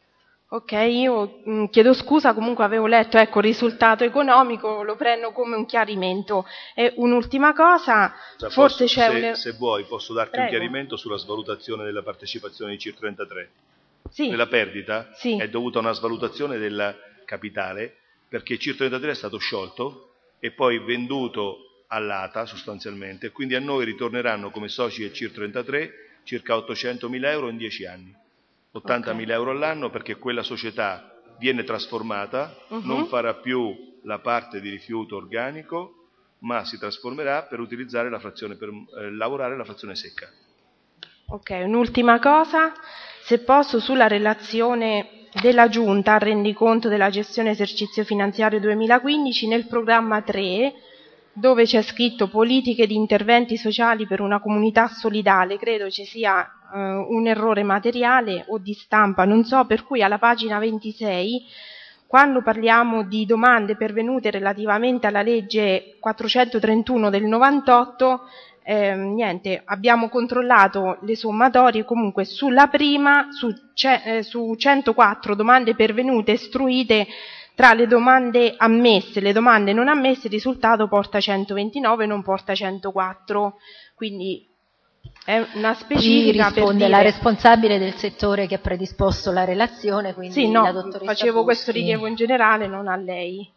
Ok, io chiedo scusa, comunque avevo letto, ecco, risultato economico, lo prendo come un chiarimento. E un'ultima cosa, Cioè, forse c'è se vuoi posso darti Prego. un chiarimento sulla svalutazione della partecipazione di CIR33. Sì. La perdita Sì. è dovuta a una svalutazione del capitale, perché CIR33 è stato sciolto e poi venduto all'ATA sostanzialmente, quindi a noi ritorneranno come soci del CIR33 circa 800.000 euro in 10 anni. 80.000 euro all'anno, perché quella società viene trasformata, non farà più la parte di rifiuto organico, ma si trasformerà per utilizzare la frazione, per lavorare la frazione secca. Ok, un'ultima cosa, se posso, sulla relazione della Giunta al rendiconto della gestione esercizio finanziario 2015, nel programma 3, dove c'è scritto politiche di interventi sociali per una comunità solidale, credo ci sia un errore materiale o di stampa, non so, per cui alla pagina 26, quando parliamo di domande pervenute relativamente alla legge 431 del 98, abbiamo controllato le sommatorie, comunque sulla prima, su 104 domande pervenute istruite, tra le domande ammesse e le domande non ammesse il risultato porta 129 non porta 104, quindi è una specifica. Qui risponde la responsabile del settore che ha predisposto la relazione, quindi sì, no, la dottoressa facevo questo rilievo in generale, non a lei.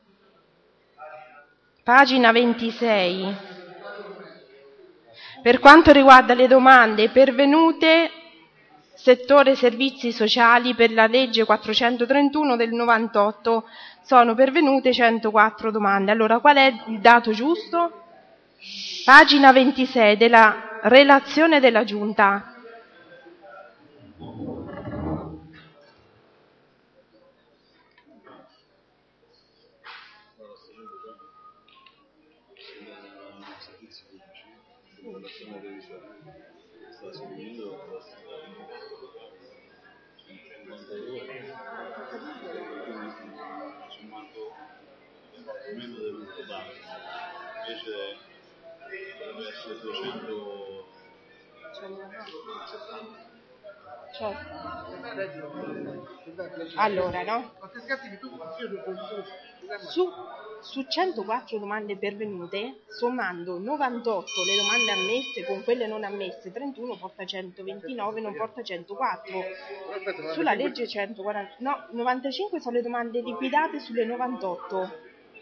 Pagina 26. Per quanto riguarda le domande pervenute, settore servizi sociali, per la legge 431 del 98 sono pervenute 104 domande. Allora, qual è il dato giusto? Pagina 26 della relazione della Giunta. Allora, no? Su 104 domande pervenute, sommando 98 le domande ammesse con quelle non ammesse, 31 porta 129, non porta 104. Sulla legge 140, no, 95 sono le domande liquidate sulle 98.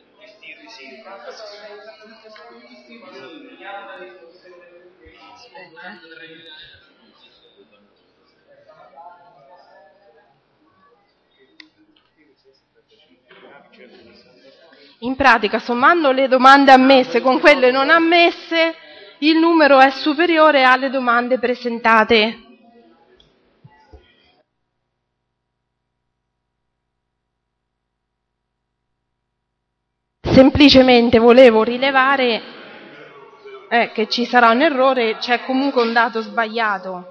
Aspetta. In pratica, sommando le domande ammesse con quelle non ammesse, il numero è superiore alle domande presentate. Semplicemente volevo rilevare che ci sarà un errore, c'è comunque un dato sbagliato.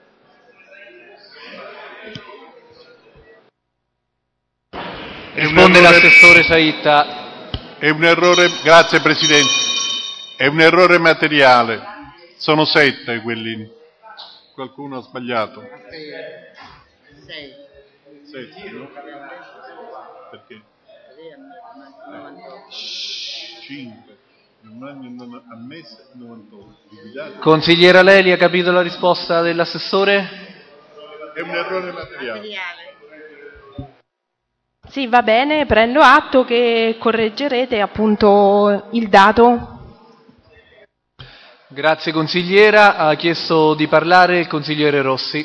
Risponde l'assessore Saitta. È un errore, grazie Presidente, è un errore materiale, sono 7 quelli, qualcuno ha sbagliato. 7, no? Perché? 5, non ammesse 98. Consigliera Leli, ha capito la risposta dell'assessore? È un errore materiale. Sì, va bene, prendo atto che correggerete appunto il dato. Grazie consigliera, ha chiesto di parlare il consigliere Rossi.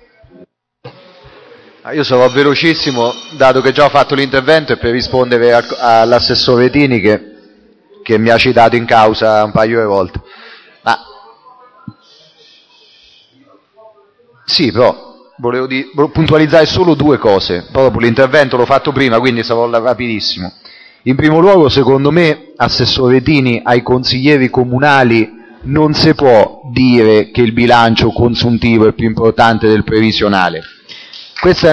Io sarò velocissimo, dato che già ho fatto l'intervento, e per rispondere all'assessore Tini che mi ha citato in causa un paio di volte. Ma sì, però volevo puntualizzare solo due cose. Proprio l'intervento l'ho fatto prima, quindi sarò rapidissimo. In primo luogo, secondo me, assessore Tini, ai consiglieri comunali non si può dire che il bilancio consuntivo è più importante del previsionale. Questo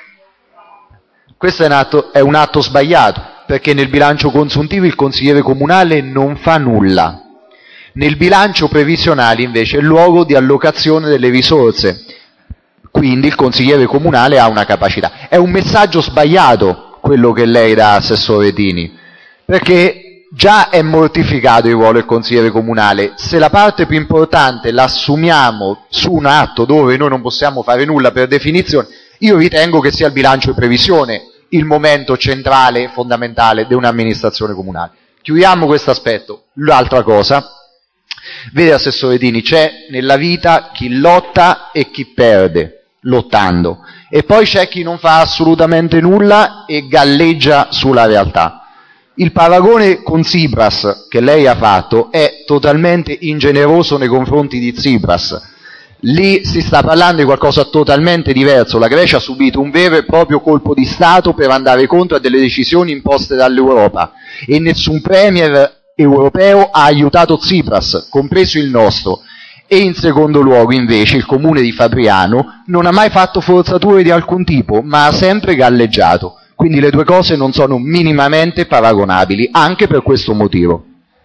è un atto sbagliato, perché nel bilancio consuntivo il consigliere comunale non fa nulla. Nel bilancio previsionale invece è il luogo di allocazione delle risorse, quindi il consigliere comunale ha una capacità. è un messaggio sbagliato quello che lei dà, assessore Tini, perché già è mortificato il ruolo del consigliere comunale. Se la parte più importante l'assumiamo su un atto dove noi non possiamo fare nulla per definizione, io ritengo che sia il bilancio di previsione il momento centrale e fondamentale di un'amministrazione comunale. Chiudiamo questo aspetto. L'altra cosa, vede assessore Tini, c'è nella vita chi lotta e chi perde lottando, e poi c'è chi non fa assolutamente nulla e galleggia sulla realtà. Il paragone con Tsipras che lei ha fatto è totalmente ingeneroso nei confronti di Tsipras. Lì si sta parlando di qualcosa totalmente diverso. La Grecia ha subito un vero e proprio colpo di Stato per andare contro a delle decisioni imposte dall'Europa, e nessun premier europeo ha aiutato Tsipras, compreso il nostro. E in secondo luogo, invece, il comune di Fabriano non ha mai fatto forzature di alcun tipo, ma ha sempre galleggiato. Quindi le due cose non sono minimamente paragonabili, anche per questo motivo.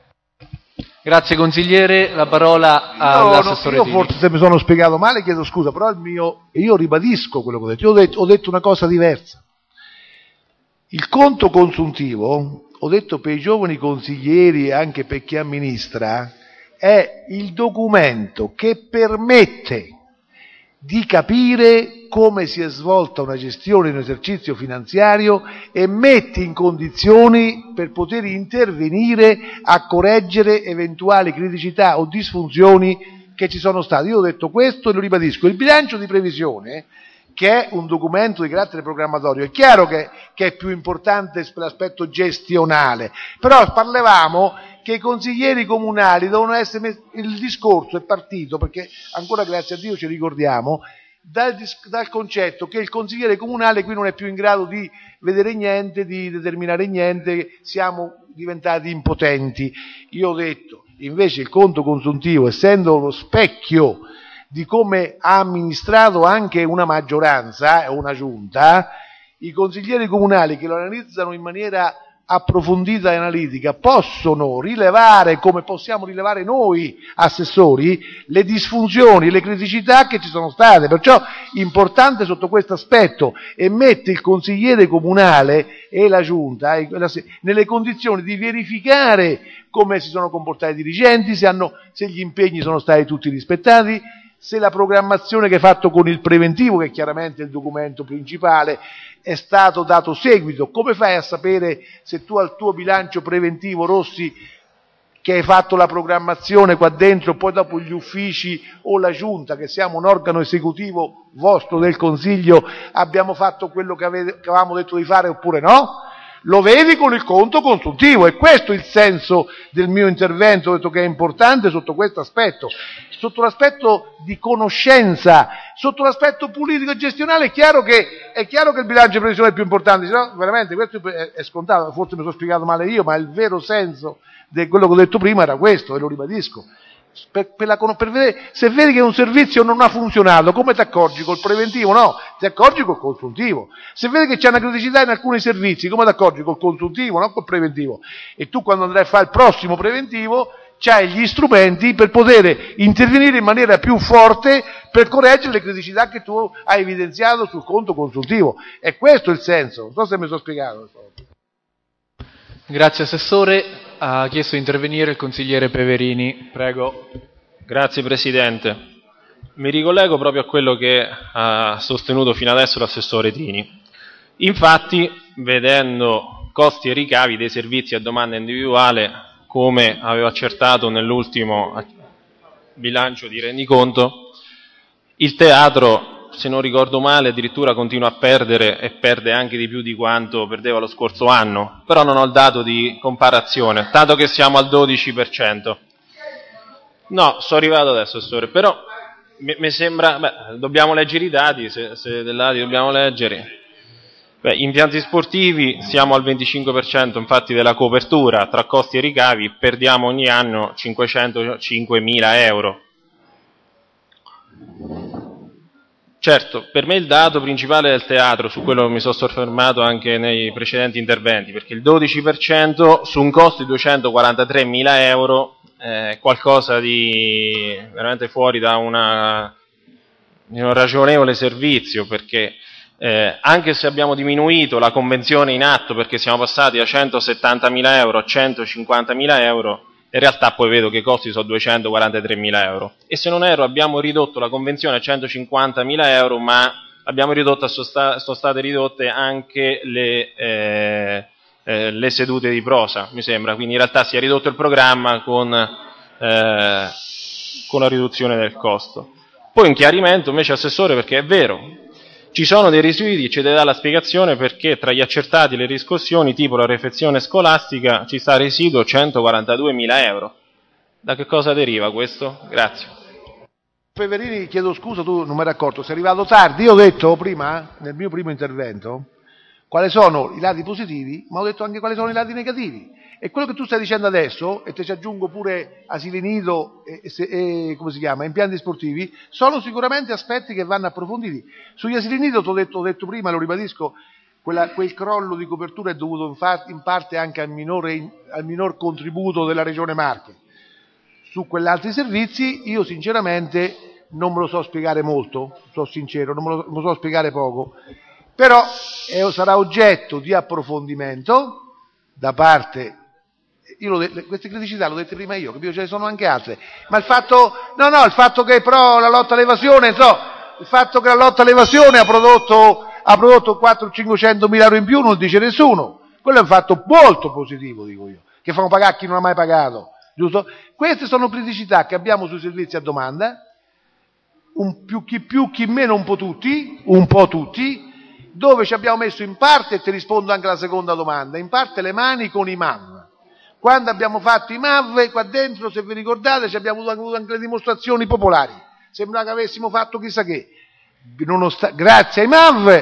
Grazie consigliere, la parola all'assessore Tini. Io forse se mi sono spiegato male chiedo scusa, però io ribadisco quello che ho detto. Io ho detto una cosa diversa. Il conto consuntivo, ho detto per i giovani consiglieri e anche per chi amministra, è il documento che permette di capire come si è svolta una gestione in un esercizio finanziario e mette in condizioni per poter intervenire a correggere eventuali criticità o disfunzioni che ci sono state. Io ho detto questo e lo ribadisco. Il bilancio di previsione, che è un documento di carattere programmatorio, è chiaro che è più importante per l'aspetto gestionale, però parlavamo che i consiglieri comunali devono essere il discorso è partito, perché ancora grazie a Dio ci ricordiamo, dal concetto che il consigliere comunale qui non è più in grado di vedere niente, di determinare niente, siamo diventati impotenti. Io ho detto, invece il conto consuntivo, essendo lo specchio di come ha amministrato anche una maggioranza o una giunta, i consiglieri comunali che lo analizzano in maniera approfondita e analitica possono rilevare, come possiamo rilevare noi assessori, le disfunzioni, le criticità che ci sono state. Perciò importante sotto questo aspetto, e mette il consigliere comunale e la giunta nelle condizioni di verificare come si sono comportati i dirigenti, se gli impegni sono stati tutti rispettati, se la programmazione che hai fatto con il preventivo, che è chiaramente il documento principale, è stato dato seguito. Come fai a sapere se tu al tuo bilancio preventivo, Rossi, che hai fatto la programmazione qua dentro, poi dopo gli uffici o la giunta, che siamo un organo esecutivo vostro del Consiglio, abbiamo fatto quello che avevamo detto di fare oppure no? Lo vedi con il conto consuntivo, e questo è il senso del mio intervento. Ho detto che è importante sotto questo aspetto, sotto l'aspetto di conoscenza, sotto l'aspetto politico e gestionale. È chiaro che il bilancio di previsione è più importante, no, veramente questo è scontato, forse mi sono spiegato male io, ma il vero senso di quello che ho detto prima era questo, e lo ribadisco. Per vedere, se vedi che un servizio non ha funzionato, come ti accorgi? Col preventivo? No, ti accorgi col consuntivo. Se vedi che c'è una criticità in alcuni servizi, come ti accorgi? Col consuntivo, non col preventivo. E tu, quando andrai a fare il prossimo preventivo, c'hai gli strumenti per poter intervenire in maniera più forte per correggere le criticità che tu hai evidenziato sul conto consuntivo. E questo è il senso. Non so se mi sono spiegato. Grazie Assessore. Ha chiesto di intervenire il consigliere Peverini, prego. Grazie Presidente. Mi ricollego proprio a quello che ha sostenuto fino adesso l'assessore Tini. Infatti, vedendo costi e ricavi dei servizi a domanda individuale, come aveva accertato nell'ultimo bilancio di rendiconto, il teatro, se non ricordo male, addirittura continua a perdere, e perde anche di più di quanto perdeva lo scorso anno, però non ho il dato di comparazione, dato che siamo al 12%. No, sono arrivato adesso, Assessore, però mi sembra, dobbiamo leggere i dati, se dei dati dobbiamo leggere. Impianti sportivi siamo al 25% infatti della copertura, tra costi e ricavi perdiamo ogni anno 505.000 euro. Certo, per me il dato principale è il teatro, su quello mi sono soffermato anche nei precedenti interventi, perché il 12% su un costo di 243.000 euro è qualcosa di veramente fuori da un ragionevole servizio, perché Anche se abbiamo diminuito la convenzione in atto perché siamo passati da 170.000 euro a 150.000 euro, in realtà poi vedo che i costi sono 243.000 euro. E se non erro abbiamo ridotto la convenzione a 150.000 euro, ma abbiamo ridotto, sono state ridotte anche le sedute di prosa, mi sembra, quindi in realtà si è ridotto il programma con la riduzione del costo. Poi un chiarimento invece, Assessore, perché è vero, ci sono dei residui, ci deve dare la spiegazione perché tra gli accertati e le riscossioni, tipo la refezione scolastica, ci sta residuo 142.000 euro. Da che cosa deriva questo? Grazie. Peverini, chiedo scusa, tu non mi eri accorto, sei arrivato tardi. Io ho detto prima, nel mio primo intervento, quali sono i lati positivi, ma ho detto anche quali sono i lati negativi. E quello che tu stai dicendo adesso, e te ci aggiungo pure asili nido e come si chiama, impianti sportivi, sono sicuramente aspetti che vanno approfonditi. Sugli asili nido ho detto prima, lo ribadisco, quel crollo di copertura è dovuto in parte anche al minor contributo della Regione Marche. Su quegli altri servizi io sinceramente non me lo so spiegare molto, sono sincero, non me lo so spiegare poco, però sarà oggetto di approfondimento da parte. Queste criticità l'ho dette prima io, capito? Ce ne sono anche altre, ma il fatto che però la lotta all'evasione, il fatto che la lotta all'evasione ha prodotto 400-500 mila euro in più non dice nessuno, quello è un fatto molto positivo, dico io, che fanno pagare a chi non ha mai pagato, giusto? Queste sono criticità che abbiamo sui servizi a domanda, chi più, chi meno, un po' tutti, dove ci abbiamo messo in parte, e ti rispondo anche alla seconda domanda, in parte le mani con i MAV. Quando abbiamo fatto i MAV, qua dentro, se vi ricordate, ci abbiamo avuto anche le dimostrazioni popolari. Sembra che avessimo fatto chissà che. Grazie ai MAV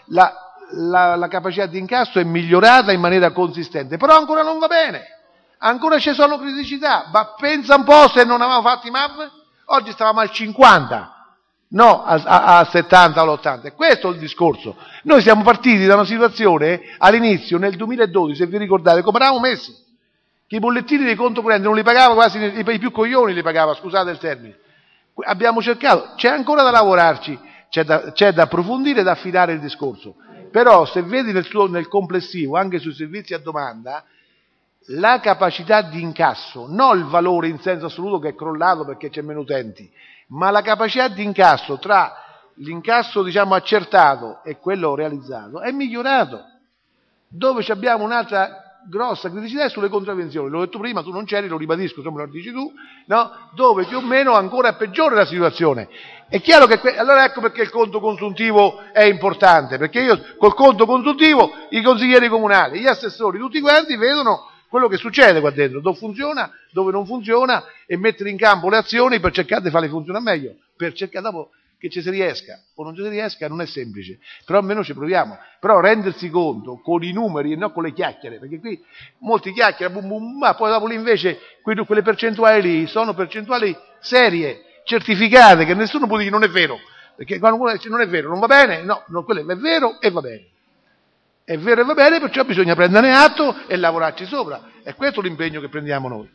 la capacità di incasso è migliorata in maniera consistente, però ancora non va bene. Ancora ci sono criticità. Ma pensa un po' se non avevamo fatto i MAV, oggi stavamo al 50. No, a 70 o all'80, e questo è il discorso. Noi siamo partiti da una situazione all'inizio, nel 2012, se vi ricordate, come eravamo messi, che i bollettini dei conto corrente non li pagava quasi, i più coglioni li pagava, scusate il termine. Abbiamo cercato, c'è ancora da lavorarci, c'è da approfondire e da affidare il discorso, però se vedi nel complessivo, anche sui servizi a domanda, la capacità di incasso, non il valore in senso assoluto che è crollato perché c'è meno utenti, ma la capacità di incasso tra l'incasso accertato e quello realizzato è migliorato. Dove abbiamo un'altra grossa criticità è sulle contravvenzioni, l'ho detto prima, tu non c'eri, lo ribadisco, insomma lo dici tu, no? Dove più o meno ancora è peggiore la situazione. È chiaro che allora ecco perché il conto consuntivo è importante, perché io col conto consuntivo i consiglieri comunali, gli assessori, tutti quanti vedono quello che succede qua dentro, dove funziona, dove non funziona, e mettere in campo le azioni per cercare di farle funzionare meglio, per cercare dopo che ci si riesca, o non ci si riesca non è semplice, però almeno ci proviamo. Però rendersi conto con i numeri e non con le chiacchiere, perché qui molti chiacchierano, ma poi dopo lì invece quelle percentuali lì sono percentuali serie, certificate, che nessuno può dire non è vero, perché quando uno dice non è vero, non va bene, no, quello è vero e va bene. È vero e va bene, perciò bisogna prenderne atto e lavorarci sopra. È questo l'impegno che prendiamo noi.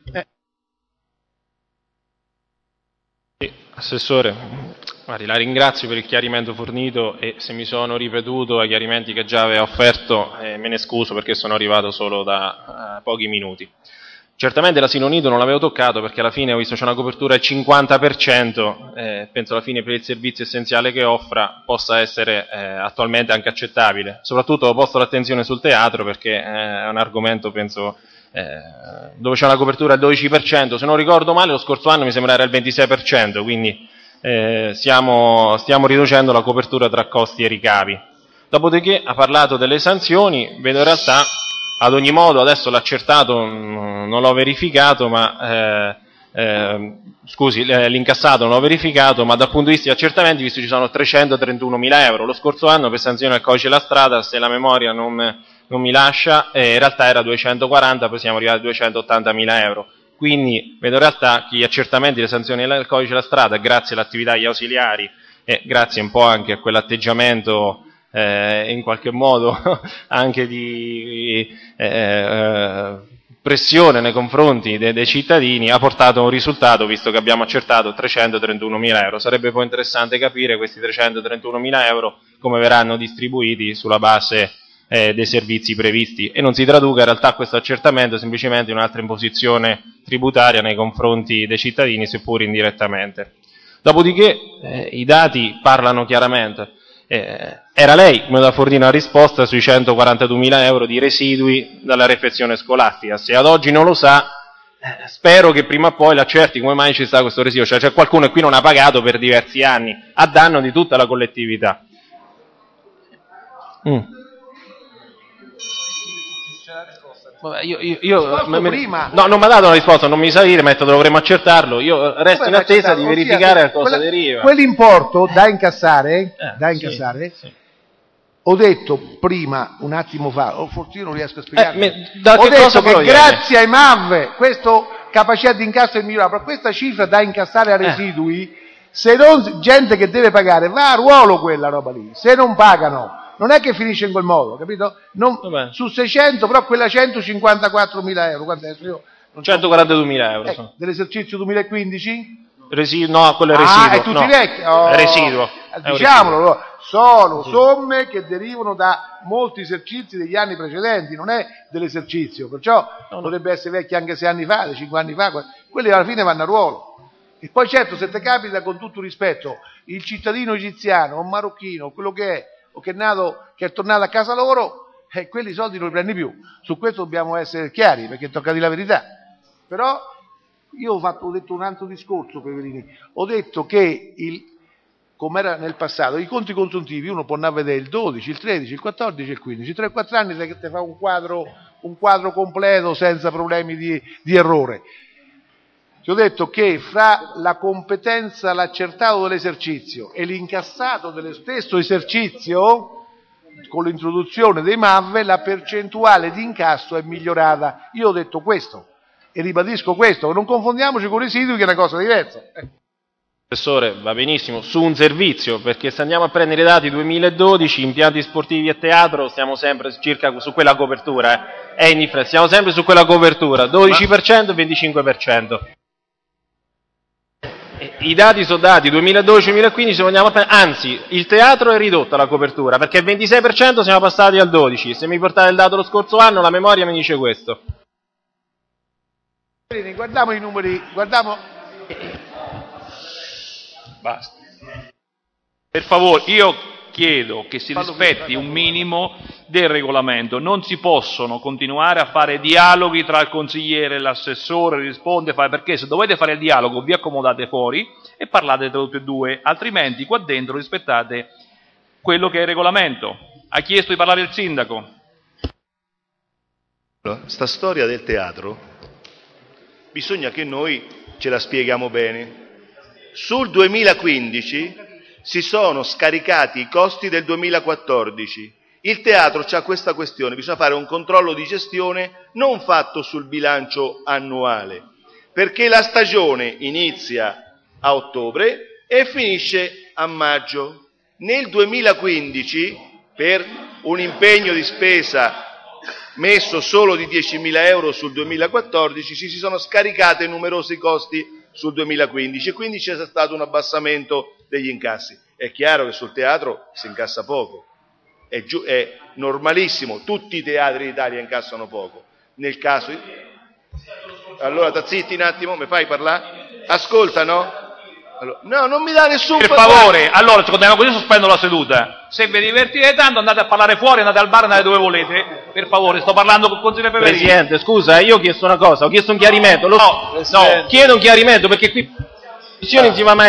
Assessore, guardi, la ringrazio per il chiarimento fornito e se mi sono ripetuto ai chiarimenti che già aveva offerto me ne scuso perché sono arrivato solo da pochi minuti. Certamente l'asilo nido non l'avevo toccato perché alla fine ho visto c'è una copertura del 50%, penso alla fine per il servizio essenziale che offra possa essere attualmente anche accettabile. Soprattutto ho posto l'attenzione sul teatro perché è un argomento, penso, dove c'è una copertura del 12%, se non ricordo male lo scorso anno mi sembra era il 26%, quindi stiamo riducendo la copertura tra costi e ricavi. Dopodiché ha parlato delle sanzioni, vedo in realtà, ad ogni modo adesso l'accertato non l'ho verificato, ma l'incassato non l'ho verificato, ma dal punto di vista di accertamenti, visto ci sono 331.000 euro, lo scorso anno per sanzione al codice della strada, se la memoria non mi lascia, in realtà era 240, poi siamo arrivati a 280.000 euro. Quindi vedo in realtà che gli accertamenti e le sanzioni del codice della strada, grazie all'attività degli ausiliari e grazie un po' anche a quell'atteggiamento in qualche modo anche di pressione nei confronti dei cittadini, ha portato a un risultato, visto che abbiamo accertato 331.000 euro. Sarebbe poi interessante capire questi 331.000 euro come verranno distribuiti sulla base dei servizi previsti, e non si traduca in realtà questo accertamento semplicemente in un'altra imposizione tributaria nei confronti dei cittadini, seppur indirettamente. Dopodiché i dati parlano chiaramente. Era lei come da fornire una risposta sui 142.000 euro di residui dalla refezione scolastica. Se ad oggi non lo sa, spero che prima o poi l'accerti come mai ci sta questo residuo, cioè c'è qualcuno che qui non ha pagato per diversi anni a danno di tutta la collettività. Prima. No, non mi ha dato una risposta, non mi sa dire, ma dovremmo accertarlo. Io resto in attesa di verificare a cosa deriva. Quell'importo da incassare, sì. Ho detto prima, un attimo fa, forse io non riesco a spiegarmi. Ho detto che grazie ai MAV, questa capacità di incasso è migliorata, però questa cifra da incassare a residui, se non gente che deve pagare, va a ruolo quella roba lì, se non pagano. Non è che finisce in quel modo, capito? Su 600, però quella 154.000 euro. Guarda, io 142.000 euro. Dell'esercizio 2015? No, quello è residuo. È tutti vecchi? È residuo. Diciamolo, sono somme che derivano da molti esercizi degli anni precedenti, non è dell'esercizio, perciò potrebbe essere vecchi anche 6 anni fa, 5 anni fa, quelli alla fine vanno a ruolo. E poi certo, se ti capita, con tutto rispetto, il cittadino egiziano, un marocchino, quello che è, o che è tornato a casa loro, quelli soldi non li prendi più. Su questo dobbiamo essere chiari, perché tocca dire la verità. Però io ho detto un altro discorso, Peverini. Ho detto che, come era nel passato, i conti consuntivi uno può andare a vedere il 12, il 13, il 14 e il 15. 3-4 anni ti fa un quadro completo senza problemi di errore. Ti ho detto che fra la competenza, l'accertato dell'esercizio e l'incassato dello stesso esercizio, con l'introduzione dei MAV, la percentuale di incasso è migliorata. Io ho detto questo e ribadisco questo, non confondiamoci con i residui, che è una cosa diversa. Professore, va benissimo, su un servizio, perché se andiamo a prendere i dati 2012, impianti sportivi e teatro, stiamo sempre circa su quella copertura, è indifferente, stiamo sempre su quella copertura, 12% e 25%. I dati sono dati 2012-2015, se vogliamo, anzi il teatro è ridotto la copertura perché il 26% siamo passati al 12%. Se mi portate il dato lo scorso anno, la memoria mi dice questo. Guardiamo i numeri, Basta. Per favore, io chiedo che si rispetti un minimo del regolamento. Non si possono continuare a fare dialoghi tra il consigliere e l'assessore, risponde, perché se dovete fare il dialogo vi accomodate fuori e parlate tra tutti e due, altrimenti qua dentro rispettate quello che è il regolamento. Ha chiesto di parlare il sindaco. Sta storia del teatro bisogna che noi ce la spieghiamo bene. Sul 2015 si sono scaricati i costi del 2014. Il teatro c'ha questa questione, bisogna fare un controllo di gestione non fatto sul bilancio annuale, perché la stagione inizia a ottobre e finisce a maggio. Nel 2015, per un impegno di spesa messo solo di 10.000 euro sul 2014, si sono scaricate numerosi costi sul 2015 e quindi c'è stato un abbassamento degli incassi. È chiaro che sul teatro si incassa poco, è normalissimo, tutti i teatri d'Italia incassano poco. Nel caso... Allora, zitti un attimo, mi fai parlare? Ascolta, no? Allora, no, non mi dà nessun... Per favore, allora, secondo me così sospendo la seduta. Se vi divertite tanto andate a parlare fuori, andate al bar, andate dove volete. Per favore, sto parlando con il consigliere Peverini. Presidente, scusa, io ho chiesto una cosa, ho chiesto un chiarimento. No, chiedo un chiarimento perché qui non si va mai...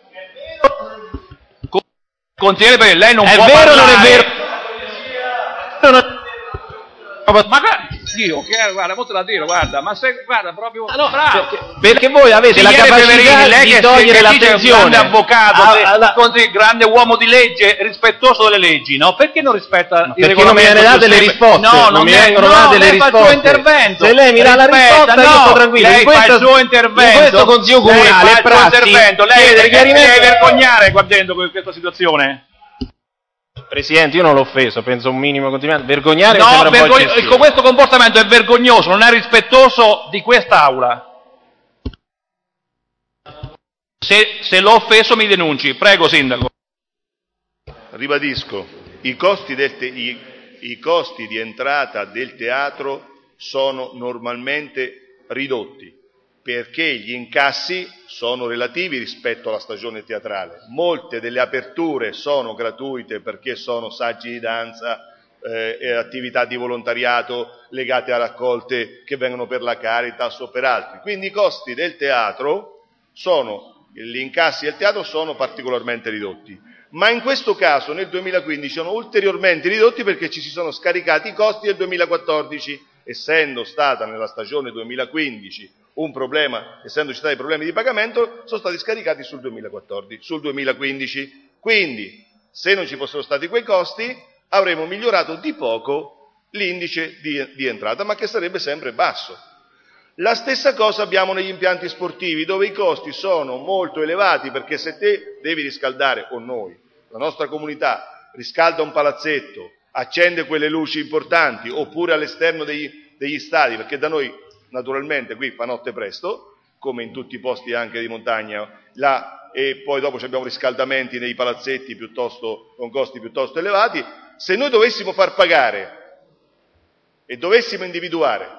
Consigliere Peverini, lei non può parlare. È vero o non è vero? Ma Dio, guarda, molto da dire, guarda, ma se, guarda, proprio bravo. Perché voi avete la capacità lei di togliere l'attenzione. Un grande avvocato, grande uomo di legge, rispettoso delle leggi, no? Perché non rispetta il regolamento? Perché non mi viene date le risposte? No, non mi vengono date le risposte. Lei fa il suo intervento. Se lei mi dà la risposta, io sto tranquillo. Lei fa il suo intervento. In questo consiglio comunale è prassi. Lei deve vergognare qua dentro questa situazione. Presidente, io non l'ho offeso, penso un minimo continuamente. Vergognare mi sembra un po' eccessivo. Questo comportamento è vergognoso, non è rispettoso di quest'Aula. Se l'ho offeso mi denunci. Prego, Sindaco. ribadisco, i costi di entrata del teatro sono normalmente ridotti, perché gli incassi sono relativi rispetto alla stagione teatrale. Molte delle aperture sono gratuite perché sono saggi di danza, attività di volontariato legate a raccolte che vengono per la Caritas o per altri. Quindi i costi del teatro gli incassi del teatro sono particolarmente ridotti. Ma in questo caso nel 2015 sono ulteriormente ridotti perché ci si sono scaricati i costi del 2014, essendo stata nella stagione 2015 un problema, essendoci stati problemi di pagamento, sono stati scaricati sul 2015. Quindi, se non ci fossero stati quei costi, avremmo migliorato di poco l'indice di entrata, ma che sarebbe sempre basso. La stessa cosa abbiamo negli impianti sportivi, dove i costi sono molto elevati, perché se te devi riscaldare, o noi, la nostra comunità, riscalda un palazzetto, accende quelle luci importanti, oppure all'esterno degli stadi, perché da noi naturalmente qui fa notte presto, come in tutti i posti anche di montagna, e poi dopo abbiamo riscaldamenti nei palazzetti con costi piuttosto elevati. Se noi dovessimo far pagare e dovessimo individuare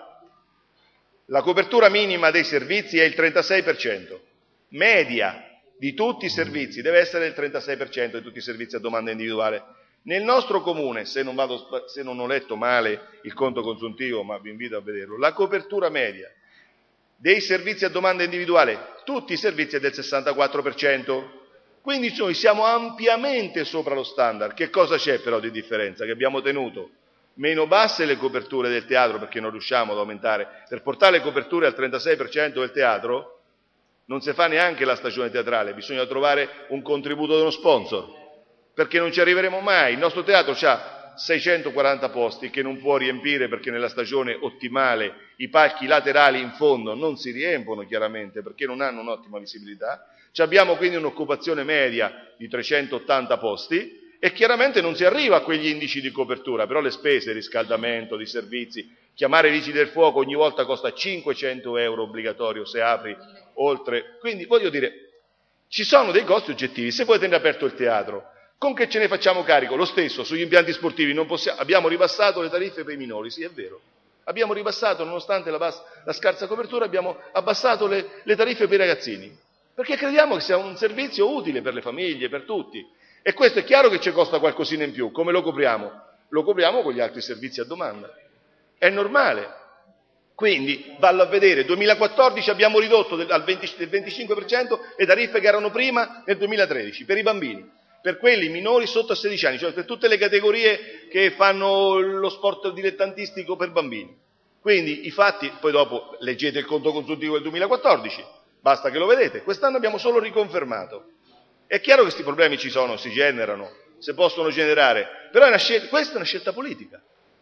la copertura minima dei servizi è il 36%, media di tutti i servizi deve essere il 36% di tutti i servizi a domanda individuale. Nel nostro comune, se non ho letto male il conto consuntivo, ma vi invito a vederlo, la copertura media dei servizi a domanda individuale, tutti i servizi è del 64%. Quindi noi siamo ampiamente sopra lo standard. Che cosa c'è però di differenza? Che abbiamo tenuto meno basse le coperture del teatro perché non riusciamo ad aumentare. Per portare le coperture al 36% del teatro non si fa neanche la stagione teatrale, bisogna trovare un contributo da uno sponsor, perché non ci arriveremo mai. Il nostro teatro ha 640 posti che non può riempire perché nella stagione ottimale i palchi laterali in fondo non si riempono chiaramente perché non hanno un'ottima visibilità. Abbiamo quindi un'occupazione media di 380 posti e chiaramente non si arriva a quegli indici di copertura, però le spese, riscaldamento, di servizi, chiamare i vigili del fuoco ogni volta costa 500 euro obbligatorio se apri oltre. Quindi voglio dire, ci sono dei costi oggettivi. Se voi tenete aperto il teatro, con che ce ne facciamo carico? Lo stesso, sugli impianti sportivi abbiamo ribassato le tariffe per i minori, sì è vero. Abbiamo ribassato, nonostante la scarsa copertura, abbiamo abbassato le tariffe per i ragazzini. Perché crediamo che sia un servizio utile per le famiglie, per tutti. E questo è chiaro che ci costa qualcosina in più. Come lo copriamo? Lo copriamo con gli altri servizi a domanda. È normale. Quindi, vallo a vedere, 2014 abbiamo ridotto del 25% le tariffe che erano prima nel 2013, per i bambini, per quelli minori sotto a 16 anni, cioè per tutte le categorie che fanno lo sport dilettantistico per bambini. Quindi, i fatti, poi dopo leggete il conto consuntivo del 2014, basta che lo vedete. Quest'anno abbiamo solo riconfermato. È chiaro che questi problemi ci sono, si generano, si possono generare, però questa è una scelta politica.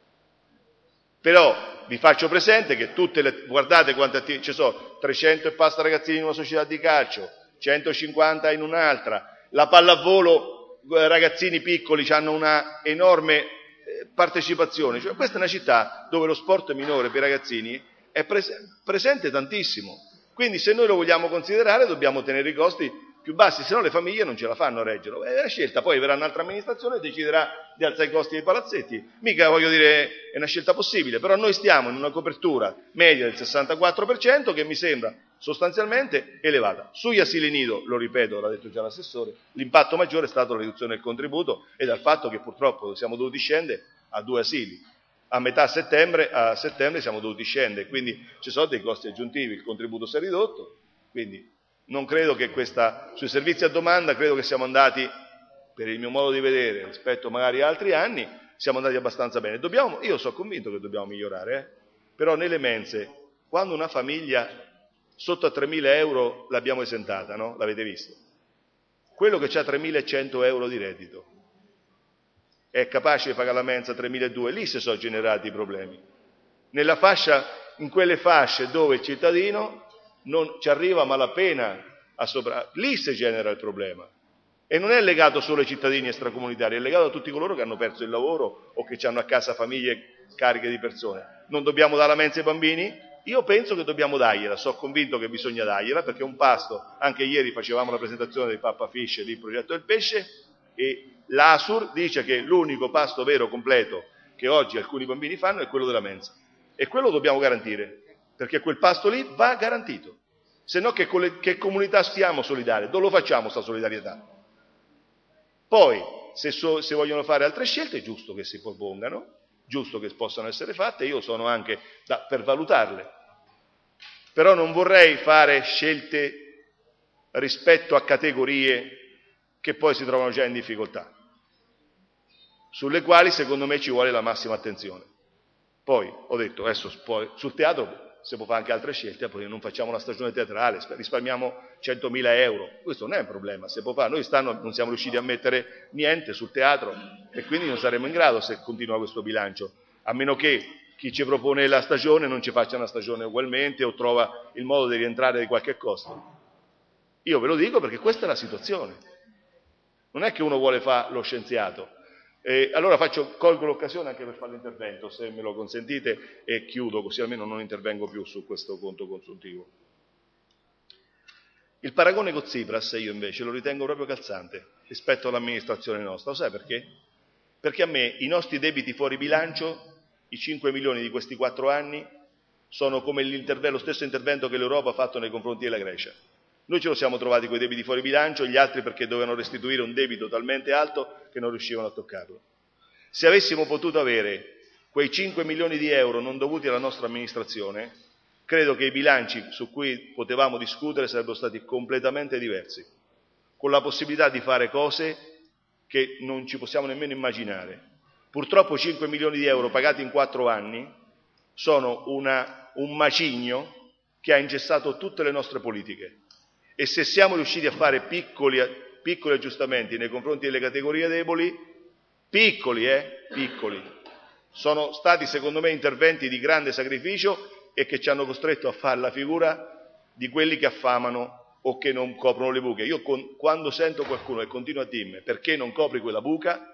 Però vi faccio presente che guardate quante ci sono, 300 e passa ragazzini in una società di calcio, 150 in un'altra, la pallavolo, ragazzini piccoli hanno una enorme partecipazione. Cioè, questa è una città dove lo sport minore per i ragazzini è presente tantissimo. Quindi se noi lo vogliamo considerare dobbiamo tenere i costi più bassi, se no le famiglie non ce la fanno a reggerlo. È una scelta, poi verrà un'altra amministrazione e deciderà di alzare i costi dei palazzetti. Mica, voglio dire, è una scelta possibile, però noi stiamo in una copertura media del 64% che mi sembra sostanzialmente elevata. Sugli asili nido, lo ripeto, l'ha detto già l'assessore, l'impatto maggiore è stato la riduzione del contributo e dal fatto che purtroppo siamo dovuti scendere a 2 asili. A settembre siamo dovuti scendere, quindi ci sono dei costi aggiuntivi, il contributo si è ridotto, quindi non credo che sui servizi a domanda, credo che siamo andati, per il mio modo di vedere, rispetto magari a altri anni, siamo andati abbastanza bene. Io sono convinto che dobbiamo migliorare, però nelle mense, quando una famiglia sotto a 3.000 euro l'abbiamo esentata, no? L'avete visto? Quello che ha 3.100 euro di reddito è capace di pagare la mensa 3.200, lì si sono generati i problemi. In quelle fasce dove il cittadino non ci arriva a malapena lì si genera il problema. E non è legato solo ai cittadini extracomunitari, è legato a tutti coloro che hanno perso il lavoro o che hanno a casa famiglie cariche di persone. Non dobbiamo dare la mensa ai bambini? Io penso che dobbiamo dargliela, sono convinto che bisogna dargliela, perché è un pasto. Anche ieri facevamo la presentazione del Pappa Fish e del progetto del pesce, e L'ASUR dice che l'unico pasto vero completo che oggi alcuni bambini fanno è quello della mensa. E quello dobbiamo garantire, perché quel pasto lì va garantito. Se no che comunità stiamo solidali? Dove lo facciamo sta solidarietà? Poi, se vogliono fare altre scelte, è giusto che si propongano, giusto che possano essere fatte, io sono anche per valutarle. Però non vorrei fare scelte rispetto a categorie che poi si trovano già in difficoltà, sulle quali secondo me ci vuole la massima attenzione. Poi, ho detto, adesso sul teatro si può fare anche altre scelte, poi non facciamo la stagione teatrale, risparmiamo 100.000 euro, questo non è un problema, si può fare. Noi non siamo riusciti a mettere niente sul teatro e quindi non saremo in grado se continua questo bilancio, a meno che chi ci propone la stagione non ci faccia una stagione ugualmente o trova il modo di rientrare di qualche costo. Io ve lo dico perché questa è la situazione, non è che uno vuole fare lo scienziato. Allora colgo l'occasione anche per fare l'intervento, se me lo consentite, e chiudo, così almeno non intervengo più su questo conto consuntivo. Il paragone con Tsipras io invece lo ritengo proprio calzante rispetto all'amministrazione nostra. Lo sai perché? Perché a me i nostri debiti fuori bilancio, i 5 milioni di questi 4 anni, sono come lo stesso intervento che l'Europa ha fatto nei confronti della Grecia. Noi ce lo siamo trovati con i debiti fuori bilancio, gli altri perché dovevano restituire un debito talmente alto che non riuscivano a toccarlo. Se avessimo potuto avere quei 5 milioni di euro non dovuti alla nostra amministrazione, credo che i bilanci su cui potevamo discutere sarebbero stati completamente diversi, con la possibilità di fare cose che non ci possiamo nemmeno immaginare. Purtroppo 5 milioni di euro pagati in 4 anni sono un macigno che ha ingessato tutte le nostre politiche. E se siamo riusciti a fare piccoli aggiustamenti nei confronti delle categorie deboli, piccoli, sono stati secondo me interventi di grande sacrificio e che ci hanno costretto a fare la figura di quelli che affamano o che non coprono le buche. Io quando sento qualcuno che continua a dirmi perché non copri quella buca,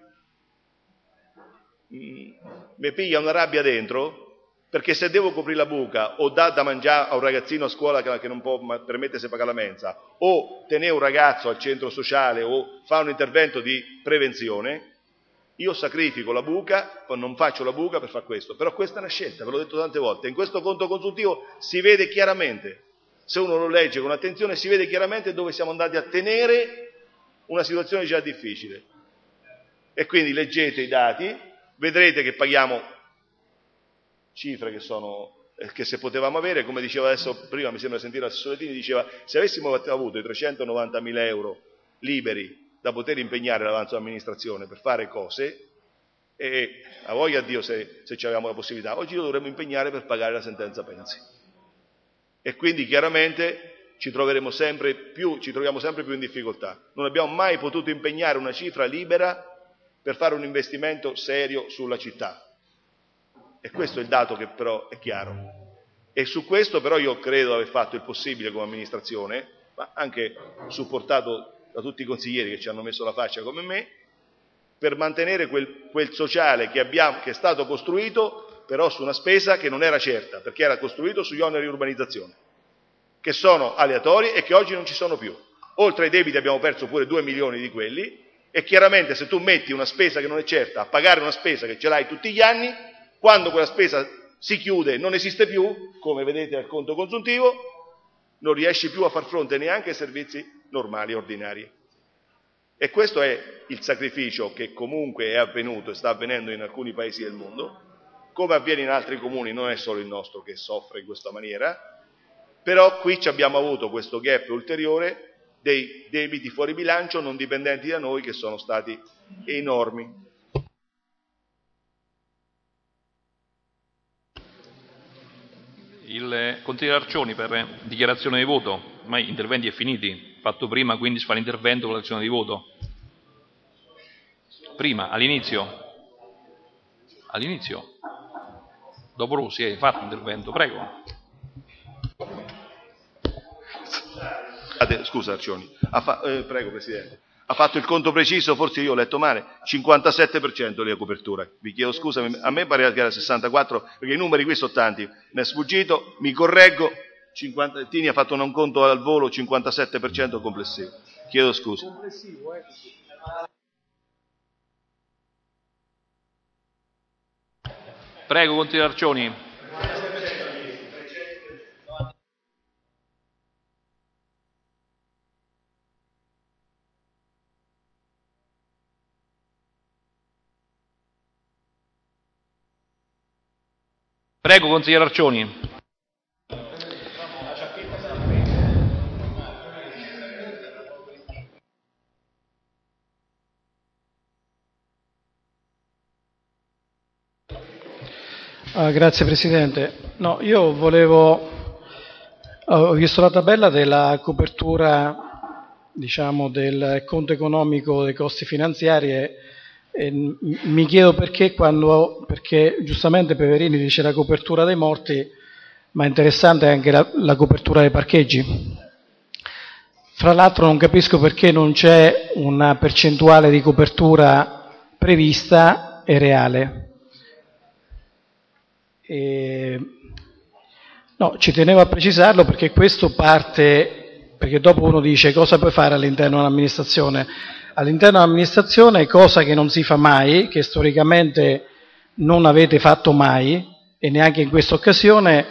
mi piglia una rabbia dentro. Perché se devo coprire la buca o dà da mangiare a un ragazzino a scuola che non può permettersi di pagare la mensa, o tenere un ragazzo al centro sociale o fare un intervento di prevenzione, io sacrifico la buca, non faccio la buca per fare questo. Però questa è una scelta, ve l'ho detto tante volte. In questo conto consuntivo si vede chiaramente, se uno lo legge con attenzione, si vede chiaramente dove siamo andati a tenere una situazione già difficile. E quindi leggete i dati, vedrete che paghiamo cifre che se potevamo avere, come diceva adesso prima, mi sembra sentire l'assessore Tini, diceva se avessimo avuto i 390.000 euro liberi da poter impegnare l'avanzo d'amministrazione per fare cose, e a voglia a Dio se ci avevamo la possibilità, oggi lo dovremmo impegnare per pagare la sentenza Pensi. E quindi chiaramente ci troviamo sempre più in difficoltà. Non abbiamo mai potuto impegnare una cifra libera per fare un investimento serio sulla città. E questo è il dato che però è chiaro. E su questo però io credo aver fatto il possibile come amministrazione, ma anche supportato da tutti i consiglieri che ci hanno messo la faccia come me, per mantenere quel sociale che è stato costruito, però su una spesa che non era certa, perché era costruito sugli oneri di urbanizzazione, che sono aleatori e che oggi non ci sono più. Oltre ai debiti abbiamo perso pure 2 milioni di quelli, e chiaramente se tu metti una spesa che non è certa a pagare una spesa che ce l'hai tutti gli anni, quando quella spesa si chiude, non esiste più, come vedete al conto consuntivo, non riesci più a far fronte neanche ai servizi normali, ordinari. E questo è il sacrificio che comunque è avvenuto e sta avvenendo in alcuni paesi del mondo, come avviene in altri comuni, non è solo il nostro che soffre in questa maniera, però qui abbiamo avuto questo gap ulteriore dei debiti fuori bilancio non dipendenti da noi che sono stati enormi. Il consigliere Arcioni per dichiarazione di voto, ormai interventi è finiti, fatto prima, quindi si fa l'intervento con l'azione di voto. Prima, all'inizio, dopo Rossi, hai fatto l'intervento, prego. Scusa Arcioni, prego Presidente. Ha fatto il conto preciso, forse io ho letto male, 57% di copertura. Vi chiedo scusa, a me pare che era 64, perché i numeri qui sono tanti. Mi è sfuggito, mi correggo, Tini ha fatto un conto al volo, 57% complessivo. Chiedo scusa. Prego, consigliere Arcioni. Prego, consigliere Arcioni. Grazie Presidente. No, io ho visto la tabella della copertura, diciamo, del conto economico dei costi finanziari e mi chiedo perché giustamente Peverini dice la copertura dei morti, ma è interessante anche la copertura dei parcheggi. Fra l'altro non capisco perché non c'è una percentuale di copertura prevista e reale. No, ci tenevo a precisarlo perché questo parte, perché dopo uno dice cosa puoi fare all'interno dell'amministrazione. All'interno dell'amministrazione, cosa che non si fa mai, che storicamente non avete fatto mai, e neanche in questa occasione,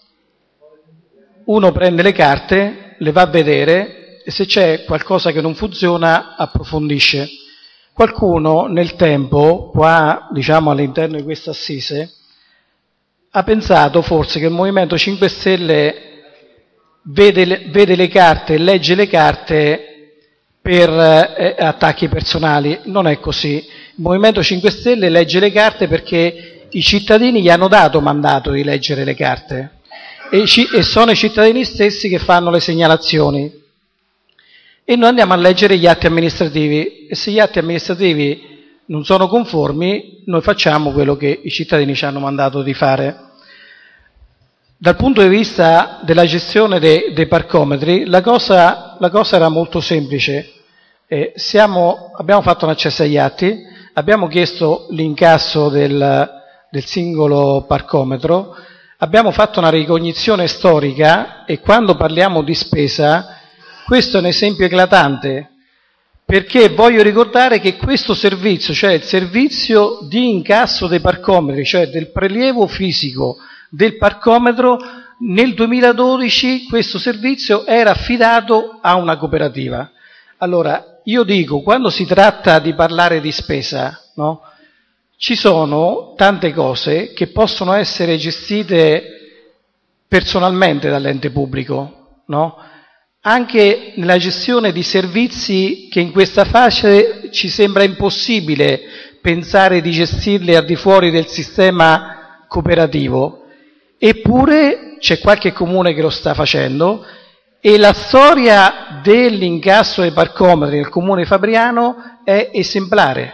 uno prende le carte, le va a vedere e se c'è qualcosa che non funziona approfondisce. Qualcuno nel tempo, qua diciamo all'interno di questa assise, ha pensato forse che il Movimento 5 Stelle vede le carte e legge le carte per attacchi personali. Non è così. Il Movimento 5 Stelle legge le carte perché i cittadini gli hanno dato mandato di leggere le carte e sono i cittadini stessi che fanno le segnalazioni. E noi andiamo a leggere gli atti amministrativi e se gli atti amministrativi non sono conformi, noi facciamo quello che i cittadini ci hanno mandato di fare. Dal punto di vista della gestione dei parcometri, la cosa era molto semplice. Abbiamo fatto un accesso agli atti, abbiamo chiesto l'incasso del singolo parcometro, abbiamo fatto una ricognizione storica e quando parliamo di spesa, questo è un esempio eclatante. Perché voglio ricordare che questo servizio, cioè il servizio di incasso dei parcometri, cioè del prelievo fisico del parcometro, nel 2012 questo servizio era affidato a una cooperativa. Allora, io dico, quando si tratta di parlare di spesa, no, ci sono tante cose che possono essere gestite personalmente dall'ente pubblico, no? Anche nella gestione di servizi che in questa fase ci sembra impossibile pensare di gestirli al di fuori del sistema cooperativo, eppure c'è qualche comune che lo sta facendo e la storia dell'incasso dei parcometri nel comune fabriano è esemplare.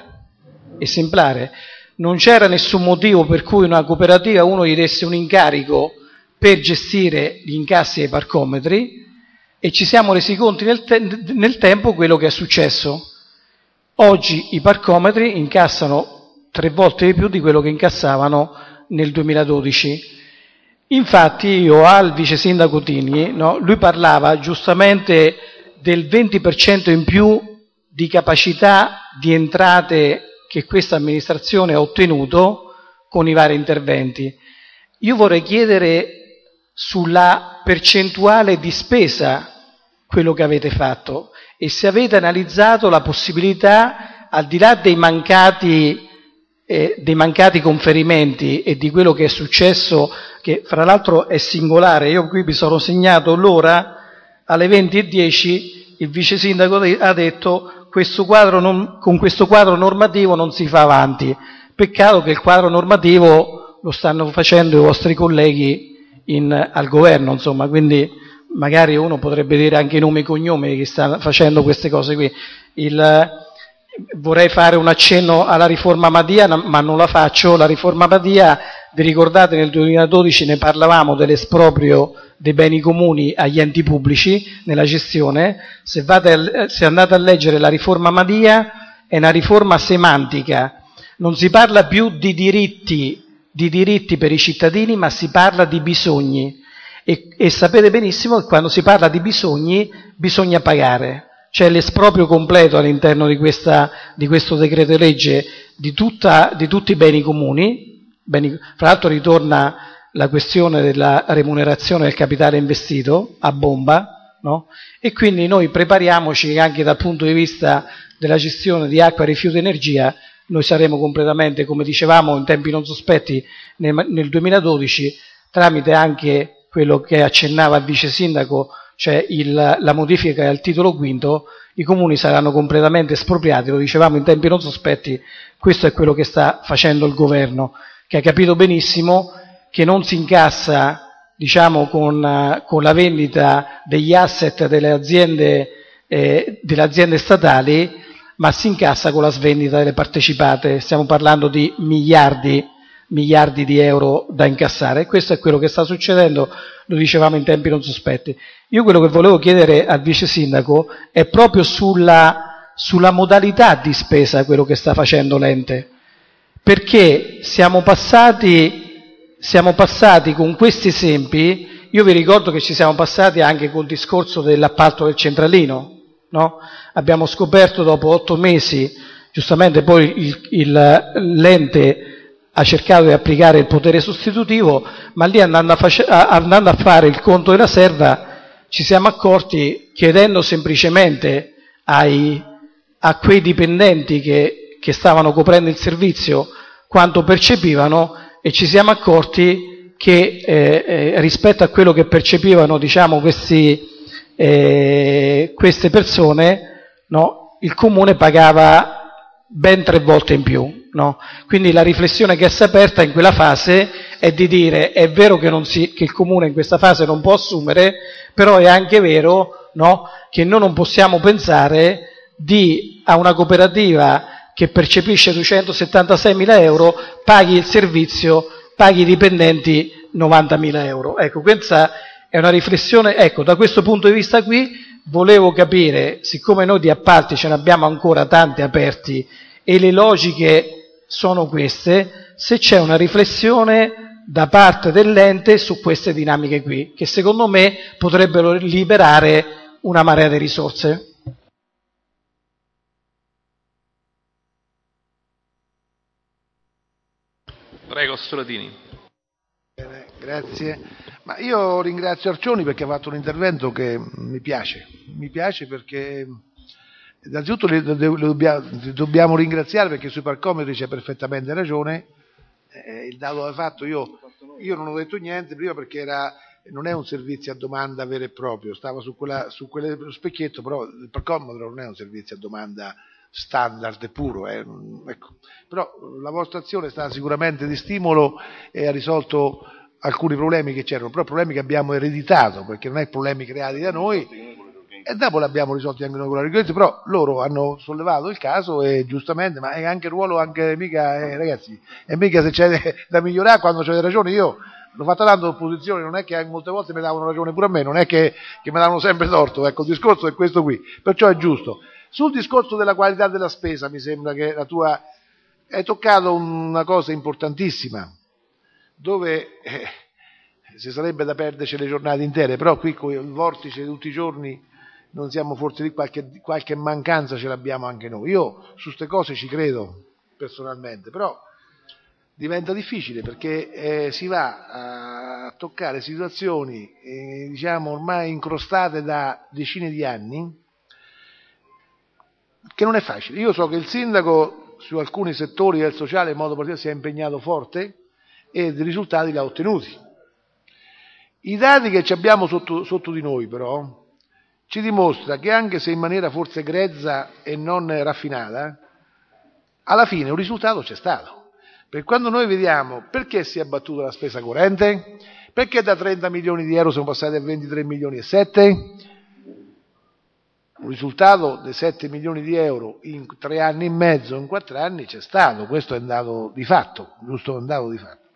Non c'era nessun motivo per cui una cooperativa uno gli desse un incarico per gestire gli incassi dei parcometri. E ci siamo resi conto nel tempo quello che è successo. Oggi i parcometri incassano 3 volte di più di quello che incassavano nel 2012. Infatti io al vice sindaco Tini, no, lui parlava giustamente del 20% in più di capacità di entrate che questa amministrazione ha ottenuto con i vari interventi. Io vorrei chiedere sulla percentuale di spesa quello che avete fatto e se avete analizzato la possibilità, al di là dei mancati conferimenti e di quello che è successo, che fra l'altro è singolare, io qui mi sono segnato l'ora, alle 20:10 il vice sindaco ha detto con questo quadro normativo non si fa avanti. Peccato che il quadro normativo lo stanno facendo i vostri colleghi al governo, insomma, quindi magari uno potrebbe dire anche i nomi e cognomi di chi sta facendo queste cose qui. Vorrei fare un accenno alla riforma Madia, ma non la faccio. La riforma Madia, vi ricordate, nel 2012 ne parlavamo dell'esproprio dei beni comuni agli enti pubblici nella gestione. Se andate a leggere la riforma Madia, è una riforma semantica. Non si parla più di diritti per i cittadini, ma si parla di bisogni. E sapete benissimo che quando si parla di bisogni bisogna pagare. C'è l'esproprio completo all'interno di questo decreto legge di tutti i beni comuni, Fra l'altro ritorna la questione della remunerazione del capitale investito a bomba, no? E quindi noi prepariamoci anche dal punto di vista della gestione di acqua, rifiuti e energia. Noi saremo completamente, come dicevamo in tempi non sospetti nel 2012, tramite anche quello che accennava il vice sindaco, cioè la modifica al titolo quinto, i comuni saranno completamente espropriati, lo dicevamo in tempi non sospetti. Questo è quello che sta facendo il governo, che ha capito benissimo che non si incassa, diciamo, con la vendita degli asset delle aziende statali, ma si incassa con la svendita delle partecipate. Stiamo parlando di miliardi di euro da incassare, e questo è quello che sta succedendo, lo dicevamo in tempi non sospetti. Io quello che volevo chiedere al vice sindaco è proprio sulla modalità di spesa quello che sta facendo l'ente, perché siamo passati con questi esempi. Io vi ricordo che ci siamo passati anche col discorso dell'appalto del centralino, no? Abbiamo scoperto dopo 8 mesi, giustamente poi l'ente ha cercato di applicare il potere sostitutivo, ma lì andando a fare il conto della serva ci siamo accorti, chiedendo semplicemente a quei dipendenti che stavano coprendo il servizio quanto percepivano, e ci siamo accorti che rispetto a quello che percepivano, diciamo, queste persone, no, il comune pagava ben 3 volte in più. No? Quindi la riflessione che si è aperta in quella fase è di dire: è vero che il comune in questa fase non può assumere, però è anche vero, no, che noi non possiamo pensare a una cooperativa che percepisce 276.000 euro, paghi il servizio, paghi i dipendenti 90.000 euro. Ecco, questa è una riflessione. Ecco, da questo punto di vista qui volevo capire, siccome noi di appalti ce ne abbiamo ancora tanti aperti e le logiche sono queste, se c'è una riflessione da parte dell'ente su queste dinamiche qui, che secondo me potrebbero liberare una marea di risorse. Prego, Solatini. Bene, grazie. Ma io ringrazio Arcioni perché ha fatto un intervento che mi piace perché innanzitutto li dobbiamo ringraziare perché sui parcometri c'è perfettamente ragione. Il dato l'ha fatto, io non ho detto niente prima perché non è un servizio a domanda vero e proprio, stava su quello specchietto, però il parcometro non è un servizio a domanda standard e puro, ecco. Però la vostra azione è stata sicuramente di stimolo e ha risolto alcuni problemi che c'erano, però problemi che abbiamo ereditato, perché non è problemi creati da noi, e dopo l'abbiamo risolti anche noi con la richiesta, però loro hanno sollevato il caso e giustamente, ma è anche il ruolo, anche mica, ragazzi, e mica se c'è da migliorare quando c'è ragione. Io l'ho fatta tanto opposizione, non è che molte volte mi davano ragione pure a me, non è che mi davano sempre torto, ecco, il discorso è questo qui, perciò è giusto. Sul discorso della qualità della spesa mi sembra che hai toccato una cosa importantissima, dove si sarebbe da perderci le giornate intere, però qui con il vortice di tutti i giorni non siamo forse di qualche mancanza ce l'abbiamo anche noi. Io su queste cose ci credo personalmente, però diventa difficile perché si va a toccare situazioni diciamo ormai incrostate da decine di anni, che non è facile. Io so che il sindaco su alcuni settori del sociale in modo particolare si è impegnato forte e dei risultati li ha ottenuti. I dati che ci abbiamo sotto di noi però ci dimostra che anche se in maniera forse grezza e non raffinata, alla fine un risultato c'è stato. Perché quando noi vediamo perché si è abbattuta la spesa corrente, perché da 30 milioni di euro siamo passati a 23 milioni e 7, un risultato di 7 milioni di euro in 3 anni e mezzo, in 4 anni c'è stato, questo è un dato di fatto, giusto, un dato di fatto.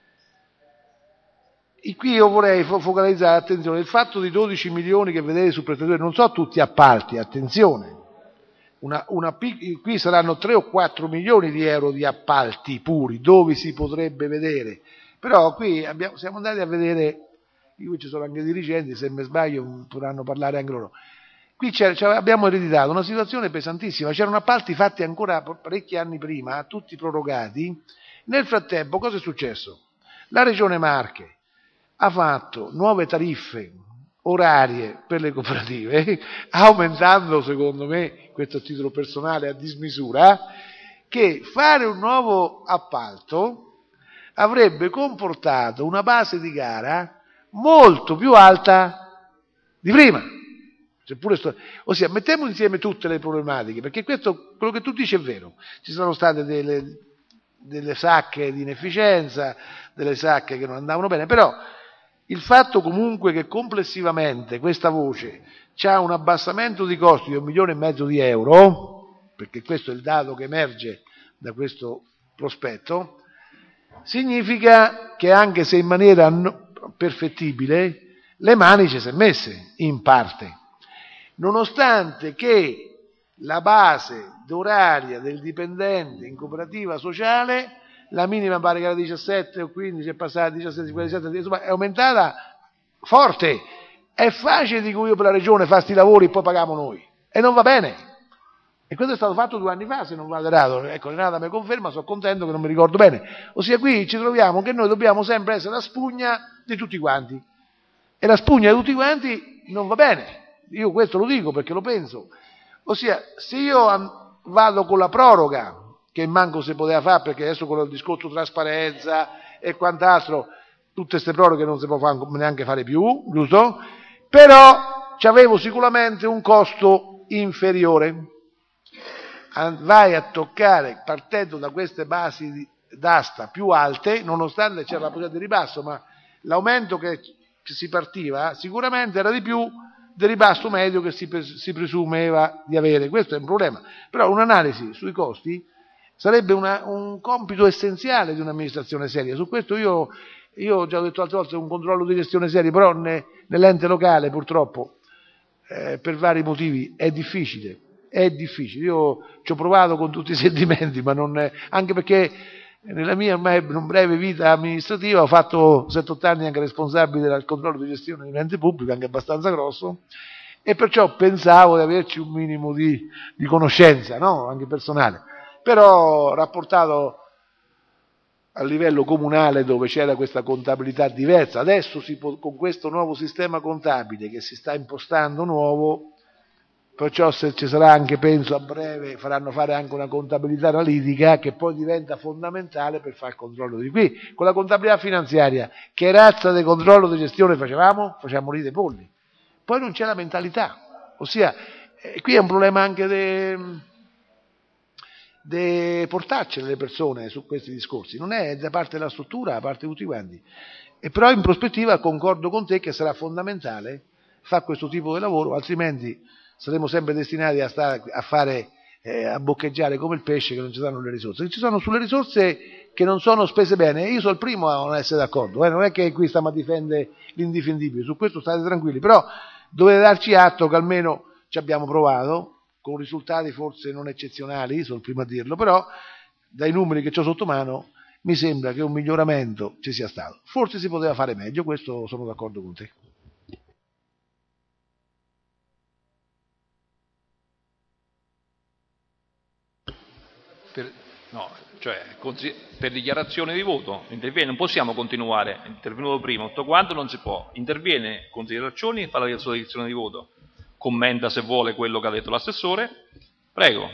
E qui io vorrei focalizzare attenzione, il fatto di 12 milioni che vedete sul prestatore, non so tutti appalti, attenzione, qui saranno 3 o 4 milioni di euro di appalti puri, dove si potrebbe vedere, però qui siamo andati a vedere, qui ci sono anche dirigenti, se mi sbaglio potranno parlare anche loro. Qui abbiamo ereditato una situazione pesantissima, c'erano appalti fatti ancora parecchi anni prima, tutti prorogati, Nel frattempo cosa è successo? La Regione Marche ha fatto nuove tariffe orarie per le cooperative, aumentando secondo me, questo a titolo personale, a dismisura, che fare un nuovo appalto avrebbe comportato una base di gara molto più alta di prima. Ossia, mettiamo insieme tutte le problematiche, perché questo, quello che tu dici è vero. Ci sono state delle sacche di inefficienza, delle sacche che non andavano bene, però il fatto comunque che complessivamente questa voce ha un abbassamento di costi di 1,5 milioni di euro, perché questo è il dato che emerge da questo prospetto, significa che anche se in maniera perfettibile, le mani ci si è messe, in parte. Nonostante che la base d'oraria del dipendente in cooperativa sociale, la minima pare che era 17 o 15, è passata a 17, 57, insomma è aumentata forte. È facile, dico io, per la regione fare sti lavori e poi paghiamo noi, e non va bene. E questo è stato fatto 2 anni fa, se non vado errato. Ecco, Renata mi conferma, sono contento che non mi ricordo bene. Ossia, qui ci troviamo che noi dobbiamo sempre essere la spugna di tutti quanti, e la spugna di tutti quanti non va bene. Io questo lo dico perché lo penso. Ossia, se io vado con la proroga, che manco si poteva fare, perché adesso con il discorso trasparenza e quant'altro, tutte queste proroghe non si può neanche fare più, giusto? Però c'avevo sicuramente un costo inferiore. Vai a toccare, partendo da queste basi d'asta più alte, nonostante c'era la possibilità di ribasso, ma l'aumento che si partiva sicuramente era di più del ribasso medio che si presumeva di avere. Questo è un problema. Però un'analisi sui costi sarebbe un compito essenziale di un'amministrazione seria. Su questo io ho già detto altre volte, un controllo di gestione serio, però nell'ente locale purtroppo per vari motivi è difficile. Io ci ho provato con tutti i sentimenti, ma anche perché nella mia ormai non breve vita amministrativa ho fatto 7-8 anni anche responsabile del controllo di gestione di un ente pubblico, anche abbastanza grosso, e perciò pensavo di averci un minimo di conoscenza, no? Anche personale. Però rapportato a livello comunale, dove c'era questa contabilità diversa, adesso con questo nuovo sistema contabile che si sta impostando nuovo, perciò se ci sarà anche, penso a breve, faranno fare anche una contabilità analitica che poi diventa fondamentale per fare il controllo di qui. Con la contabilità finanziaria, che razza di controllo di gestione facevamo? Facciamo lì dei polli. Poi non c'è la mentalità, ossia qui è un problema anche di portarcene le persone su questi discorsi, non è da parte della struttura, da parte di tutti quanti. E però in prospettiva concordo con te che sarà fondamentale fare questo tipo di lavoro, altrimenti saremo sempre destinati a boccheggiare come il pesce che non ci danno le risorse. Ci sono sulle risorse che non sono spese bene, io sono il primo a non essere d'accordo, non è che qui stiamo a difendere l'indifendibile, su questo state tranquilli, però dovete darci atto che almeno ci abbiamo provato, con risultati forse non eccezionali, sono il primo a dirlo, però dai numeri che ho sotto mano mi sembra che un miglioramento ci sia stato. Forse si poteva fare meglio, questo sono d'accordo con te. Per dichiarazione di voto interviene, non possiamo continuare, è intervenuto prima, tutto quanto non si può, interviene considerazioni, fa la sua dichiarazione di voto, commenta se vuole quello che ha detto l'assessore, prego.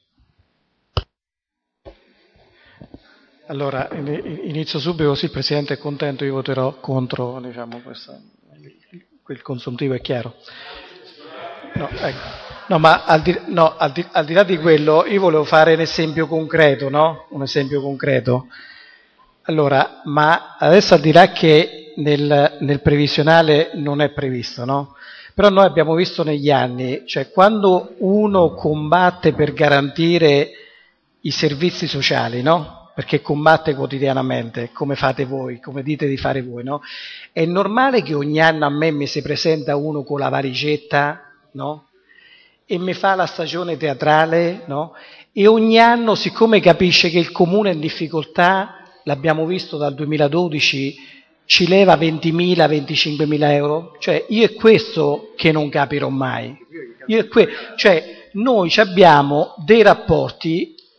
Allora, inizio subito, così il Presidente è contento, io voterò contro, quel consuntivo è chiaro. No, ecco. No, ma al di là di quello, io volevo fare un esempio concreto, no? Un esempio concreto. Allora, ma adesso al di là che nel previsionale non è previsto, no? Però noi abbiamo visto negli anni, cioè quando uno combatte per garantire i servizi sociali, no? Perché combatte quotidianamente, come fate voi, come dite di fare voi, no? È normale che ogni anno a me mi si presenta uno con la valigetta, no? E mi fa la stagione teatrale, no? E ogni anno, siccome capisce che il comune è in difficoltà, l'abbiamo visto dal 2012, ci leva 20.000, 25.000 euro? Cioè, io è questo che non capirò mai. Cioè, noi abbiamo dei rapporti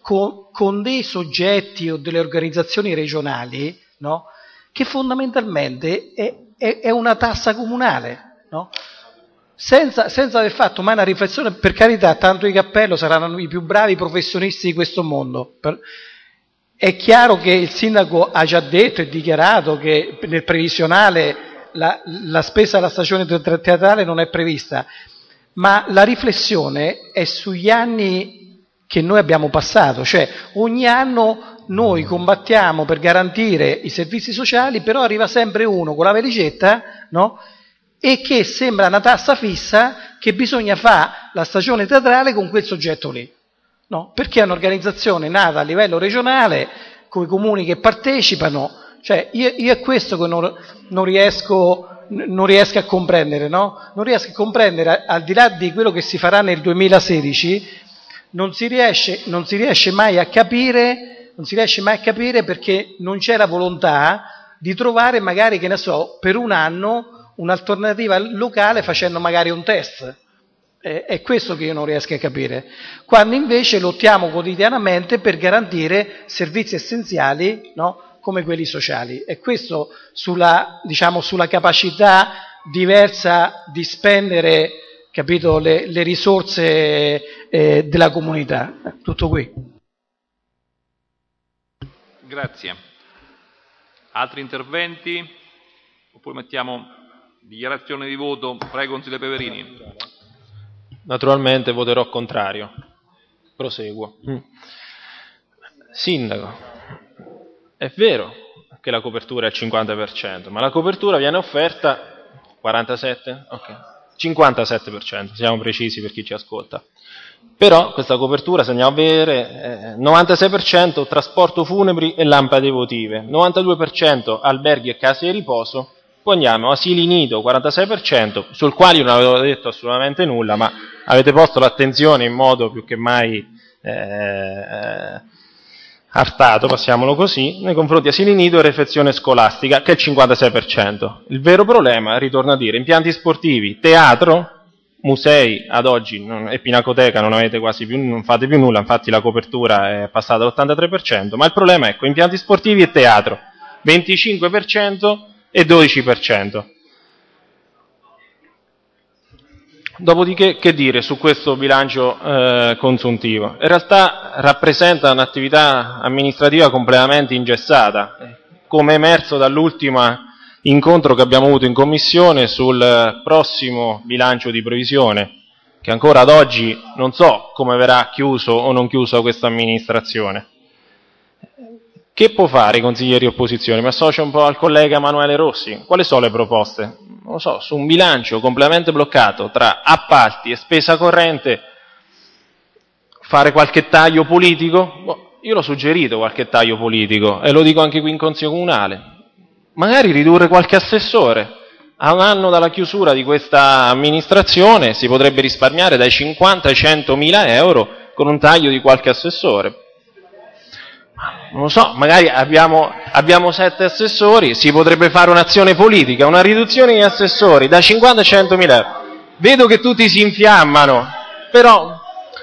con dei soggetti o delle organizzazioni regionali, no? Che fondamentalmente è una tassa comunale, no? Senza aver fatto mai una riflessione. Per carità, tanto di cappello, saranno i più bravi professionisti di questo mondo. È chiaro che il sindaco ha già detto e dichiarato che nel previsionale la spesa della stagione teatrale non è prevista, ma la riflessione è sugli anni che noi abbiamo passato, cioè ogni anno noi combattiamo per garantire i servizi sociali, però arriva sempre uno con la valigetta, no? E che sembra una tassa fissa che bisogna fare la stagione teatrale con quel soggetto lì, no? Perché è un'organizzazione nata a livello regionale, con i comuni che partecipano. Cioè, io è questo che non riesco a comprendere, no? Non riesco a comprendere, al di là di quello che si farà nel 2016, non si riesce mai a capire perché non c'è la volontà di trovare magari, che ne so, per un anno un'alternativa locale facendo magari un test. È questo che io non riesco a capire, quando invece lottiamo quotidianamente per garantire servizi essenziali, no? Come quelli sociali. E questo sulla capacità diversa di spendere, capito, le risorse della comunità. Tutto qui. Grazie. Altri interventi? Oppure mettiamo dichiarazione di voto? Prego, consigliere Peverini. Naturalmente voterò contrario. Proseguo. Sindaco, è vero che la copertura è il 50%, ma la copertura viene offerta 47%? Ok. 57%, siamo precisi per chi ci ascolta. Però questa copertura, se andiamo a vedere, 96% trasporto funebri e lampade votive, 92% alberghi e case di riposo, poi andiamo asili nido, 46%, sul quale io non avevo detto assolutamente nulla, ma avete posto l'attenzione in modo più che mai artato, passiamolo così, nei confronti asili nido e refezione scolastica, che è il 56%. Il vero problema, ritorno a dire, impianti sportivi, teatro, musei, ad oggi, e pinacoteca non fate più nulla, infatti la copertura è passata all'83%, ma il problema è impianti sportivi e teatro, 25% e 12%. Dopodiché, che dire su questo bilancio consuntivo? In realtà rappresenta un'attività amministrativa completamente ingessata, come è emerso dall'ultimo incontro che abbiamo avuto in commissione sul prossimo bilancio di previsione, che ancora ad oggi non so come verrà chiuso o non chiuso questa amministrazione. Che può fare i consiglieri opposizione? Mi associo un po' al collega Emanuele Rossi. Quali sono le proposte? Non lo so, su un bilancio completamente bloccato tra appalti e spesa corrente, fare qualche taglio politico? Io l'ho suggerito qualche taglio politico e lo dico anche qui in Consiglio Comunale. Magari ridurre qualche assessore. A un anno dalla chiusura di questa amministrazione si potrebbe risparmiare dai 50 ai 100 mila euro con un taglio di qualche assessore. Non lo so, magari abbiamo 7 assessori, si potrebbe fare un'azione politica, una riduzione di assessori da 50 a 100 mila euro. Vedo che tutti si infiammano, però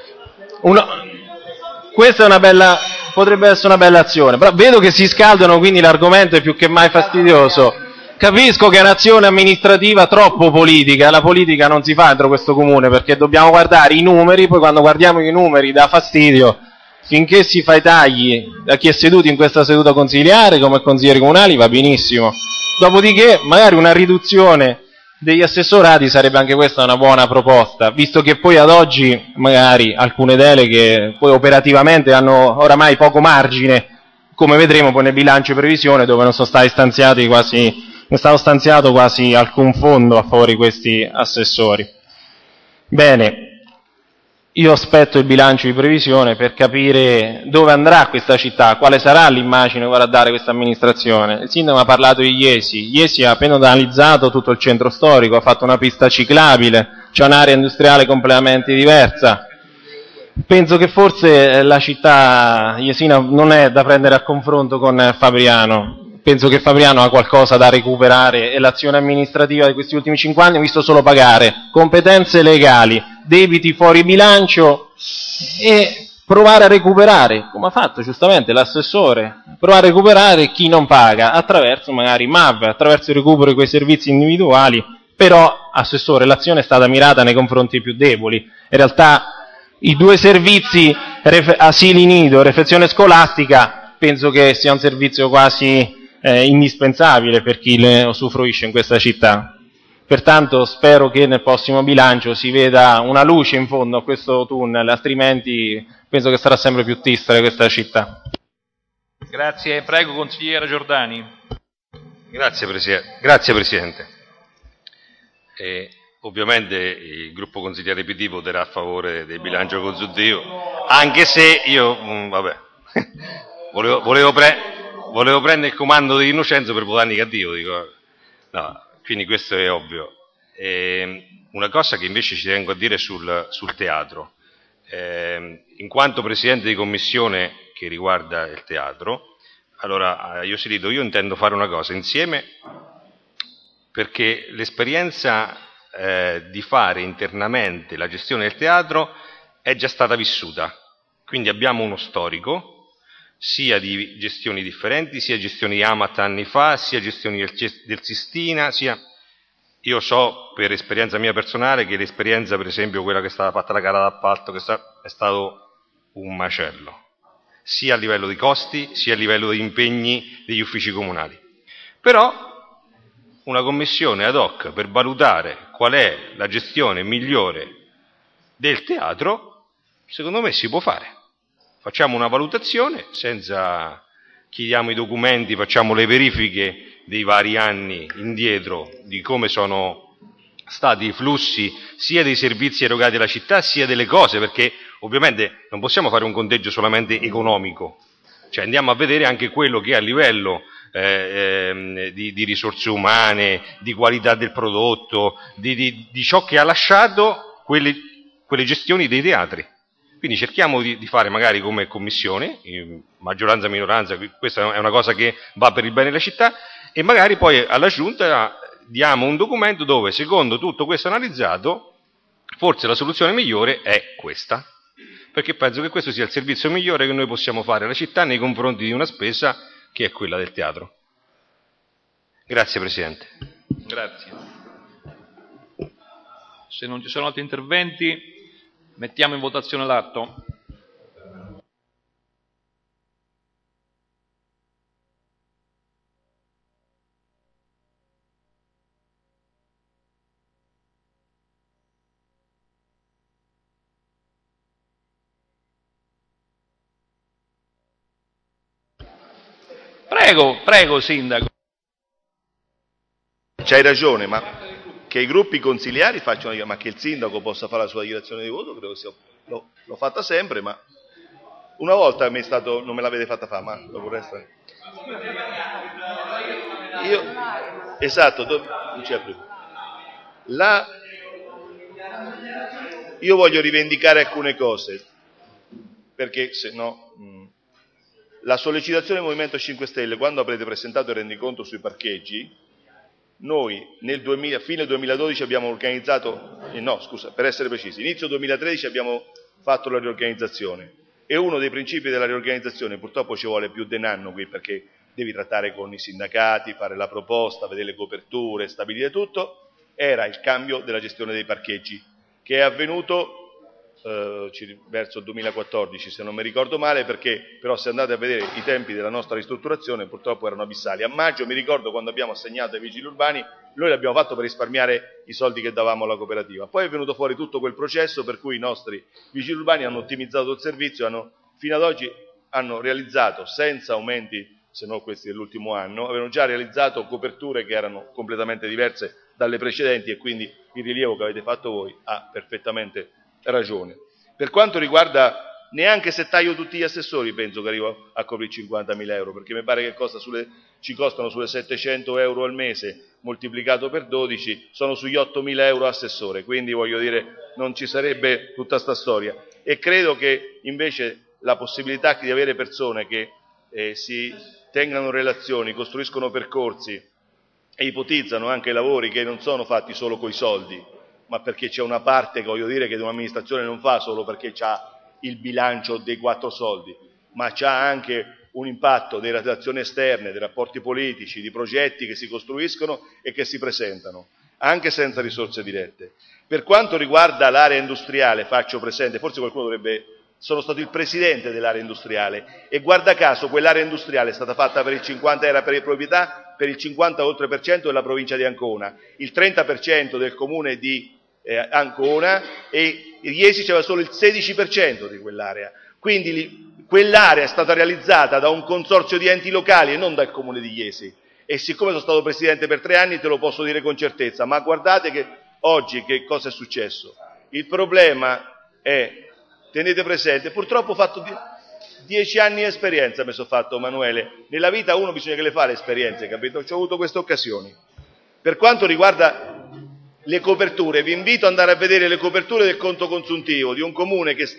questa è potrebbe essere una bella azione, però vedo che si scaldano, quindi l'argomento è più che mai fastidioso. Capisco che è un'azione amministrativa troppo politica, la politica non si fa dentro questo comune, perché dobbiamo guardare i numeri, poi quando guardiamo i numeri dà fastidio. Finché si fa i tagli da chi è seduto in questa seduta consigliare come consiglieri comunali va benissimo. Dopodiché magari una riduzione degli assessorati sarebbe anche questa una buona proposta, visto che poi ad oggi magari alcune deleghe poi operativamente hanno oramai poco margine, come vedremo poi nel bilancio di previsione, dove non è stato stanziato quasi alcun fondo a favore di questi assessori. Bene. Io aspetto il bilancio di previsione per capire dove andrà questa città, quale sarà l'immagine che vorrà dare questa amministrazione. Il sindaco ha parlato di Iesi. Iesi ha appena analizzato tutto il centro storico, ha fatto una pista ciclabile, c'è un'area industriale completamente diversa. Penso che forse la città iesina non è da prendere a confronto con Fabriano. Penso che Fabriano ha qualcosa da recuperare e l'azione amministrativa di questi ultimi 5 anni ha visto solo pagare competenze legali, debiti fuori bilancio e provare a recuperare, come ha fatto giustamente l'assessore, provare a recuperare chi non paga attraverso magari MAV, attraverso il recupero di quei servizi individuali. Però, assessore, l'azione è stata mirata nei confronti più deboli. In realtà i 2 servizi, asili nido, refezione scolastica, penso che sia un servizio quasi indispensabile per chi ne usufruisce in questa città. Pertanto spero che nel prossimo bilancio si veda una luce in fondo a questo tunnel, altrimenti penso che sarà sempre più triste questa città. Grazie, prego consigliere Giordani. Grazie Presidente. Ovviamente il gruppo consigliere PD voterà a favore del bilancio con Zunzio, anche se io volevo prendere il comando di Innocenzo per votare negativo, dico. No, quindi questo è ovvio. Una cosa che invece ci tengo a dire sul teatro, in quanto Presidente di Commissione che riguarda il teatro, allora io intendo fare una cosa insieme, perché l'esperienza di fare internamente la gestione del teatro è già stata vissuta, quindi abbiamo uno storico sia di gestioni differenti, sia gestioni di Amat anni fa, sia gestioni del Sistina, io so per esperienza mia personale che l'esperienza, per esempio quella che è stata fatta la gara d'appalto, è stato un macello, sia a livello di costi, sia a livello di impegni degli uffici comunali. Però una commissione ad hoc per valutare qual è la gestione migliore del teatro, secondo me si può fare. Facciamo una valutazione, chiediamo i documenti, facciamo le verifiche dei vari anni indietro di come sono stati i flussi sia dei servizi erogati alla città sia delle cose, perché ovviamente non possiamo fare un conteggio solamente economico, cioè andiamo a vedere anche quello che a livello di risorse umane, di qualità del prodotto, di ciò che ha lasciato quelle gestioni dei teatri. Quindi cerchiamo di fare magari come commissione, maggioranza minoranza, questa è una cosa che va per il bene della città, e magari poi alla giunta diamo un documento dove, secondo tutto questo analizzato, forse la soluzione migliore è questa, perché penso che questo sia il servizio migliore che noi possiamo fare alla città nei confronti di una spesa che è quella del teatro. Grazie Presidente. Grazie. Se non ci sono altri interventi, mettiamo in votazione l'atto. Prego, Sindaco. C'hai ragione, ma che i gruppi consigliari facciano, ma che il Sindaco possa fare la sua dichiarazione di voto, credo sia, l'ho fatta sempre, ma una volta non me l'avete fatta fare, ma lo vorrei stare. Esatto, non c'è più. Io voglio rivendicare alcune cose, perché se no... La sollecitazione del Movimento 5 Stelle, quando avrete presentato il rendiconto sui parcheggi, noi fine 2012 abbiamo organizzato, per essere precisi, inizio 2013 abbiamo fatto la riorganizzazione, e uno dei principi della riorganizzazione, purtroppo ci vuole più di un anno qui, perché devi trattare con i sindacati, fare la proposta, vedere le coperture, stabilire tutto, era il cambio della gestione dei parcheggi, che è avvenuto verso il 2014 se non mi ricordo male, perché però se andate a vedere i tempi della nostra ristrutturazione purtroppo erano abissali. A maggio mi ricordo, quando abbiamo assegnato ai vigili urbani, noi l'abbiamo fatto per risparmiare i soldi che davamo alla cooperativa, poi è venuto fuori tutto quel processo per cui i nostri vigili urbani hanno ottimizzato il servizio, fino ad oggi hanno realizzato senza aumenti, se no questi dell'ultimo anno, avevano già realizzato coperture che erano completamente diverse dalle precedenti, e quindi il rilievo che avete fatto voi ha perfettamente ragione. Per quanto riguarda, neanche se taglio tutti gli assessori penso che arrivo a coprire 50.000 euro, perché mi pare che ci costano sulle 700 euro al mese, moltiplicato per 12, sono sugli 8.000 euro assessore, quindi voglio dire, non ci sarebbe tutta sta storia. E credo che invece la possibilità di avere persone che si tengano relazioni, costruiscono percorsi e ipotizzano anche lavori che non sono fatti solo coi soldi, ma perché c'è una parte che voglio dire che un'amministrazione non fa solo perché ha il bilancio dei 4 soldi, ma c'ha anche un impatto delle relazioni esterne, dei rapporti politici, di progetti che si costruiscono e che si presentano, anche senza risorse dirette. Per quanto riguarda l'area industriale, faccio presente, forse qualcuno dovrebbe... Sono stato il presidente dell'area industriale e guarda caso quell'area industriale è stata fatta per il 50% era per le proprietà, per il 50% della provincia di Ancona, il 30% del comune di Ancona e Iesi c'era solo il 16% di quell'area. Quindi quell'area è stata realizzata da un consorzio di enti locali e non dal comune di Iesi. E siccome sono stato presidente per 3 anni te lo posso dire con certezza, ma guardate che oggi che cosa è successo. Il problema è... Tenete presente, purtroppo ho fatto 10 anni di esperienza, mi sono fatto Emanuele. Nella vita uno bisogna che le fa le esperienze, capito? Ci ho avuto queste occasioni. Per quanto riguarda le coperture, vi invito ad andare a vedere le coperture del conto consuntivo di un comune che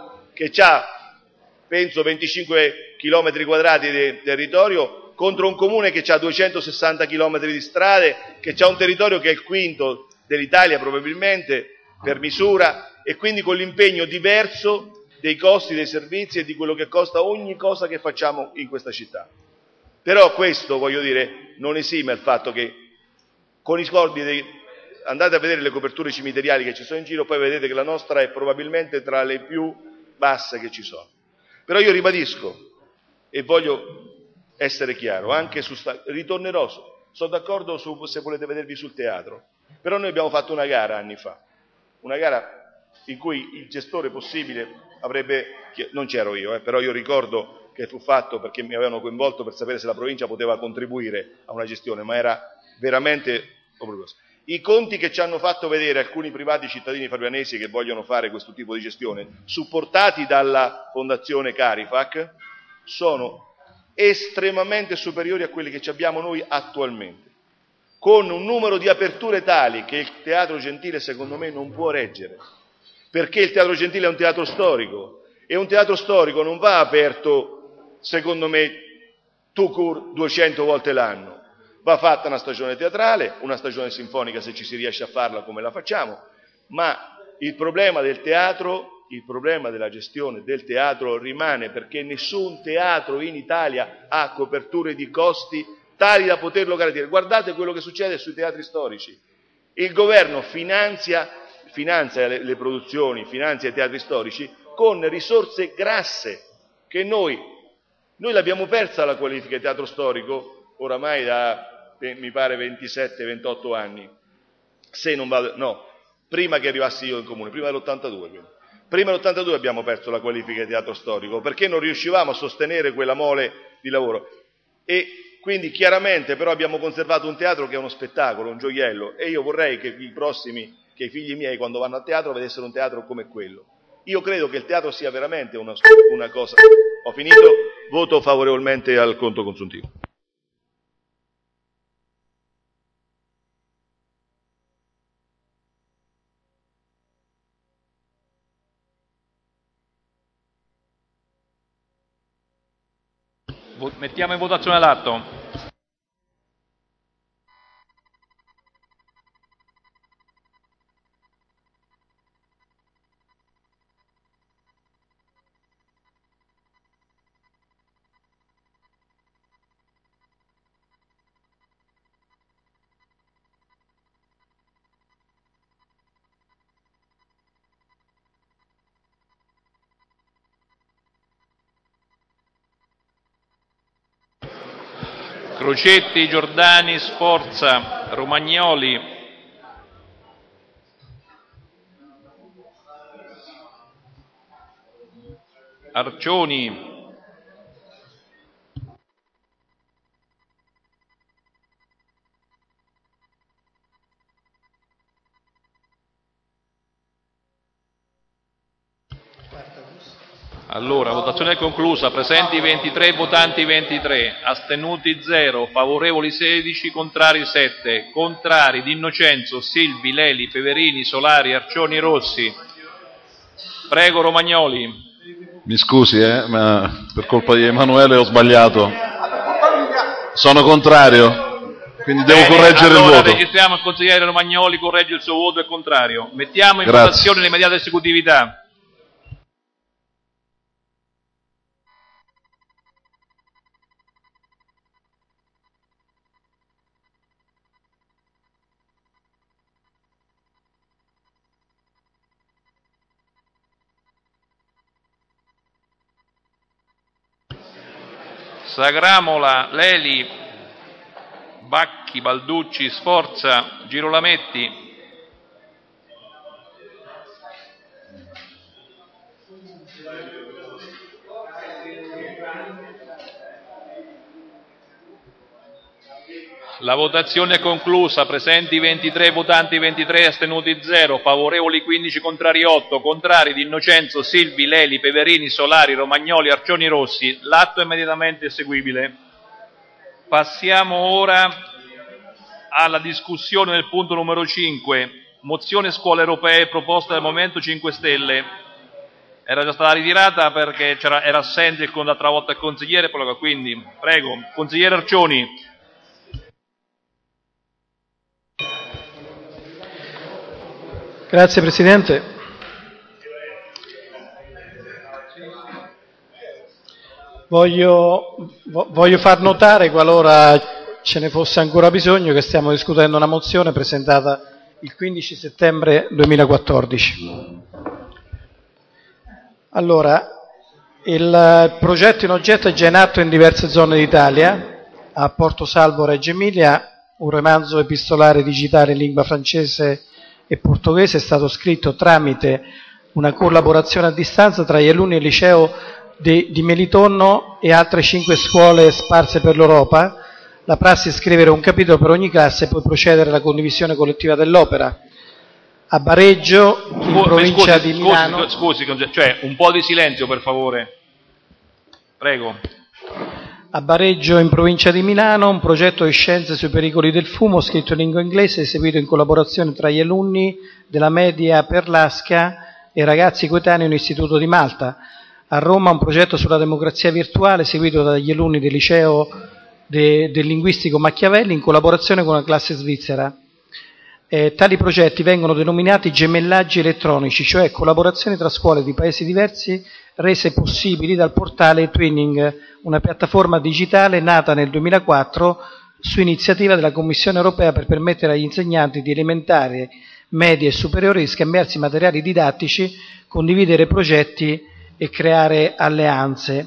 ha, penso, 25 km quadrati di territorio contro un comune che ha 260 km di strade, che ha un territorio che è il quinto dell'Italia probabilmente per misura, e quindi con l'impegno diverso dei costi dei servizi e di quello che costa ogni cosa che facciamo in questa città. Però questo, voglio dire, non esime il fatto che con i soldi andate a vedere le coperture cimiteriali che ci sono in giro, poi vedete che la nostra è probabilmente tra le più basse che ci sono. Però io ribadisco e voglio essere chiaro, anche ritornerò, sono d'accordo se volete vedervi sul teatro, però noi abbiamo fatto una gara anni fa, una gara in cui il gestore possibile non c'ero io, però io ricordo che fu fatto perché mi avevano coinvolto per sapere se la provincia poteva contribuire a una gestione, ma era veramente obbligatorio. I conti che ci hanno fatto vedere alcuni privati cittadini fabrianesi che vogliono fare questo tipo di gestione, supportati dalla Fondazione Carifac, sono estremamente superiori a quelli che abbiamo noi attualmente, con un numero di aperture tali che il Teatro Gentile secondo me non può reggere. Perché il Teatro Gentile è un teatro storico e un teatro storico non va aperto, secondo me, tout court 200 volte l'anno. Va fatta una stagione teatrale, una stagione sinfonica se ci si riesce a farla come la facciamo, ma il problema del teatro, il problema della gestione del teatro rimane, perché nessun teatro in Italia ha coperture di costi tali da poterlo garantire. Guardate quello che succede sui teatri storici. Il governo finanzia le produzioni, finanzia i teatri storici con risorse grasse che noi l'abbiamo persa la qualifica di teatro storico oramai da mi pare 27-28 anni, se non vado, no, prima che arrivassi io in comune, prima dell'82. Prima dell'82 abbiamo perso la qualifica di teatro storico perché non riuscivamo a sostenere quella mole di lavoro e quindi chiaramente però abbiamo conservato un teatro che è uno spettacolo, un gioiello, e io vorrei che i figli miei quando vanno a teatro vedessero un teatro come quello. Io credo che il teatro sia veramente una cosa. Ho finito, voto favorevolmente al conto consuntivo. Mettiamo in votazione l'atto. Crocetti, Giordani, Sforza, Romagnoli, Arcioni, Allora, votazione conclusa, presenti 23, votanti 23, astenuti 0, favorevoli 16, contrari 7, contrari Di Innocenzo, Silvi, Leli, Peverini, Solari, Arcioni, Rossi. Prego Romagnoli. Mi scusi, ma per colpa di Emanuele ho sbagliato. Sono contrario, quindi devo correggere il voto. Registriamo il consigliere Romagnoli, corregge il suo voto, è contrario. Mettiamo in votazione l'immediata esecutività. Sagramola, Leli, Bacchi, Balducci, Sforza, Girolametti. La votazione è conclusa, presenti 23, votanti 23, astenuti 0, favorevoli 15, contrari 8, contrari di Innocenzo, Silvi, Leli, Peverini, Solari, Romagnoli, Arcioni, Rossi. L'atto è immediatamente eseguibile. Passiamo ora alla discussione del punto numero 5, mozione scuole europee proposta dal Movimento 5 Stelle. Era già stata ritirata perché era assente l'altra volta il consigliere, quindi prego, consigliere Arcioni. Grazie Presidente. Voglio far notare, qualora ce ne fosse ancora bisogno, che stiamo discutendo una mozione presentata il 15 settembre 2014. Allora, il progetto in oggetto è già in atto in diverse zone d'Italia. A Porto Salvo, Reggio Emilia, un romanzo epistolare digitale in lingua francese e portoghese è stato scritto tramite una collaborazione a distanza tra gli alunni del liceo di Melitonno e altre 5 scuole sparse per l'Europa. La prassi è scrivere un capitolo per ogni classe e poi procedere alla condivisione collettiva dell'opera. A Bareggio, in provincia di Milano... Scusi, cioè un po' di silenzio per favore. Prego. A Bareggio, in provincia di Milano, un progetto di scienze sui pericoli del fumo, scritto in lingua inglese, eseguito in collaborazione tra gli alunni della media Perlasca e ragazzi coetanei in un istituto di Malta. A Roma, un progetto sulla democrazia virtuale, seguito dagli alunni del liceo del linguistico Machiavelli, in collaborazione con una classe svizzera. Tali progetti vengono denominati gemellaggi elettronici, cioè collaborazioni tra scuole di paesi diversi rese possibili dal portale Twinning, una piattaforma digitale nata nel 2004 su iniziativa della Commissione europea per permettere agli insegnanti di elementari, medie e superiori di scambiarsi materiali didattici, condividere progetti e creare alleanze.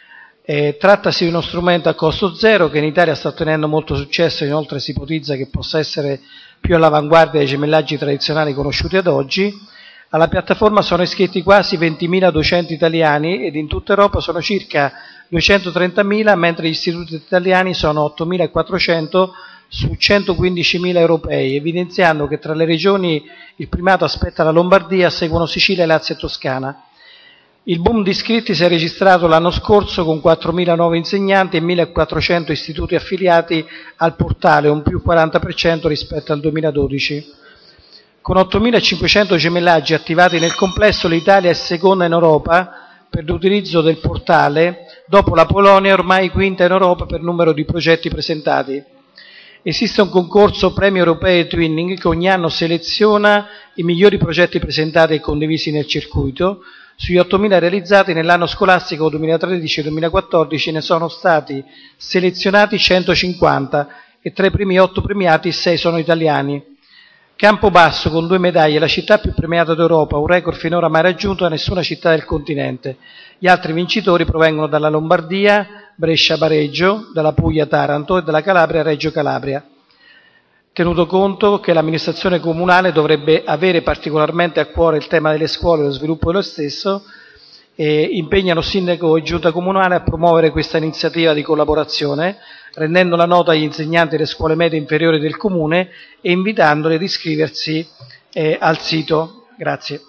Trattasi di uno strumento a costo zero che in Italia sta ottenendo molto successo, inoltre si ipotizza che possa essere più all'avanguardia dei gemellaggi tradizionali conosciuti ad oggi. Alla piattaforma sono iscritti quasi 20.000 docenti italiani ed in tutta Europa sono circa 230.000, mentre gli istituti italiani sono 8.400 su 115.000 europei, evidenziando che tra le regioni il primato aspetta la Lombardia, seguono Sicilia, Lazio e Toscana. Il boom di iscritti si è registrato l'anno scorso con 4.000 nuovi insegnanti e 1.400 istituti affiliati al portale, un più 40% rispetto al 2012. Con 8.500 gemellaggi attivati nel complesso, l'Italia è seconda in Europa per l'utilizzo del portale, dopo la Polonia ormai quinta in Europa per numero di progetti presentati. Esiste un concorso Premi Europei Twinning che ogni anno seleziona i migliori progetti presentati e condivisi nel circuito. Sugli 8.000 realizzati nell'anno scolastico 2013-2014 ne sono stati selezionati 150 e tra i primi 8 premiati 6 sono italiani. Campobasso con 2 medaglie, la città più premiata d'Europa, un record finora mai raggiunto da nessuna città del continente. Gli altri vincitori provengono dalla Lombardia, Brescia, Bareggio, dalla Puglia, Taranto e dalla Calabria, Reggio Calabria. Tenuto conto che l'amministrazione comunale dovrebbe avere particolarmente a cuore il tema delle scuole e lo sviluppo dello stesso, impegnano sindaco e giunta comunale a promuovere questa iniziativa di collaborazione, rendendo la nota agli insegnanti delle scuole medie inferiori del comune e invitandoli ad iscriversi al sito. Grazie.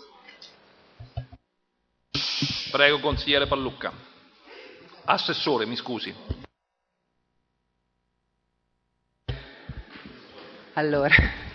Prego, consigliere Pallucca. Assessore, mi scusi. Allora,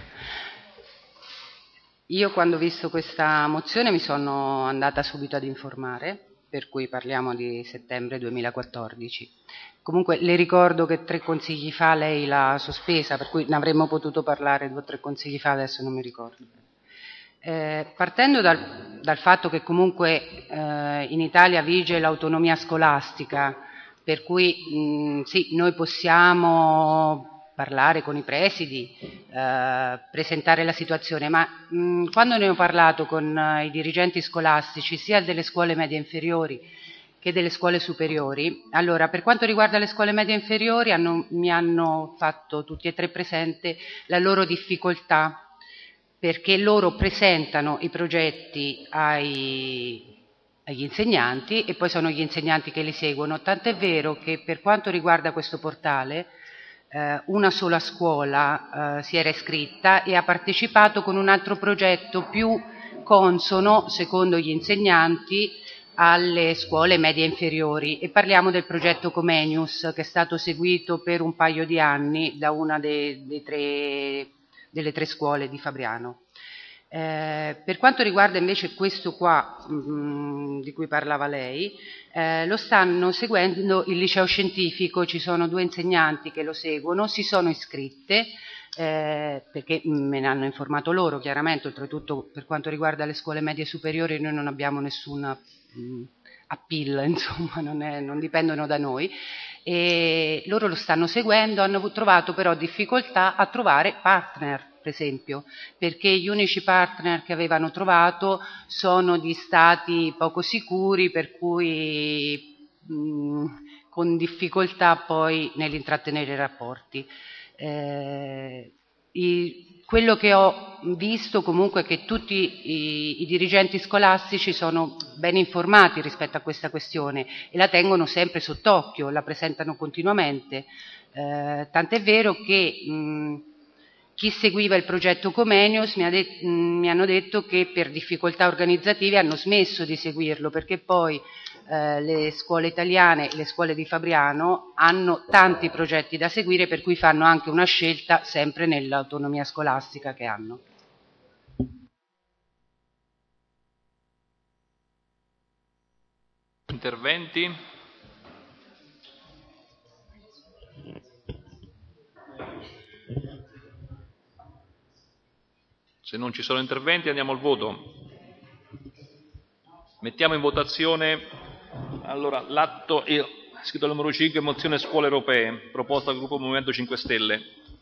io quando ho visto questa mozione mi sono andata subito ad informare, per cui parliamo di settembre 2014. Comunque le ricordo che 3 consigli fa lei l'ha sospesa, per cui ne avremmo potuto parlare 2 o 3 consigli fa, adesso non mi ricordo. Partendo dal fatto che comunque in Italia vige l'autonomia scolastica, per cui sì, noi possiamo parlare con i presidi, presentare la situazione, ma quando ne ho parlato con i dirigenti scolastici sia delle scuole medie inferiori che delle scuole superiori. Allora, per quanto riguarda le scuole medie inferiori, mi hanno fatto tutti e tre presente la loro difficoltà, perché loro presentano i progetti agli insegnanti e poi sono gli insegnanti che li seguono, tant'è vero che per quanto riguarda questo portale una sola scuola si era iscritta e ha partecipato con un altro progetto più consono, secondo gli insegnanti, alle scuole medie inferiori, e parliamo del progetto Comenius, che è stato seguito per un paio di anni da una delle tre scuole di Fabriano. Per quanto riguarda invece questo qua di cui parlava lei, lo stanno seguendo il liceo scientifico, ci sono 2 insegnanti che lo seguono, si sono iscritte perché me ne hanno informato loro chiaramente. Oltretutto per quanto riguarda le scuole medie superiori noi non abbiamo nessuna appeal, insomma non dipendono da noi, e loro lo stanno seguendo. Hanno trovato però difficoltà a trovare partner, per esempio, perché gli unici partner che avevano trovato sono di stati poco sicuri, per cui con difficoltà poi nell'intrattenere i rapporti. Quello che ho visto comunque è che tutti i dirigenti scolastici sono ben informati rispetto a questa questione e la tengono sempre sott'occhio, la presentano continuamente, tant'è vero che chi seguiva il progetto Comenius mi hanno detto che per difficoltà organizzative hanno smesso di seguirlo, perché poi le scuole italiane e le scuole di Fabriano hanno tanti progetti da seguire, per cui fanno anche una scelta sempre nell'autonomia scolastica che hanno. Interventi? Se non ci sono interventi andiamo al voto. Mettiamo in votazione allora l'atto scritto al numero 5, mozione scuole europee, proposta dal gruppo Movimento 5 Stelle.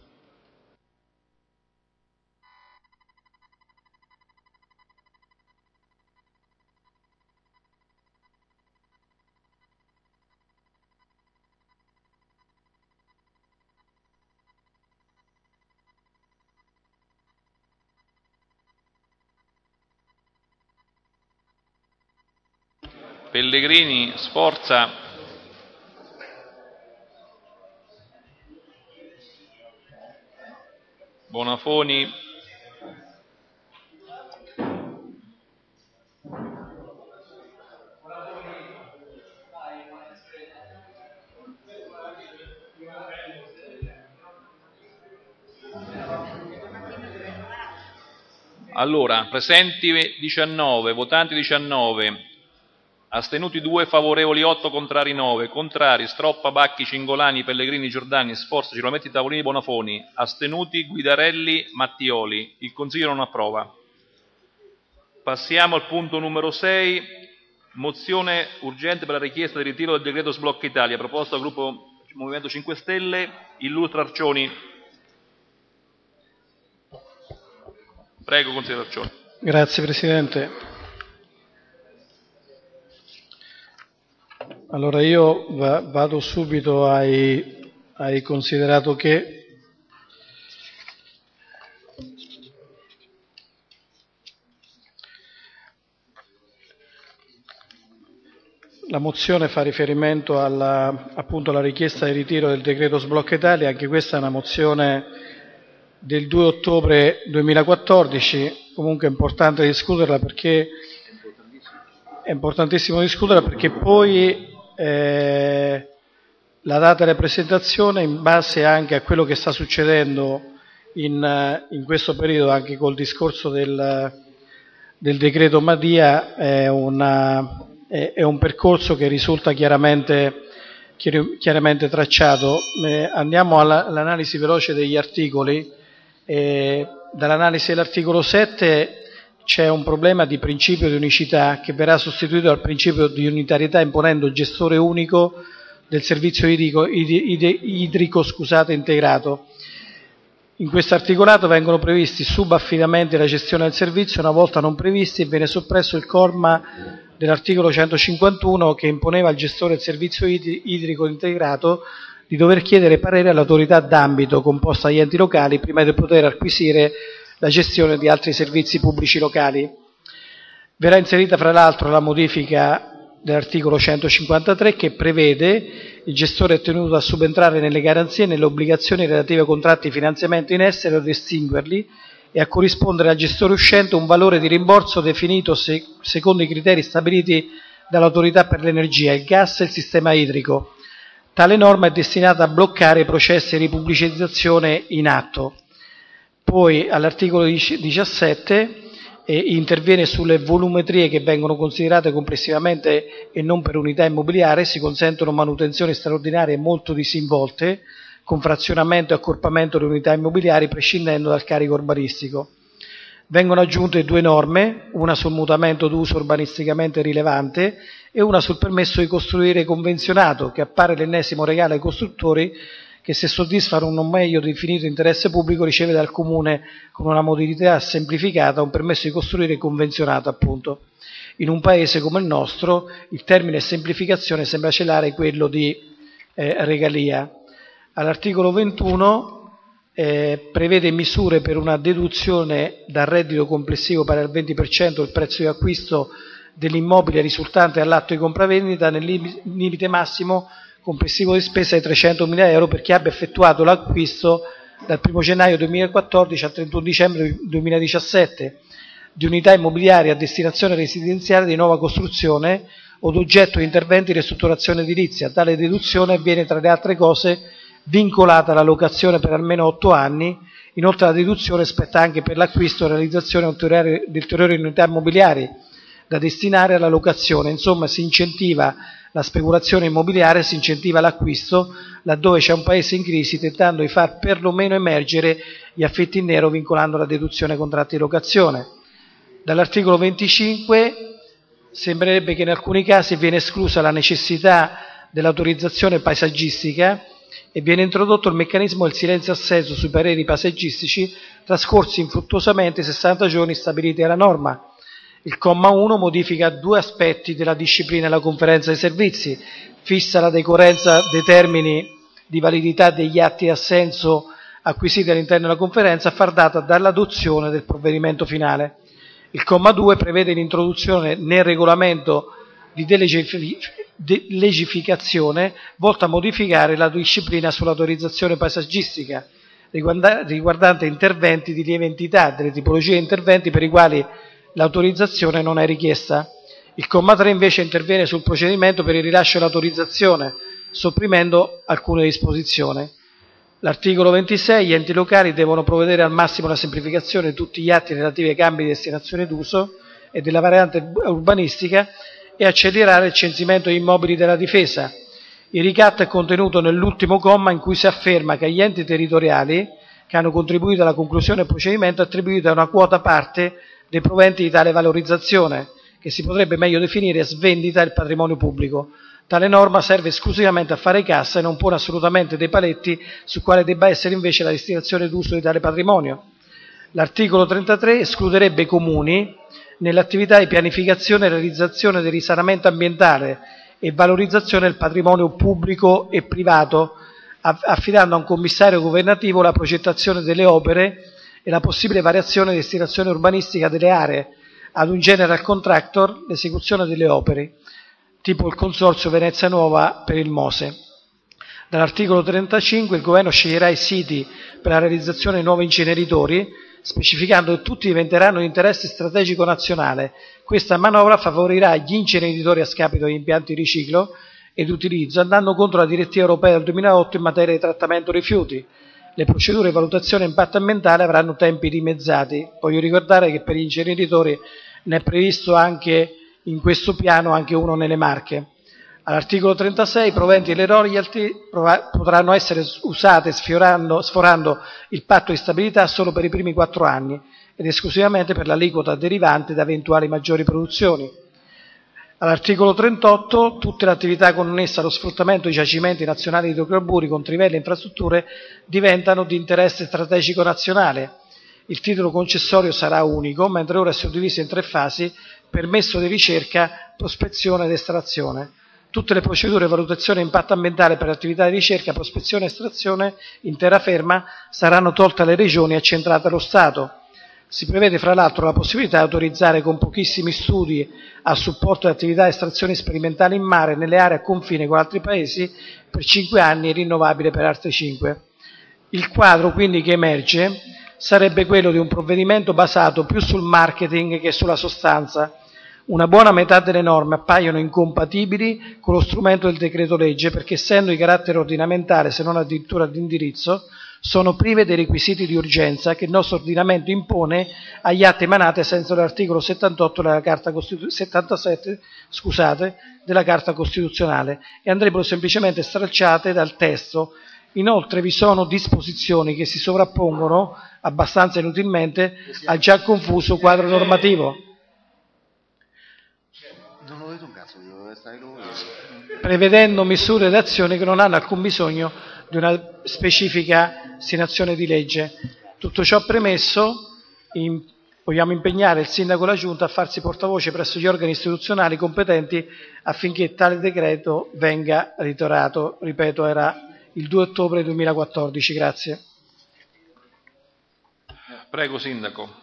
Pellegrini, Sforza, Bonafoni, allora, presenti 19, votanti 19, astenuti 2, favorevoli 8, contrari 9. Contrari: Stroppa, Bacchi, Cingolani, Pellegrini, Giordani, Sforza, Girolamendi, Tavolini, Bonafoni. Astenuti: Guidarelli, Mattioli. Il Consiglio non approva. Passiamo al punto numero 6, mozione urgente per la richiesta di ritiro del decreto Sblocca Italia, proposta dal gruppo Movimento 5 Stelle. Illustra Arcioni. Prego, consigliere Arcioni. Grazie Presidente. Allora io vado subito ai considerato che la mozione fa riferimento appunto alla richiesta di ritiro del decreto Sblocca Italia. Anche questa è una mozione del 2 ottobre 2014, comunque è importante discuterla perché è importantissimo discuterla perché poi la data della presentazione, in base anche a quello che sta succedendo in questo periodo, anche col discorso del decreto Madia, è un percorso che risulta chiaramente tracciato. Andiamo all'analisi veloce degli articoli. Dall'analisi dell'articolo 7 c'è un problema di principio di unicità che verrà sostituito dal principio di unitarietà, imponendo gestore unico del servizio idrico integrato. In questo articolato vengono previsti subaffidamenti alla gestione del servizio una volta non previsti, e viene soppresso il comma dell'articolo 151 che imponeva al gestore del servizio idrico integrato di dover chiedere parere all'autorità d'ambito composta dagli enti locali prima di poter acquisire la gestione di altri servizi pubblici locali. Verrà inserita fra l'altro la modifica dell'articolo 153 che prevede il gestore è tenuto a subentrare nelle garanzie e nelle obbligazioni relative ai contratti di finanziamento in essere o ad estinguerli e a corrispondere al gestore uscente un valore di rimborso definito secondo i criteri stabiliti dall'autorità per l'energia, il gas e il sistema idrico. Tale norma è destinata a bloccare i processi di ripubblicizzazione in atto. Poi all'articolo 17 interviene sulle volumetrie che vengono considerate complessivamente e non per unità immobiliare, si consentono manutenzioni straordinarie molto disinvolte, con frazionamento e accorpamento delle unità immobiliari prescindendo dal carico urbanistico. Vengono aggiunte 2 norme, una sul mutamento d'uso urbanisticamente rilevante e una sul permesso di costruire convenzionato, che appare l'ennesimo regalo ai costruttori che se soddisfano un non meglio definito interesse pubblico riceve dal Comune con una modalità semplificata un permesso di costruire convenzionato appunto. In un paese come il nostro il termine semplificazione sembra celare quello di regalia. All'articolo 21 prevede misure per una deduzione dal reddito complessivo pari al 20% del prezzo di acquisto dell'immobile risultante dall'atto di compravendita nel limite massimo complessivo di spesa di 300.000 euro per chi abbia effettuato l'acquisto dal 1 gennaio 2014 al 31 dicembre 2017 di unità immobiliari a destinazione residenziale di nuova costruzione o d'oggetto di interventi di ristrutturazione edilizia. Tale deduzione viene tra le altre cose vincolata alla locazione per almeno 8 anni. Inoltre la deduzione spetta anche per l'acquisto e realizzazione di ulteriori unità immobiliari da destinare alla locazione. Insomma, si incentiva la speculazione immobiliare, si incentiva l'acquisto laddove c'è un paese in crisi, tentando di far perlomeno emergere gli affitti in nero vincolando la deduzione ai contratti di locazione. Dall'articolo 25 sembrerebbe che in alcuni casi viene esclusa la necessità dell'autorizzazione paesaggistica e viene introdotto il meccanismo del silenzio assenso sui pareri paesaggistici trascorsi infruttuosamente i 60 giorni stabiliti dalla norma. Il comma 1 modifica 2 aspetti della disciplina della conferenza dei servizi, fissa la decorrenza dei termini di validità degli atti di assenso acquisiti all'interno della conferenza a far data dall'adozione del provvedimento finale. Il comma 2 prevede l'introduzione nel regolamento di delegificazione volta a modificare la disciplina sull'autorizzazione paesaggistica riguardante interventi di lieve entità, delle tipologie di interventi per i quali l'autorizzazione non è richiesta. Il comma 3 invece interviene sul procedimento per il rilascio dell'autorizzazione, sopprimendo alcune disposizioni. L'articolo 26, gli enti locali devono provvedere al massimo alla semplificazione di tutti gli atti relativi ai cambi di destinazione d'uso e della variante urbanistica e accelerare il censimento degli immobili della difesa. Il ricatto è contenuto nell'ultimo comma in cui si afferma che agli enti territoriali che hanno contribuito alla conclusione del procedimento è attribuita una quota parte dei proventi di tale valorizzazione, che si potrebbe meglio definire svendita del patrimonio pubblico. Tale norma serve esclusivamente a fare cassa e non pone assolutamente dei paletti su quale debba essere invece la destinazione d'uso di tale patrimonio. L'articolo 33 escluderebbe i comuni nell'attività di pianificazione e realizzazione del risanamento ambientale e valorizzazione del patrimonio pubblico e privato, affidando a un commissario governativo la progettazione delle opere e la possibile variazione di destinazione urbanistica delle aree, ad un general contractor l'esecuzione delle opere, tipo il Consorzio Venezia Nuova per il Mose. Dall'articolo 35 il Governo sceglierà i siti per la realizzazione di nuovi inceneritori, specificando che tutti diventeranno di interesse strategico nazionale. Questa manovra favorirà gli inceneritori a scapito degli impianti di riciclo ed utilizzo, andando contro la direttiva europea del 2008 in materia di trattamento rifiuti. Le procedure di valutazione impatto ambientale avranno tempi dimezzati. Voglio ricordare che per gli inceneritori ne è previsto anche in questo piano anche uno nelle Marche. All'articolo 36 i proventi e le royalty potranno essere usate sforando il patto di stabilità solo per i primi 4 anni ed esclusivamente per l'aliquota derivante da eventuali maggiori produzioni. All'articolo 38 tutte le attività connesse allo sfruttamento di giacimenti nazionali di idrocarburi con trivelli e infrastrutture diventano di interesse strategico nazionale. Il titolo concessorio sarà unico, mentre ora è suddiviso in 3 fasi: permesso di ricerca, prospezione ed estrazione. Tutte le procedure di valutazione di impatto ambientale per attività di ricerca, prospezione e estrazione in terraferma saranno tolte alle regioni e accentrate allo Stato. Si prevede fra l'altro la possibilità di autorizzare con pochissimi studi a supporto di attività di estrazioni sperimentali in mare nelle aree a confine con altri paesi per 5 anni e rinnovabile per altri 5. Il quadro quindi che emerge sarebbe quello di un provvedimento basato più sul marketing che sulla sostanza. Una buona metà delle norme appaiono incompatibili con lo strumento del decreto legge perché, essendo di carattere ordinamentale se non addirittura di indirizzo, sono prive dei requisiti di urgenza che il nostro ordinamento impone agli atti emanati ai sensi dell'articolo 78 della Carta 77 della Carta Costituzionale e andrebbero semplicemente stralciate dal testo. Inoltre vi sono disposizioni che si sovrappongono abbastanza inutilmente al già confuso quadro normativo, prevedendo misure ed azioni che non hanno alcun bisogno di una specifica destinazione di legge. Tutto ciò premesso, vogliamo impegnare il Sindaco e la Giunta a farsi portavoce presso gli organi istituzionali competenti affinché tale decreto venga ritirato. Ripeto, era il 2 ottobre 2014. Grazie. Prego, Sindaco.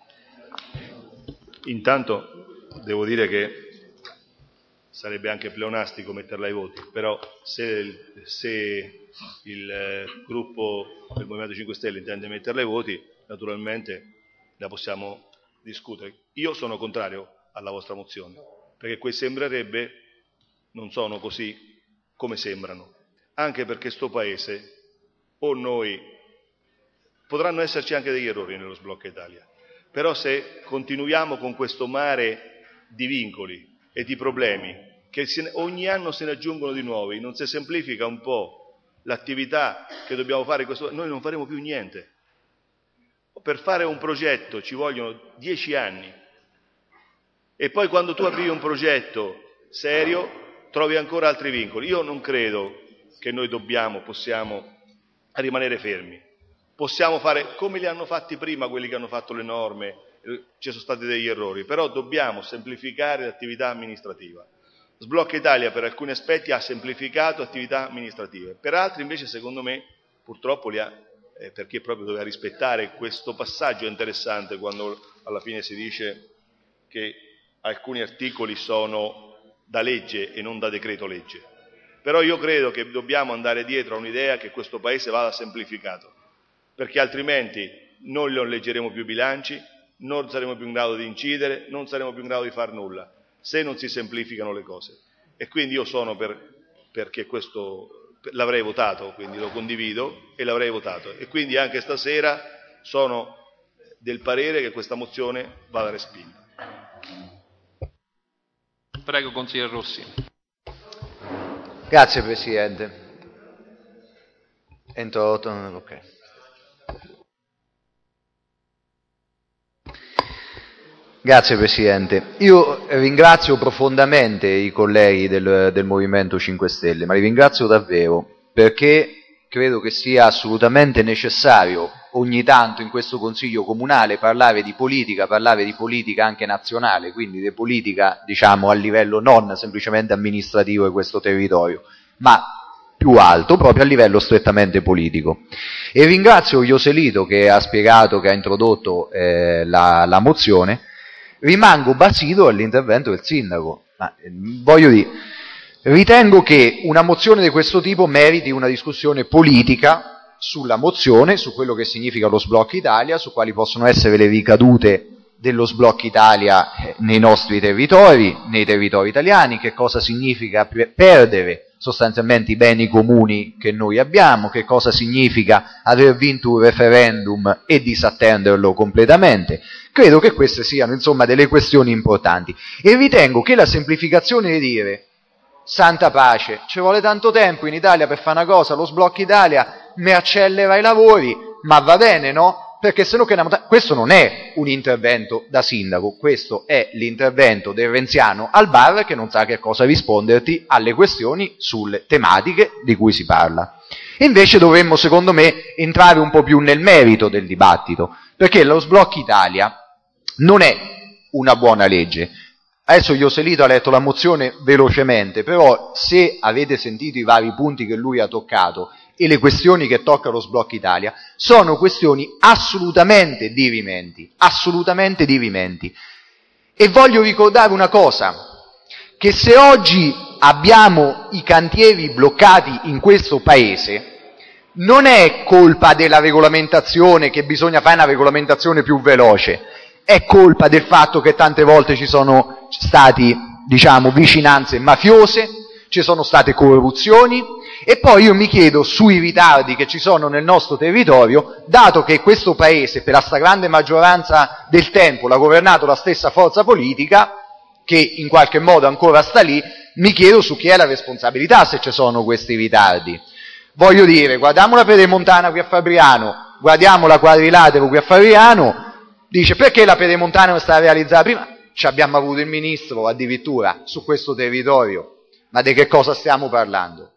Intanto devo dire che sarebbe anche pleonastico metterla ai voti, però se il gruppo del Movimento 5 Stelle intende metterla ai voti, naturalmente la possiamo discutere. Io sono contrario alla vostra mozione, perché quei sembrerebbe non sono così come sembrano, anche perché sto Paese, o noi, potranno esserci anche degli errori nello sblocca Italia, però se continuiamo con questo mare di vincoli e di problemi, che ogni anno se ne aggiungono di nuovi, non si semplifica un po' l'attività che dobbiamo fare, noi non faremo più niente. Per fare un progetto ci vogliono 10 anni e poi quando tu avvii un progetto serio trovi ancora altri vincoli. Io non credo che noi possiamo rimanere fermi. Possiamo fare come li hanno fatti prima quelli che hanno fatto le norme, ci sono stati degli errori, però dobbiamo semplificare l'attività amministrativa. Sblocca Italia per alcuni aspetti ha semplificato attività amministrative, per altri invece secondo me purtroppo li ha, perché proprio doveva rispettare questo passaggio interessante quando alla fine si dice che alcuni articoli sono da legge e non da decreto legge. Però io credo che dobbiamo andare dietro a un'idea che questo Paese vada semplificato, perché altrimenti non leggeremo più i bilanci, non saremo più in grado di incidere, non saremo più in grado di far nulla, se non si semplificano le cose. E quindi io sono perché questo l'avrei votato, quindi lo condivido e l'avrei votato. E quindi anche stasera sono del parere che questa mozione vada respinta. Prego, consigliere Rossi. Grazie Presidente. Ok. Grazie Presidente. Io ringrazio profondamente i colleghi del Movimento 5 Stelle, ma li ringrazio davvero perché credo che sia assolutamente necessario ogni tanto in questo Consiglio Comunale parlare di politica anche nazionale, quindi di politica diciamo a livello non semplicemente amministrativo di questo territorio, ma più alto, proprio a livello strettamente politico. E ringrazio Ioselito che ha spiegato, che ha introdotto la mozione. Rimango basito all'intervento del sindaco, ma voglio dire, ritengo che una mozione di questo tipo meriti una discussione politica sulla mozione, su quello che significa lo sblocca Italia, su quali possono essere le ricadute dello sblocca Italia nei nostri territori, nei territori italiani, che cosa significa perdere sostanzialmente i beni comuni che noi abbiamo, che cosa significa aver vinto un referendum e disattenderlo completamente. Credo che queste siano insomma delle questioni importanti e ritengo che la semplificazione di dire santa pace, ci vuole tanto tempo in Italia per fare una cosa, lo sblocca Italia mi accelera i lavori, ma va bene, no? perché se no che questo non è un intervento da sindaco, questo è l'intervento del renziano al bar che non sa che cosa risponderti alle questioni sulle tematiche di cui si parla. E invece dovremmo, secondo me, entrare un po' più nel merito del dibattito, perché lo Sblocca Italia non è una buona legge. Adesso Ioselito ha letto la mozione velocemente, però se avete sentito i vari punti che lui ha toccato e le questioni che tocca lo Sblocca Italia, sono questioni assolutamente dirimenti. E voglio ricordare una cosa, che se oggi abbiamo i cantieri bloccati in questo Paese, non è colpa della regolamentazione, che bisogna fare una regolamentazione più veloce, è colpa del fatto che tante volte ci sono stati, vicinanze mafiose, ci sono state corruzioni, e poi io mi chiedo sui ritardi che ci sono nel nostro territorio, dato che questo Paese per la stragrande maggioranza del tempo l'ha governato la stessa forza politica, che in qualche modo ancora sta lì, mi chiedo su chi è la responsabilità se ci sono questi ritardi. Voglio dire, guardiamo la Pedemontana qui a Fabriano, guardiamo la Quadrilatero qui a Fabriano, dice perché la Pedemontana non sta realizzata prima? Ci abbiamo avuto il ministro addirittura su questo territorio. Ma di che cosa stiamo parlando?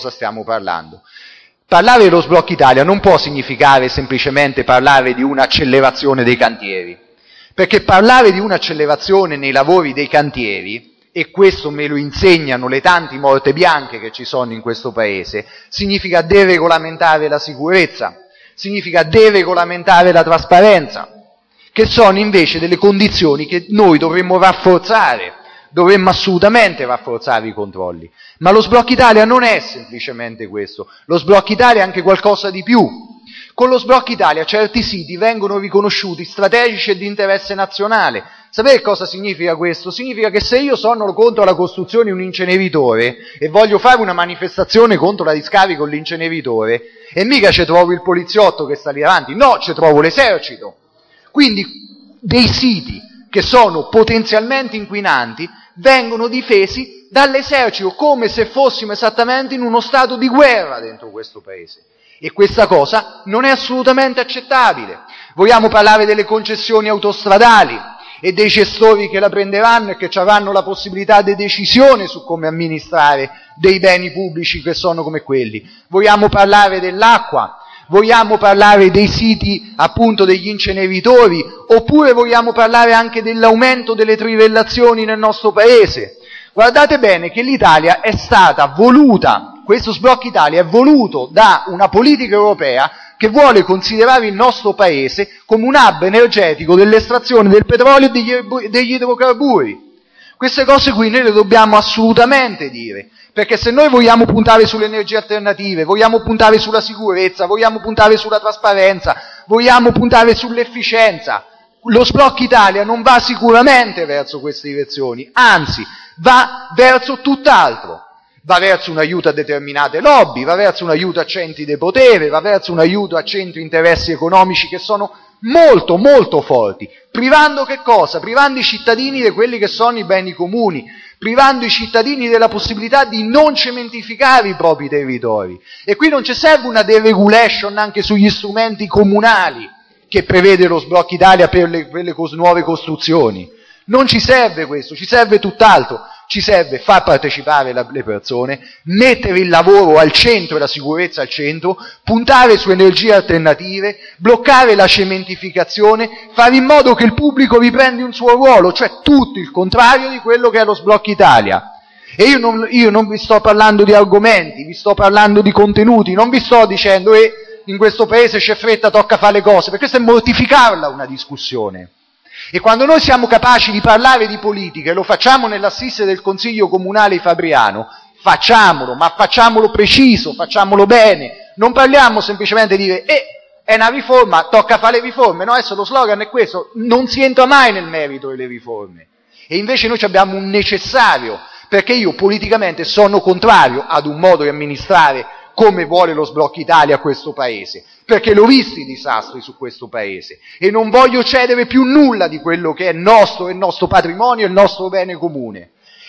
Parlare dello Sblocca Italia non può significare semplicemente parlare di un'accelerazione dei cantieri, perché parlare di un'accelerazione nei lavori dei cantieri, e questo me lo insegnano le tante morte bianche che ci sono in questo Paese, significa deregolamentare la sicurezza, significa deregolamentare la trasparenza, che sono invece delle condizioni che noi dovremmo rafforzare. Dovremmo assolutamente rafforzare i controlli, ma lo Sblocca Italia non è semplicemente questo, lo Sblocca Italia è anche qualcosa di più. Con lo Sblocca Italia certi siti vengono riconosciuti strategici e di interesse nazionale. Sapete cosa significa questo? Significa che se io sono contro la costruzione di un inceneritore e voglio fare una manifestazione contro la discarica con l'inceneritore, e mica ci trovo il poliziotto che sta lì davanti, no, ci trovo l'esercito. Quindi dei siti che sono potenzialmente inquinanti vengono difesi dall'esercito come se fossimo esattamente in uno stato di guerra dentro questo Paese. E questa cosa non è assolutamente accettabile. Vogliamo parlare delle concessioni autostradali e dei gestori che la prenderanno e che avranno la possibilità di decisione su come amministrare dei beni pubblici che sono come quelli. Vogliamo parlare dell'acqua. Vogliamo parlare dei siti appunto degli inceneritori, oppure vogliamo parlare anche dell'aumento delle trivellazioni nel nostro Paese? Guardate bene che l'Italia è stata voluta, questo Sblocca Italia è voluto da una politica europea che vuole considerare il nostro Paese come un hub energetico dell'estrazione del petrolio e degli idrocarburi. Queste cose qui noi le dobbiamo assolutamente dire. Perché se noi vogliamo puntare sulle energie alternative, vogliamo puntare sulla sicurezza, vogliamo puntare sulla trasparenza, vogliamo puntare sull'efficienza, lo Sblocca Italia non va sicuramente verso queste direzioni, anzi va verso tutt'altro. Va verso un aiuto a determinate lobby, va verso un aiuto a centri di potere, va verso un aiuto a centri interessi economici che sono molto, molto forti. Privando che cosa? Privando i cittadini di quelli che sono i beni comuni, privando i cittadini della possibilità di non cementificare i propri territori. E qui non ci serve una deregulation anche sugli strumenti comunali che prevede lo Sblocca Italia per le nuove costruzioni. Non ci serve questo, ci serve tutt'altro. Ci serve far partecipare le persone, mettere il lavoro al centro e la sicurezza al centro, puntare su energie alternative, bloccare la cementificazione, fare in modo che il pubblico riprenda un suo ruolo, cioè tutto il contrario di quello che è lo Sblocca Italia. E io non vi sto parlando di argomenti, vi sto parlando di contenuti, non vi sto dicendo in questo Paese c'è fretta, tocca fare le cose, perché questo è mortificarla una discussione. E quando noi siamo capaci di parlare di politica, e lo facciamo nell'assise del Consiglio Comunale di Fabriano, facciamolo, ma facciamolo preciso, facciamolo bene. Non parliamo semplicemente di dire, è una riforma, tocca fare le riforme. No, adesso lo slogan è questo, non si entra mai nel merito delle riforme. E invece noi abbiamo un necessario, perché io politicamente sono contrario ad un modo di amministrare come vuole lo Sblocca Italia a questo Paese, perché l'ho visto i disastri su questo Paese e non voglio cedere più nulla di quello che è il nostro patrimonio e il nostro bene comune.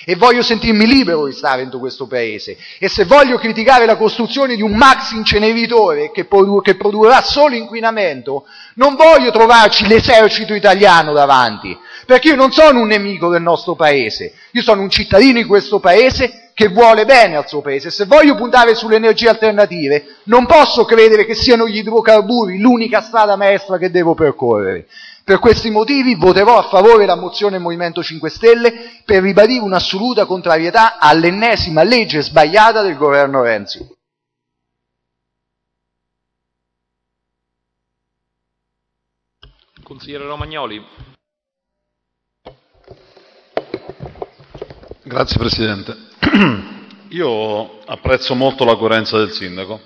e voglio sentirmi libero di stare dentro questo paese, e se voglio criticare la costruzione di un maxi inceneritore che produrrà solo inquinamento, non voglio trovarci l'esercito italiano davanti, perché io non sono un nemico del nostro paese, io sono un cittadino di questo paese che vuole bene al suo paese. Se voglio puntare sulle energie alternative, non posso credere che siano gli idrocarburi l'unica strada maestra che devo percorrere. Per questi motivi voterò a favore della mozione del Movimento 5 Stelle per ribadire un'assoluta contrarietà all'ennesima legge sbagliata del governo Renzi. Consigliere Romagnoli. Grazie Presidente. Io apprezzo molto la coerenza del Sindaco.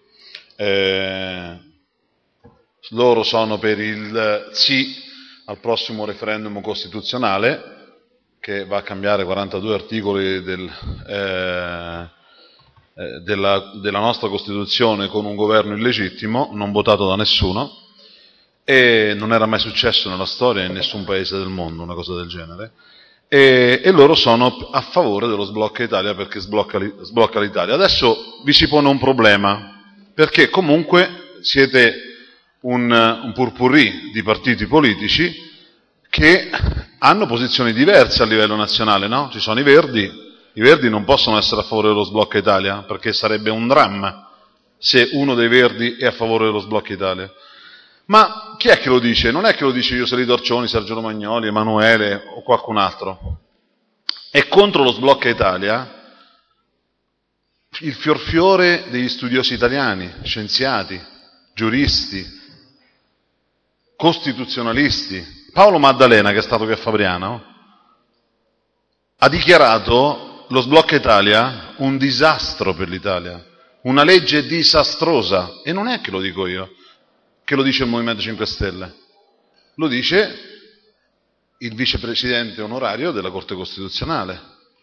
Loro sono per il sì al prossimo referendum costituzionale, che va a cambiare 42 articoli della nostra Costituzione con un governo illegittimo, non votato da nessuno, e non era mai successo nella storia in nessun paese del mondo una cosa del genere. E loro sono a favore dello sblocca Italia perché sblocca l'Italia. Adesso vi si pone un problema, perché comunque siete un purpurri di partiti politici che hanno posizioni diverse a livello nazionale, no? Ci sono i Verdi non possono essere a favore dello sblocca Italia, perché sarebbe un dramma se uno dei Verdi è a favore dello sblocca Italia. Ma chi è che lo dice? Non è che lo dice Joselito Arcioni, Sergio Romagnoli, Emanuele o qualcun altro. È contro lo sblocca Italia il fiorfiore degli studiosi italiani, scienziati, giuristi, costituzionalisti. Paolo Maddalena, che è stato qui a Fabriano, ha dichiarato lo sblocca Italia un disastro per l'Italia, una legge disastrosa, e non è che lo dico io, che lo dice il Movimento 5 Stelle, lo dice il vicepresidente onorario della Corte Costituzionale,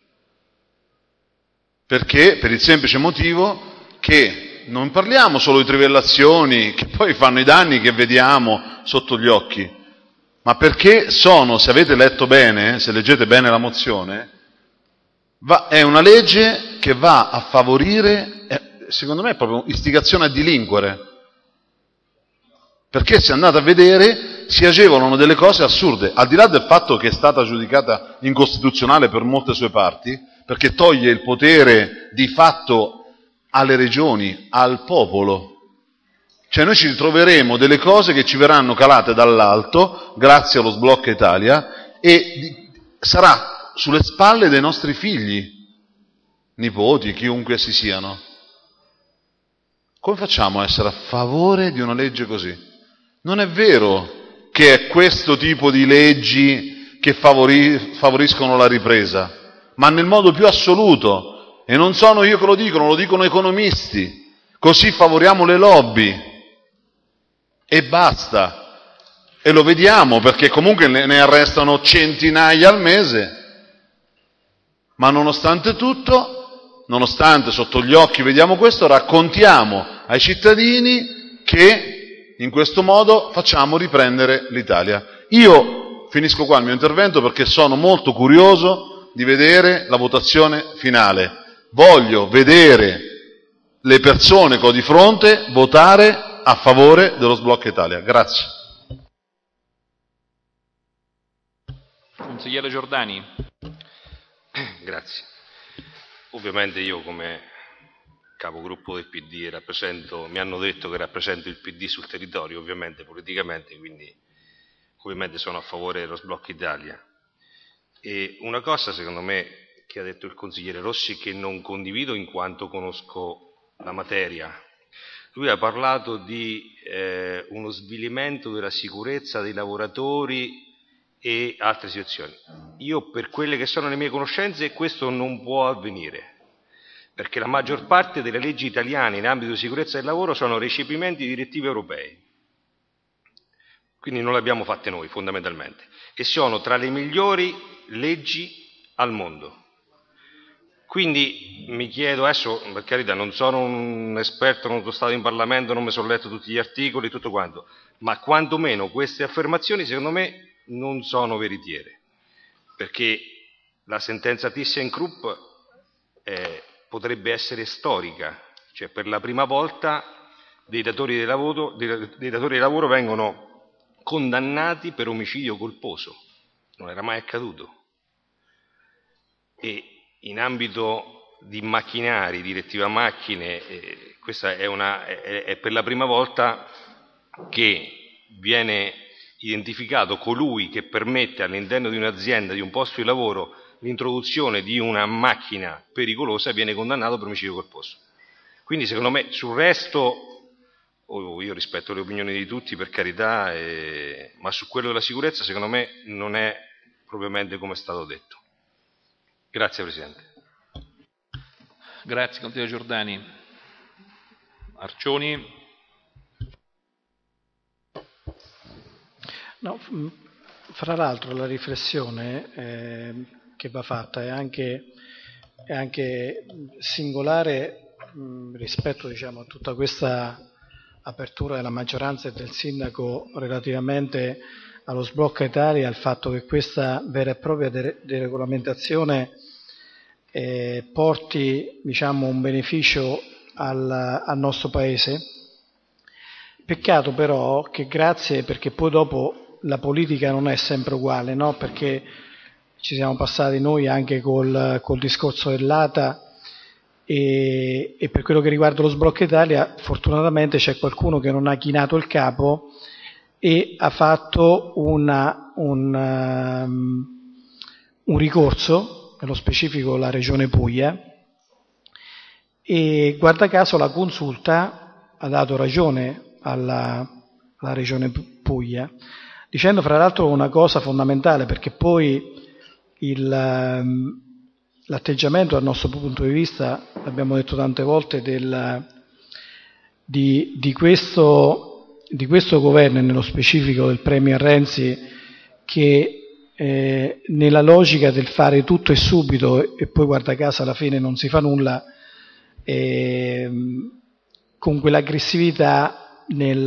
perché per il semplice motivo che non parliamo solo di trivellazioni che poi fanno i danni che vediamo sotto gli occhi, ma perché sono, se avete letto bene, se leggete bene la mozione, è una legge che va a favorire, secondo me è proprio istigazione a delinquere, perché se andate a vedere si agevolano delle cose assurde, al di là del fatto che è stata giudicata incostituzionale per molte sue parti, perché toglie il potere di fatto alle regioni, al popolo. Cioè noi ci ritroveremo delle cose che ci verranno calate dall'alto, grazie allo sblocca Italia, e sarà sulle spalle dei nostri figli, nipoti, chiunque essi siano. Come facciamo a essere a favore di una legge così? Non è vero che è questo tipo di leggi che favoriscono la ripresa, ma nel modo più assoluto, e non sono io che lo dicono economisti, così favoriamo le lobby, e basta, e lo vediamo perché comunque ne arrestano centinaia al mese, ma nonostante tutto, nonostante sotto gli occhi vediamo questo, raccontiamo ai cittadini che in questo modo facciamo riprendere l'Italia. Io finisco qua il mio intervento perché sono molto curioso di vedere la votazione finale. Voglio vedere le persone che ho di fronte votare a favore dello sblocca Italia. Grazie. Consigliere Giordani. Grazie. Ovviamente io come capogruppo del PD mi hanno detto che rappresento il PD sul territorio, ovviamente politicamente, quindi ovviamente sono a favore dello sblocca Italia. E una cosa secondo me che ha detto il consigliere Rossi che non condivido in quanto conosco la materia. Lui ha parlato di uno svilimento della sicurezza dei lavoratori e altre situazioni. Io, per quelle che sono le mie conoscenze, questo non può avvenire, perché la maggior parte delle leggi italiane in ambito di sicurezza del lavoro sono recepimenti di direttive europee, quindi non le abbiamo fatte noi fondamentalmente, e sono tra le migliori leggi al mondo. Quindi mi chiedo, adesso per carità non sono un esperto, non sono stato in Parlamento, non mi sono letto tutti gli articoli, tutto quanto, ma quantomeno queste affermazioni secondo me non sono veritiere, perché la sentenza ThyssenKrupp potrebbe essere storica, cioè per la prima volta dei datori di lavoro vengono condannati per omicidio colposo, non era mai accaduto. E in ambito di macchinari, direttiva macchine, questa è per la prima volta che viene identificato colui che permette all'interno di un'azienda, di un posto di lavoro, l'introduzione di una macchina pericolosa e viene condannato per omicidio colposo. Quindi secondo me sul resto, io rispetto le opinioni di tutti per carità, ma su quello della sicurezza secondo me non è propriamente come è stato detto. Grazie Presidente. Grazie, consigliere Giordani. Arcioni. No, fra l'altro la riflessione che va fatta è anche singolare rispetto, diciamo, a tutta questa apertura della maggioranza e del sindaco relativamente allo sblocca Italia, al fatto che questa vera e propria deregolamentazione porti, diciamo, un beneficio al nostro Paese. Peccato però che perché poi dopo la politica non è sempre uguale, no? Perché ci siamo passati noi anche col discorso dell'ATA e per quello che riguarda lo sblocca Italia fortunatamente c'è qualcuno che non ha chinato il capo e ha fatto un ricorso, nello specifico la Regione Puglia, e guarda caso la Consulta ha dato ragione alla Regione Puglia, dicendo fra l'altro una cosa fondamentale, perché poi l'atteggiamento dal nostro punto di vista, l'abbiamo detto tante volte, di questo governo e nello specifico del Premier Renzi, che nella logica del fare tutto e subito e poi guarda caso alla fine non si fa nulla, con quell'aggressività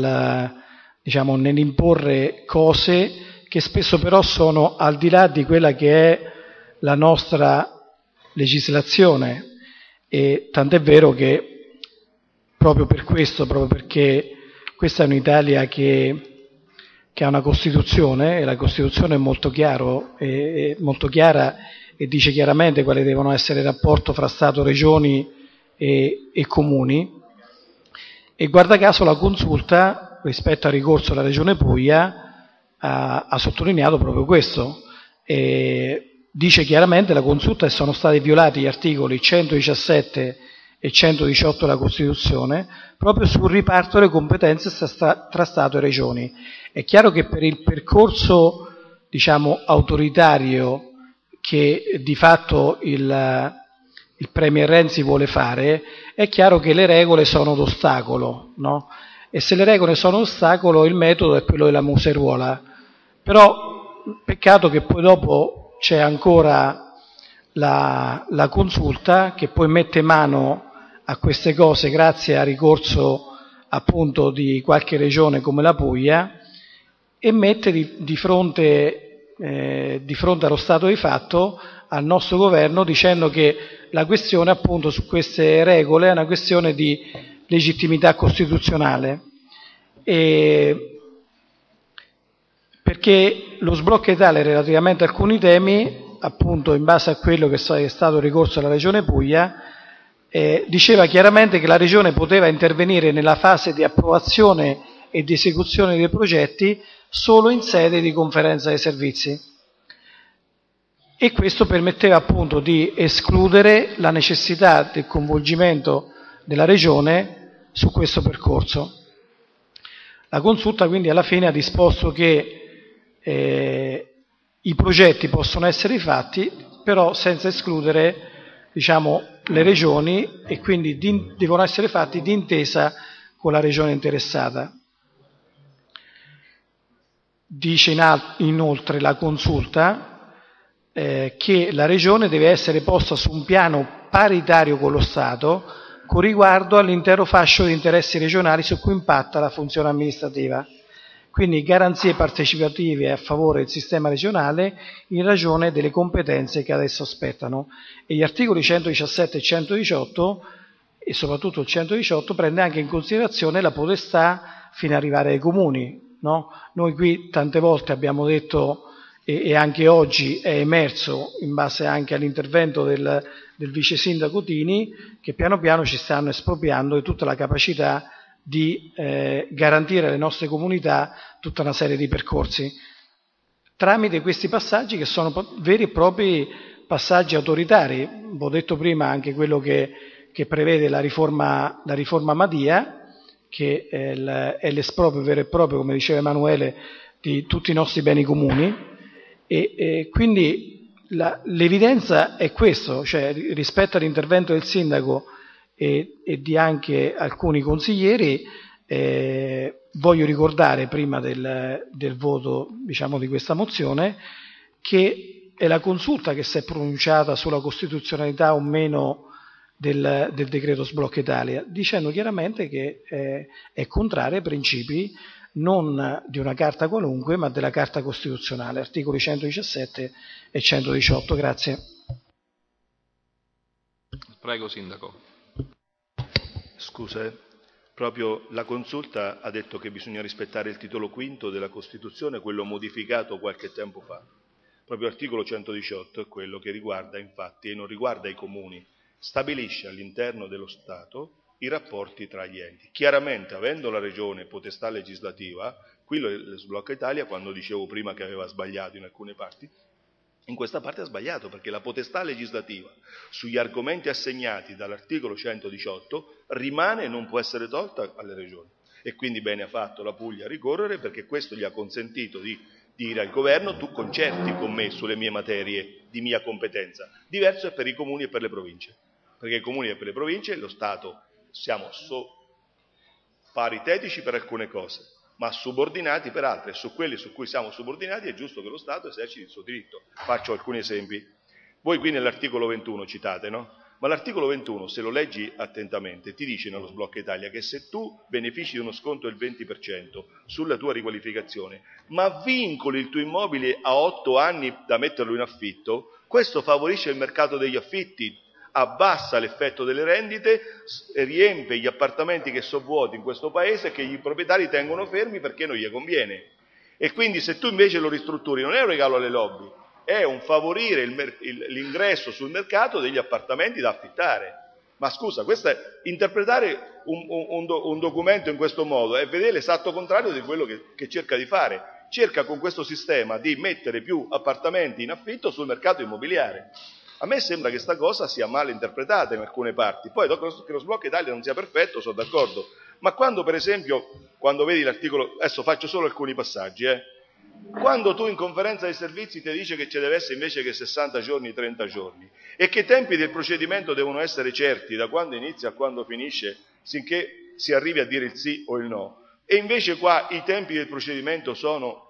nell'imporre cose che spesso però sono al di là di quella che è la nostra legislazione, e tant'è vero che proprio per questo, proprio perché questa è un'Italia che ha una Costituzione, e la Costituzione è molto chiara e dice chiaramente quali devono essere il rapporto fra Stato, Regioni e Comuni, e guarda caso la Consulta rispetto al ricorso alla Regione Puglia ha sottolineato proprio questo, dice chiaramente la Consulta che sono stati violati gli articoli 117 e 118 della Costituzione proprio sul riparto delle competenze tra Stato e Regioni. È chiaro che per il percorso, diciamo, autoritario che di fatto il Premier Renzi vuole fare, è chiaro che le regole sono d'ostacolo, no? E se le regole sono d'ostacolo, il metodo è quello della museruola. Però peccato che poi dopo c'è ancora la Consulta che poi mette mano a queste cose grazie al ricorso appunto di qualche regione come la Puglia, e mette di fronte allo stato di fatto al nostro governo, dicendo che la questione appunto su queste regole è una questione di legittimità costituzionale, perché lo sblocca Italia relativamente a alcuni temi, appunto in base a quello che è stato ricorso alla Regione Puglia, diceva chiaramente che la Regione poteva intervenire nella fase di approvazione e di esecuzione dei progetti solo in sede di conferenza dei servizi, e questo permetteva appunto di escludere la necessità del coinvolgimento della Regione su questo percorso. La Consulta quindi alla fine ha disposto che i progetti possono essere fatti, però senza escludere, diciamo, le regioni, e quindi devono essere fatti d'intesa con la regione interessata. Dice inoltre la Consulta che la regione deve essere posta su un piano paritario con lo Stato con riguardo all'intero fascio di interessi regionali su cui impatta la funzione amministrativa. quindi garanzie partecipative a favore del sistema regionale in ragione delle competenze che adesso spettano. E gli articoli 117 e 118, e soprattutto il 118, prende anche in considerazione la potestà fino ad arrivare ai comuni, no? Noi qui tante volte abbiamo detto, e anche oggi è emerso, in base anche all'intervento del vice sindaco Tini, che piano piano ci stanno espropriando di tutta la capacità di garantire alle nostre comunità tutta una serie di percorsi, tramite questi passaggi che sono veri e propri passaggi autoritari. Ho detto prima anche quello che prevede la riforma Madia, che è l'esproprio vero e proprio, come diceva Emanuele, di tutti i nostri beni comuni, e quindi l'evidenza è questo, cioè rispetto all'intervento del sindaco e di anche alcuni consiglieri, voglio ricordare prima del voto, diciamo, di questa mozione, che è la Consulta che si è pronunciata sulla costituzionalità o meno del decreto Sblocca Italia, dicendo chiaramente che è contraria ai principi non di una carta qualunque, ma della Carta Costituzionale, articoli 117 e 118. Grazie. Prego, Sindaco. Scusa, proprio la Consulta ha detto che bisogna rispettare il titolo quinto della Costituzione, quello modificato qualche tempo fa. Proprio l'articolo 118 è quello che riguarda, infatti, e non riguarda i comuni, stabilisce all'interno dello Stato i rapporti tra gli enti. Chiaramente, avendo la Regione potestà legislativa, qui lo Sblocca Italia, quando dicevo prima che aveva sbagliato in alcune parti, in questa parte ha sbagliato, perché la potestà legislativa sugli argomenti assegnati dall'articolo 118 rimane e non può essere tolta alle Regioni. E quindi bene ha fatto la Puglia a ricorrere, perché questo gli ha consentito di dire al governo: tu concerti con me sulle mie materie di mia competenza. Diverso è per i comuni e per le province, perché i comuni e per le province lo Stato siamo paritetici per alcune cose, ma subordinati per altre, e su quelli su cui siamo subordinati è giusto che lo Stato eserciti il suo diritto. Faccio alcuni esempi. Voi qui nell'articolo 21 citate, no? Ma l'articolo 21, se lo leggi attentamente, ti dice nello Sblocca Italia che se tu benefici di uno sconto del 20% sulla tua riqualificazione, ma vincoli il tuo immobile a 8 anni da metterlo in affitto, questo favorisce il mercato degli affitti, abbassa l'effetto delle rendite, riempie gli appartamenti che sono vuoti in questo paese, che i proprietari tengono fermi perché non gli conviene. E quindi se tu invece lo ristrutturi, non è un regalo alle lobby, è un favorire l'ingresso sul mercato degli appartamenti da affittare. Ma scusa, questo è interpretare un documento in questo modo, è vedere l'esatto contrario di quello che cerca di fare. Cerca con questo sistema di mettere più appartamenti in affitto sul mercato immobiliare. A me sembra che questa cosa sia mal interpretata in alcune parti. Poi che lo Sblocca Italia non sia perfetto, sono d'accordo. Ma quando, per esempio, quando vedi l'articolo, adesso faccio solo alcuni passaggi, quando tu in conferenza dei servizi ti dice che ci deve essere invece che 60 giorni, 30 giorni, e che i tempi del procedimento devono essere certi da quando inizia a quando finisce, sinché si arrivi a dire il sì o il no, e invece qua i tempi del procedimento sono,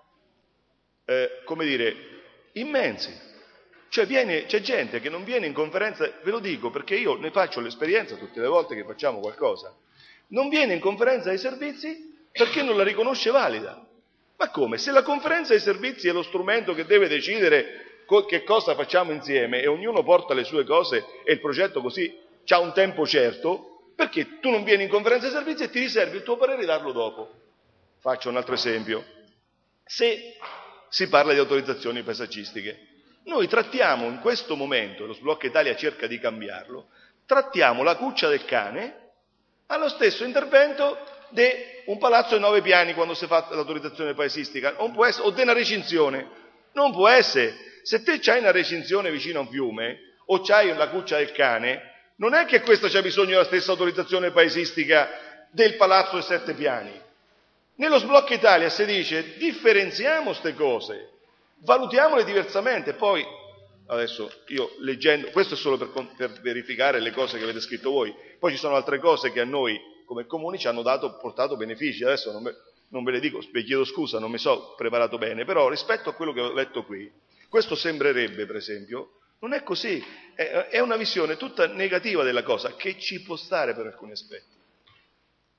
immensi. Cioè c'è gente che non viene in conferenza, ve lo dico perché io ne faccio l'esperienza tutte le volte che facciamo qualcosa, non viene in conferenza dei servizi perché non la riconosce valida. Ma come? Se la conferenza dei servizi è lo strumento che deve decidere che cosa facciamo insieme e ognuno porta le sue cose e il progetto così c'ha un tempo certo, perché tu non vieni in conferenza dei servizi e ti riservi il tuo parere e darlo dopo? Faccio un altro esempio. Se si parla di autorizzazioni paesaggistiche, noi trattiamo in questo momento, e lo Sblocca Italia cerca di cambiarlo, trattiamo la cuccia del cane allo stesso intervento di un palazzo di 9 piani quando si fa l'autorizzazione paesistica, non può essere, o di una recinzione, non può essere. Se te c'hai una recinzione vicino a un fiume o c'hai la cuccia del cane, non è che questa c'ha bisogno della stessa autorizzazione paesistica del palazzo di 7 piani. Nello Sblocca Italia si dice differenziamo queste cose, valutiamole diversamente. Poi, adesso io leggendo, questo è solo per verificare le cose che avete scritto voi, poi ci sono altre cose che a noi come comuni ci hanno portato benefici, adesso non ve le dico, vi chiedo scusa, non mi so preparato bene, però rispetto a quello che ho letto qui, questo sembrerebbe, per esempio, non è così, è una visione tutta negativa della cosa, che ci può stare per alcuni aspetti.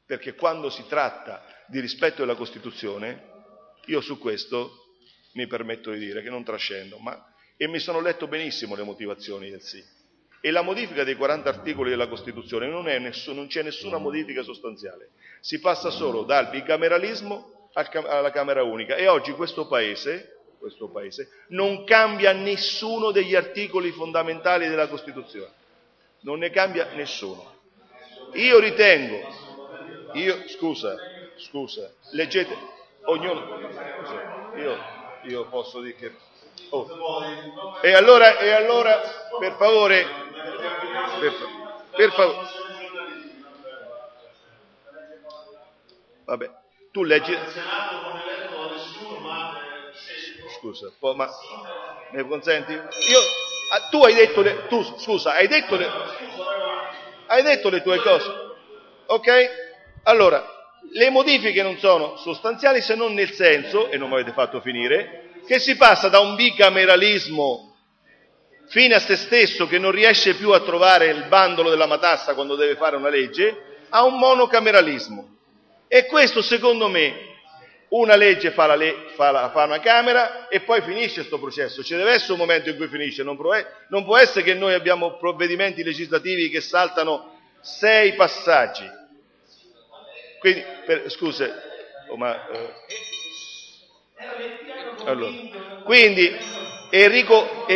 perché quando si tratta di rispetto della Costituzione, io su questo mi permetto di dire che non trascendo, e mi sono letto benissimo le motivazioni del sì. E la modifica dei 40 articoli della Costituzione non c'è nessuna modifica sostanziale, si passa solo dal bicameralismo alla Camera Unica, e oggi questo Paese non cambia nessuno degli articoli fondamentali della Costituzione, non ne cambia nessuno. Io ritengo, scusa, leggete, ognuno, io posso dire che... E allora, per favore, vabbè, tu leggi... Scusa, ma mi consenti? Tu hai detto le tue cose, ok? Allora, le modifiche non sono sostanziali se non nel senso, e non mi avete fatto finire, che si passa da un bicameralismo fine a se stesso, che non riesce più a trovare il bandolo della matassa quando deve fare una legge, a un monocameralismo. E questo, secondo me, una legge fa una Camera e poi finisce questo processo. Ci deve essere un momento in cui finisce, non può essere che noi abbiamo provvedimenti legislativi che saltano 6 passaggi. Quindi, scusa, allora, quindi Enrico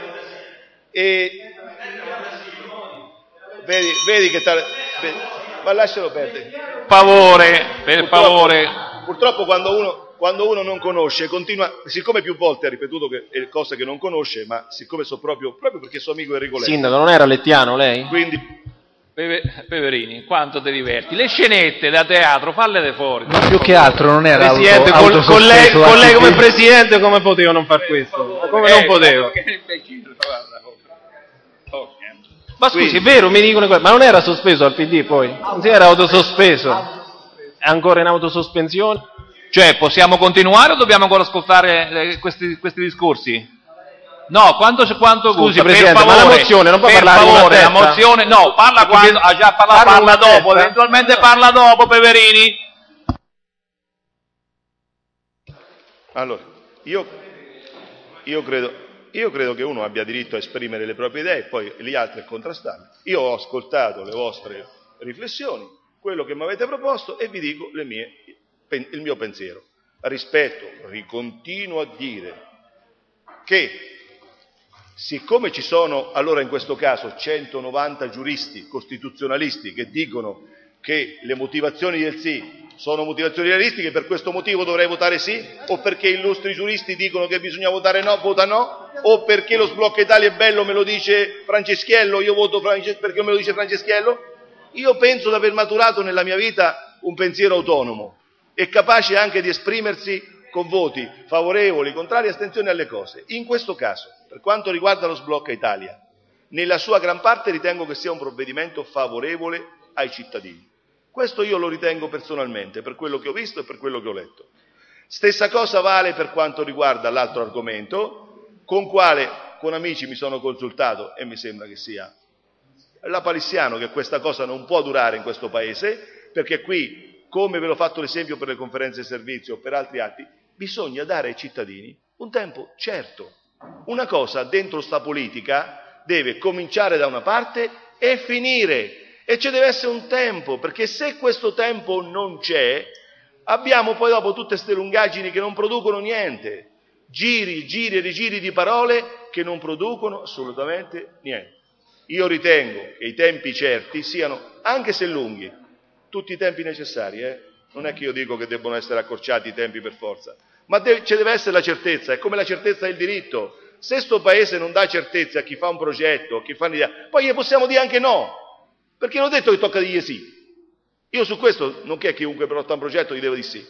vedi che ma lascialo perdere. Per favore. Purtroppo quando uno non conosce, continua, siccome più volte ha ripetuto cose che non conosce, ma siccome so proprio perché sono amico Enrico Letta. Sindaco, non era lettiano lei? Quindi Peverini, quanto ti diverti? Le scenette da teatro, falle fuori. Ma più che altro non era Presidente, con lei come presidente come potevo non far questo? Come non potevo? Ma scusi, è vero, mi dicono ma non era sospeso al PD poi? Non si era autosospeso? È ancora in autosospensione? Cioè, possiamo continuare o dobbiamo ancora ascoltare questi discorsi? No, quanto scusi, gusta, Presidente, per favore, ma la mozione non può parlare per favore, una la mozione, no, parla quando ha già parlato, parla dopo, eventualmente parla dopo, Peverini. Allora, io credo che uno abbia diritto a esprimere le proprie idee e poi gli altri a contrastarle. Io ho ascoltato le vostre riflessioni, quello che mi avete proposto, e vi dico il mio pensiero. Ricontinuo a dire che siccome ci sono, allora in questo caso, 190 giuristi costituzionalisti che dicono che le motivazioni del sì sono motivazioni realistiche, per questo motivo dovrei votare sì, o perché illustri giuristi dicono che bisogna votare no, vota no, o perché lo sblocca Italia è bello, me lo dice Franceschiello, io voto perché me lo dice Franceschiello. Io penso di aver maturato nella mia vita un pensiero autonomo e capace anche di esprimersi con voti favorevoli, contrari, astensioni alle cose. In questo caso, per quanto riguarda lo sblocca Italia, nella sua gran parte ritengo che sia un provvedimento favorevole ai cittadini. Questo io lo ritengo personalmente, per quello che ho visto e per quello che ho letto. Stessa cosa vale per quanto riguarda l'altro argomento, con amici mi sono consultato e mi sembra che sia lapalissiano che questa cosa non può durare in questo Paese, perché qui, come ve l'ho fatto l'esempio per le conferenze di servizio o per altri atti, bisogna dare ai cittadini un tempo certo. Una cosa dentro sta politica deve cominciare da una parte e finire, e ci deve essere un tempo, perché se questo tempo non c'è, abbiamo poi dopo tutte queste lungaggini che non producono niente, giri e rigiri di parole che non producono assolutamente niente. Io ritengo che i tempi certi siano, anche se lunghi, tutti i tempi necessari, non è che io dico che debbano essere accorciati i tempi per forza, ma ci deve essere la certezza, è come la certezza del diritto. Se sto Paese non dà certezza a chi fa un progetto, a chi fa un'idea, poi gli possiamo dire anche no, perché non ho detto che tocca dirgli sì. Io su questo, non che chiunque porta un progetto gli devo dire sì.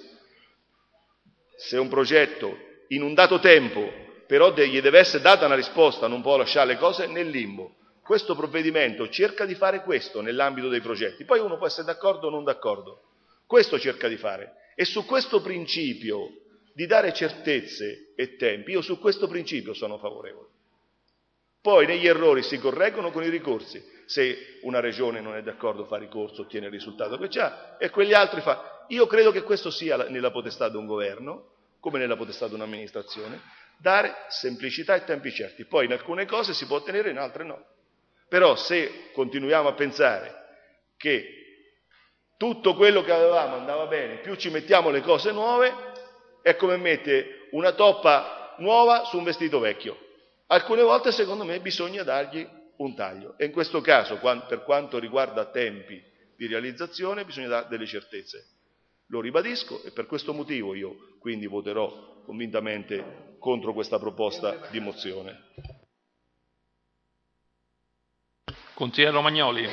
Se un progetto in un dato tempo, però gli deve essere data una risposta, non può lasciare le cose nel limbo. Questo provvedimento cerca di fare questo nell'ambito dei progetti, poi uno può essere d'accordo o non d'accordo, questo cerca di fare, e su questo principio di dare certezze e tempi, io su questo principio sono favorevole. Poi negli errori si correggono con i ricorsi. Se una regione non è d'accordo fa ricorso, ottiene il risultato che c'ha, e quegli altri fa. Io credo che questo sia nella potestà di un governo, come nella potestà di un'amministrazione, dare semplicità e tempi certi. Poi in alcune cose si può ottenere, in altre no. Però se continuiamo a pensare che tutto quello che avevamo andava bene, più ci mettiamo le cose nuove, è come mettere una toppa nuova su un vestito vecchio. Alcune volte, secondo me, bisogna dargli un taglio. E in questo caso, per quanto riguarda tempi di realizzazione, bisogna dare delle certezze. Lo ribadisco e per questo motivo io quindi voterò convintamente contro questa proposta di mozione. Consigliere Romagnoli.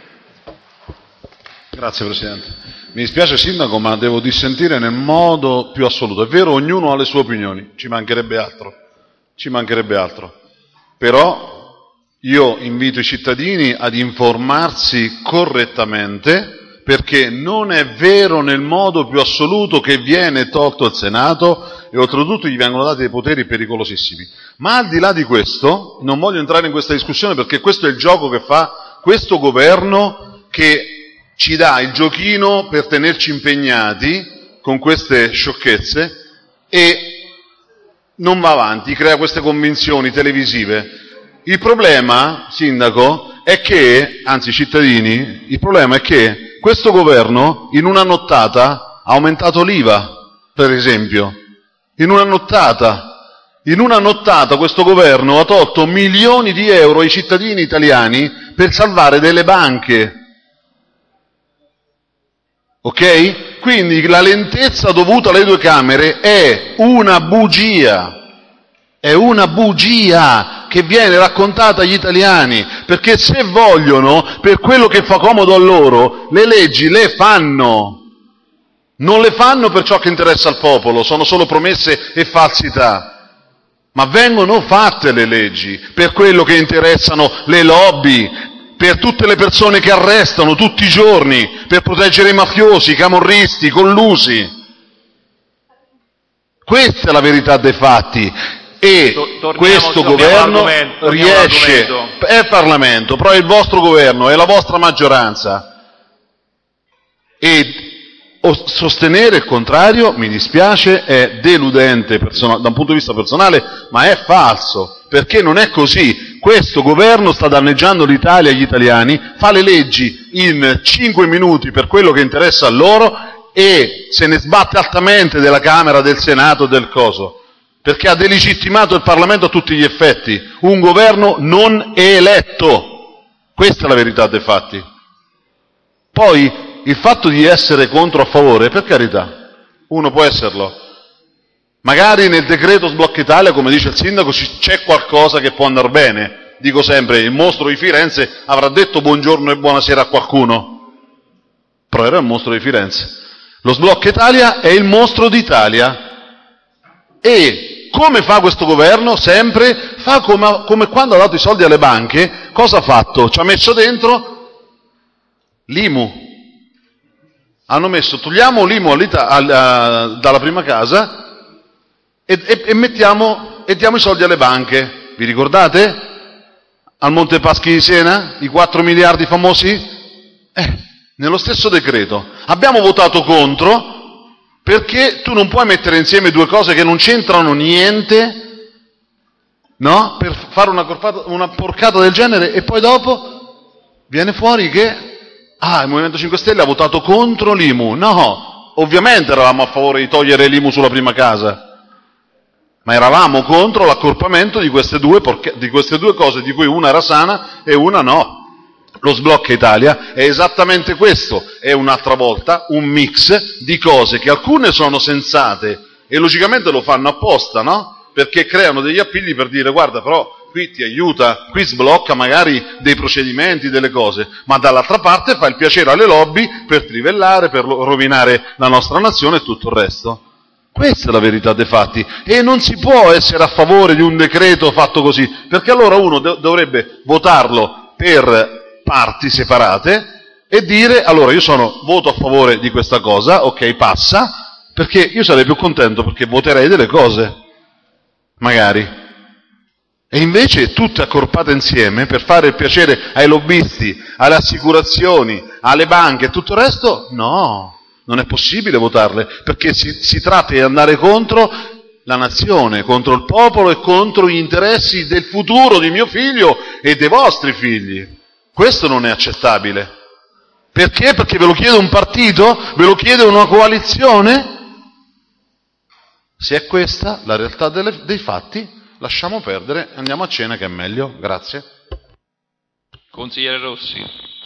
Grazie Presidente. Mi dispiace Sindaco, ma devo dissentire nel modo più assoluto. È vero, ognuno ha le sue opinioni, ci mancherebbe altro. Però io invito i cittadini ad informarsi correttamente, perché non è vero nel modo più assoluto che viene tolto il Senato e oltretutto gli vengono dati dei poteri pericolosissimi. Ma al di là di questo, non voglio entrare in questa discussione perché questo è il gioco che fa questo governo, che ci dà il giochino per tenerci impegnati con queste sciocchezze e non va avanti, crea queste convinzioni televisive. Il problema, Sindaco, è che, anzi cittadini, il problema è che questo governo in una nottata ha aumentato l'IVA, per esempio. In una nottata questo governo ha tolto milioni di euro ai cittadini italiani per salvare delle banche. Ok? Quindi la lentezza dovuta alle due Camere è una bugia. È una bugia che viene raccontata agli italiani, perché se vogliono, per quello che fa comodo a loro, le leggi le fanno. Non le fanno per ciò che interessa al popolo, sono solo promesse e falsità. Ma vengono fatte le leggi per quello che interessano le lobby, per tutte le persone che arrestano tutti i giorni, per proteggere i mafiosi, i camorristi, i collusi. Questa è la verità dei fatti. E questo governo riesce, è Parlamento, però è il vostro governo, è la vostra maggioranza. E sostenere il contrario, mi dispiace, è deludente da un punto di vista personale, ma è falso, perché non è così. Questo governo sta danneggiando l'Italia e gli italiani, fa le leggi in 5 minuti per quello che interessa a loro e se ne sbatte altamente della Camera, del Senato, del coso. Perché ha delegittimato il Parlamento a tutti gli effetti, un governo non eletto. Questa è la verità dei fatti. Poi, il fatto di essere contro o a favore, per carità, uno può esserlo. Magari nel decreto Sblocca Italia, come dice il Sindaco, c'è qualcosa che può andare bene. Dico sempre, il mostro di Firenze avrà detto buongiorno e buonasera a qualcuno. Però era il mostro di Firenze. Lo Sblocca Italia è il mostro d'Italia. E come fa questo governo? Sempre fa come quando ha dato i soldi alle banche. Cosa ha fatto? Ci ha messo dentro l'IMU. Hanno messo, togliamo l'IMU dalla prima casa e diamo i soldi alle banche. Vi ricordate? Al Monte Paschi di Siena? I 4 miliardi famosi? Nello stesso decreto. Abbiamo votato contro, perché tu non puoi mettere insieme due cose che non c'entrano niente, no? Per fare una porcata del genere e poi dopo viene fuori che il Movimento 5 Stelle ha votato contro l'IMU. No, ovviamente eravamo a favore di togliere l'IMU sulla prima casa, ma eravamo contro l'accorpamento di queste due cose, di cui una era sana e una no. Lo Sblocca Italia è esattamente questo, è un'altra volta un mix di cose che alcune sono sensate e logicamente lo fanno apposta, no? Perché creano degli appigli per dire guarda però qui ti aiuta, qui sblocca magari dei procedimenti, delle cose, ma dall'altra parte fa il piacere alle lobby per trivellare, per rovinare la nostra nazione e tutto il resto. Questa è la verità dei fatti e non si può essere a favore di un decreto fatto così, perché allora uno dovrebbe votarlo per parti separate e dire allora io voto a favore di questa cosa, ok, passa, perché io sarei più contento perché voterei delle cose, magari. E invece tutte accorpate insieme per fare il piacere ai lobbisti, alle assicurazioni, alle banche e tutto il resto, no, non è possibile votarle, perché si tratta di andare contro la nazione, contro il popolo e contro gli interessi del futuro di mio figlio e dei vostri figli. Questo non è accettabile. Perché? Perché ve lo chiede un partito? Ve lo chiede una coalizione? Se è questa la realtà dei fatti, lasciamo perdere, andiamo a cena che è meglio. Grazie. Consigliere Rossi.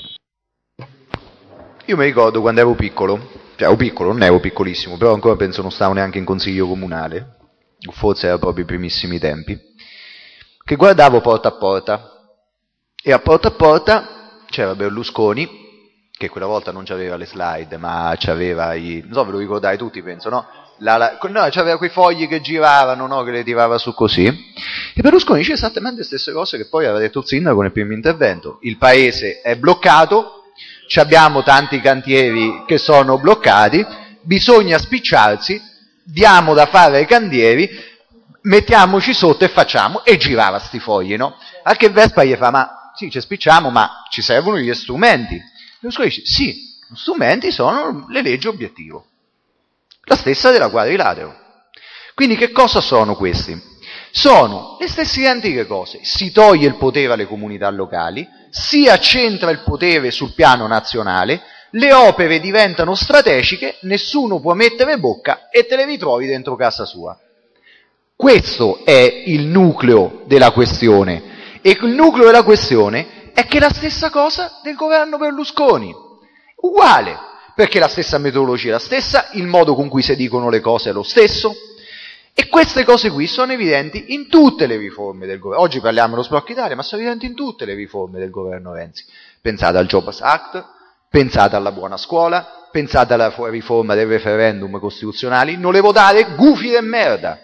Io mi ricordo quando ero piccolo, ero piccolo, non ero piccolissimo, però ancora penso non stavo neanche in consiglio comunale, forse era proprio i primissimi tempi, che guardavo Porta a Porta, e a Porta c'era Berlusconi, che quella volta non c'aveva le slide, ma c'aveva non so, ve lo ricordate tutti, penso, no? No, c'aveva quei fogli che giravano, no? Che le tirava su così, e Berlusconi dice esattamente le stesse cose che poi aveva detto il sindaco nel primo intervento: il paese è bloccato, abbiamo tanti cantieri che sono bloccati, bisogna spicciarsi, diamo da fare ai cantieri, mettiamoci sotto e facciamo, e girava sti fogli, no? Anche Vespa gli fa: ma sì, ci spicciamo, ma ci servono gli strumenti. Berlusconi dice: sì, gli strumenti sono le leggi obiettivo, la stessa della quadrilatero. Quindi che cosa sono questi? Sono le stesse identiche cose: si toglie il potere alle comunità locali, si accentra il potere sul piano nazionale, le opere diventano strategiche, nessuno può mettere bocca e te le ritrovi dentro casa sua. Questo è il nucleo della questione, e il nucleo della questione è che è la stessa cosa del governo Berlusconi, uguale, perché la stessa metodologia è la stessa, il modo con cui si dicono le cose è lo stesso, e queste cose qui sono evidenti in tutte le riforme del governo. Oggi parliamo dello sblocco Italia, ma sono evidenti in tutte le riforme del governo Renzi. Pensate al Jobs Act, pensate alla buona scuola, pensate alla riforma del referendum costituzionali, non le votate, gufi de merda.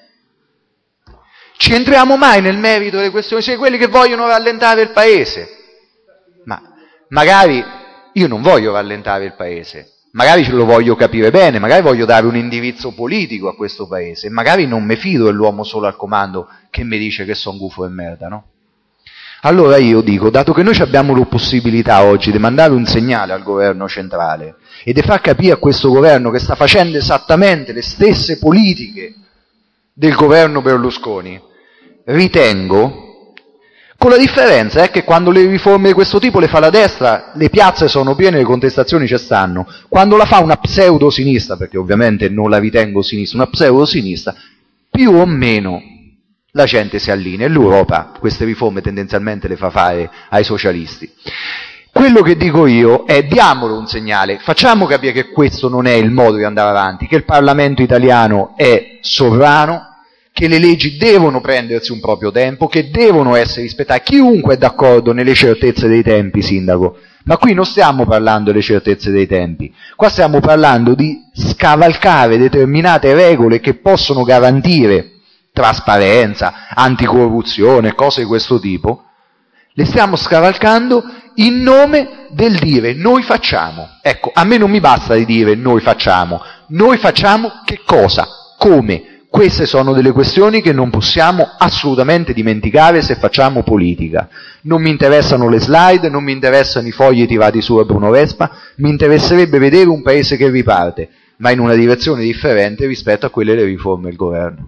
Ci entriamo mai nel merito delle questioni? Siete quelli che vogliono rallentare il paese. Ma magari io non voglio rallentare il paese, magari ce lo voglio capire bene, magari voglio dare un indirizzo politico a questo paese, e magari non mi fido dell'uomo solo al comando che mi dice che sono gufo e merda, no? Allora io dico, dato che noi abbiamo la possibilità oggi di mandare un segnale al governo centrale e di far capire a questo governo che sta facendo esattamente le stesse politiche del governo Berlusconi, ritengo, con la differenza che quando le riforme di questo tipo le fa la destra, le piazze sono piene, le contestazioni ci stanno; quando la fa una pseudo-sinistra, perché ovviamente non la ritengo sinistra, una pseudo-sinistra, più o meno la gente si allinea, e l'Europa queste riforme tendenzialmente le fa fare ai socialisti. Quello che dico io è: diamolo un segnale, facciamo capire che questo non è il modo di andare avanti, che il Parlamento italiano è sovrano, che le leggi devono prendersi un proprio tempo, che devono essere rispettate. Chiunque è d'accordo nelle certezze dei tempi, sindaco, ma qui non stiamo parlando delle certezze dei tempi, qua stiamo parlando di scavalcare determinate regole che possono garantire trasparenza, anticorruzione, cose di questo tipo. Le stiamo scavalcando in nome del dire noi facciamo. Ecco, a me non mi basta di dire noi facciamo che cosa, come. Queste sono delle questioni che non possiamo assolutamente dimenticare se facciamo politica. Non mi interessano le slide, non mi interessano i fogli tirati su a Bruno Vespa, mi interesserebbe vedere un paese che riparte, ma in una direzione differente rispetto a quelle delle riforme del governo.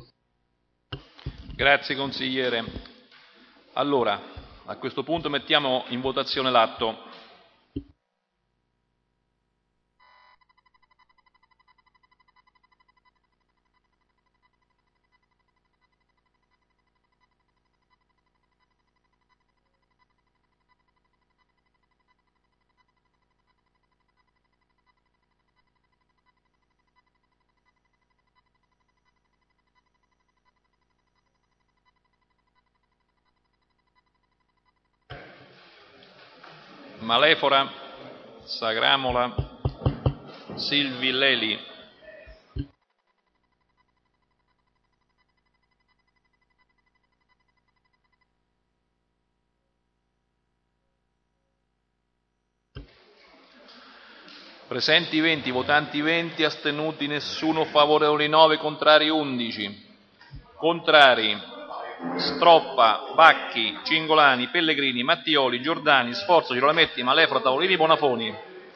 Grazie consigliere. Allora, a questo punto mettiamo in votazione l'atto. Malefora, Sagramola, Silvi Leli. Presenti 20, votanti 20, astenuti nessuno, favorevoli 9, contrari 11. Contrari Stroppa, Bacchi, Cingolani, Pellegrini, Mattioli, Giordani, Sforza, Girolametti, Malefro, Tavolini, Bonafoni.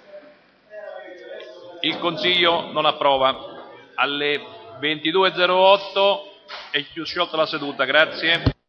Il Consiglio non approva. Alle 22.08 è sciolta la seduta, grazie.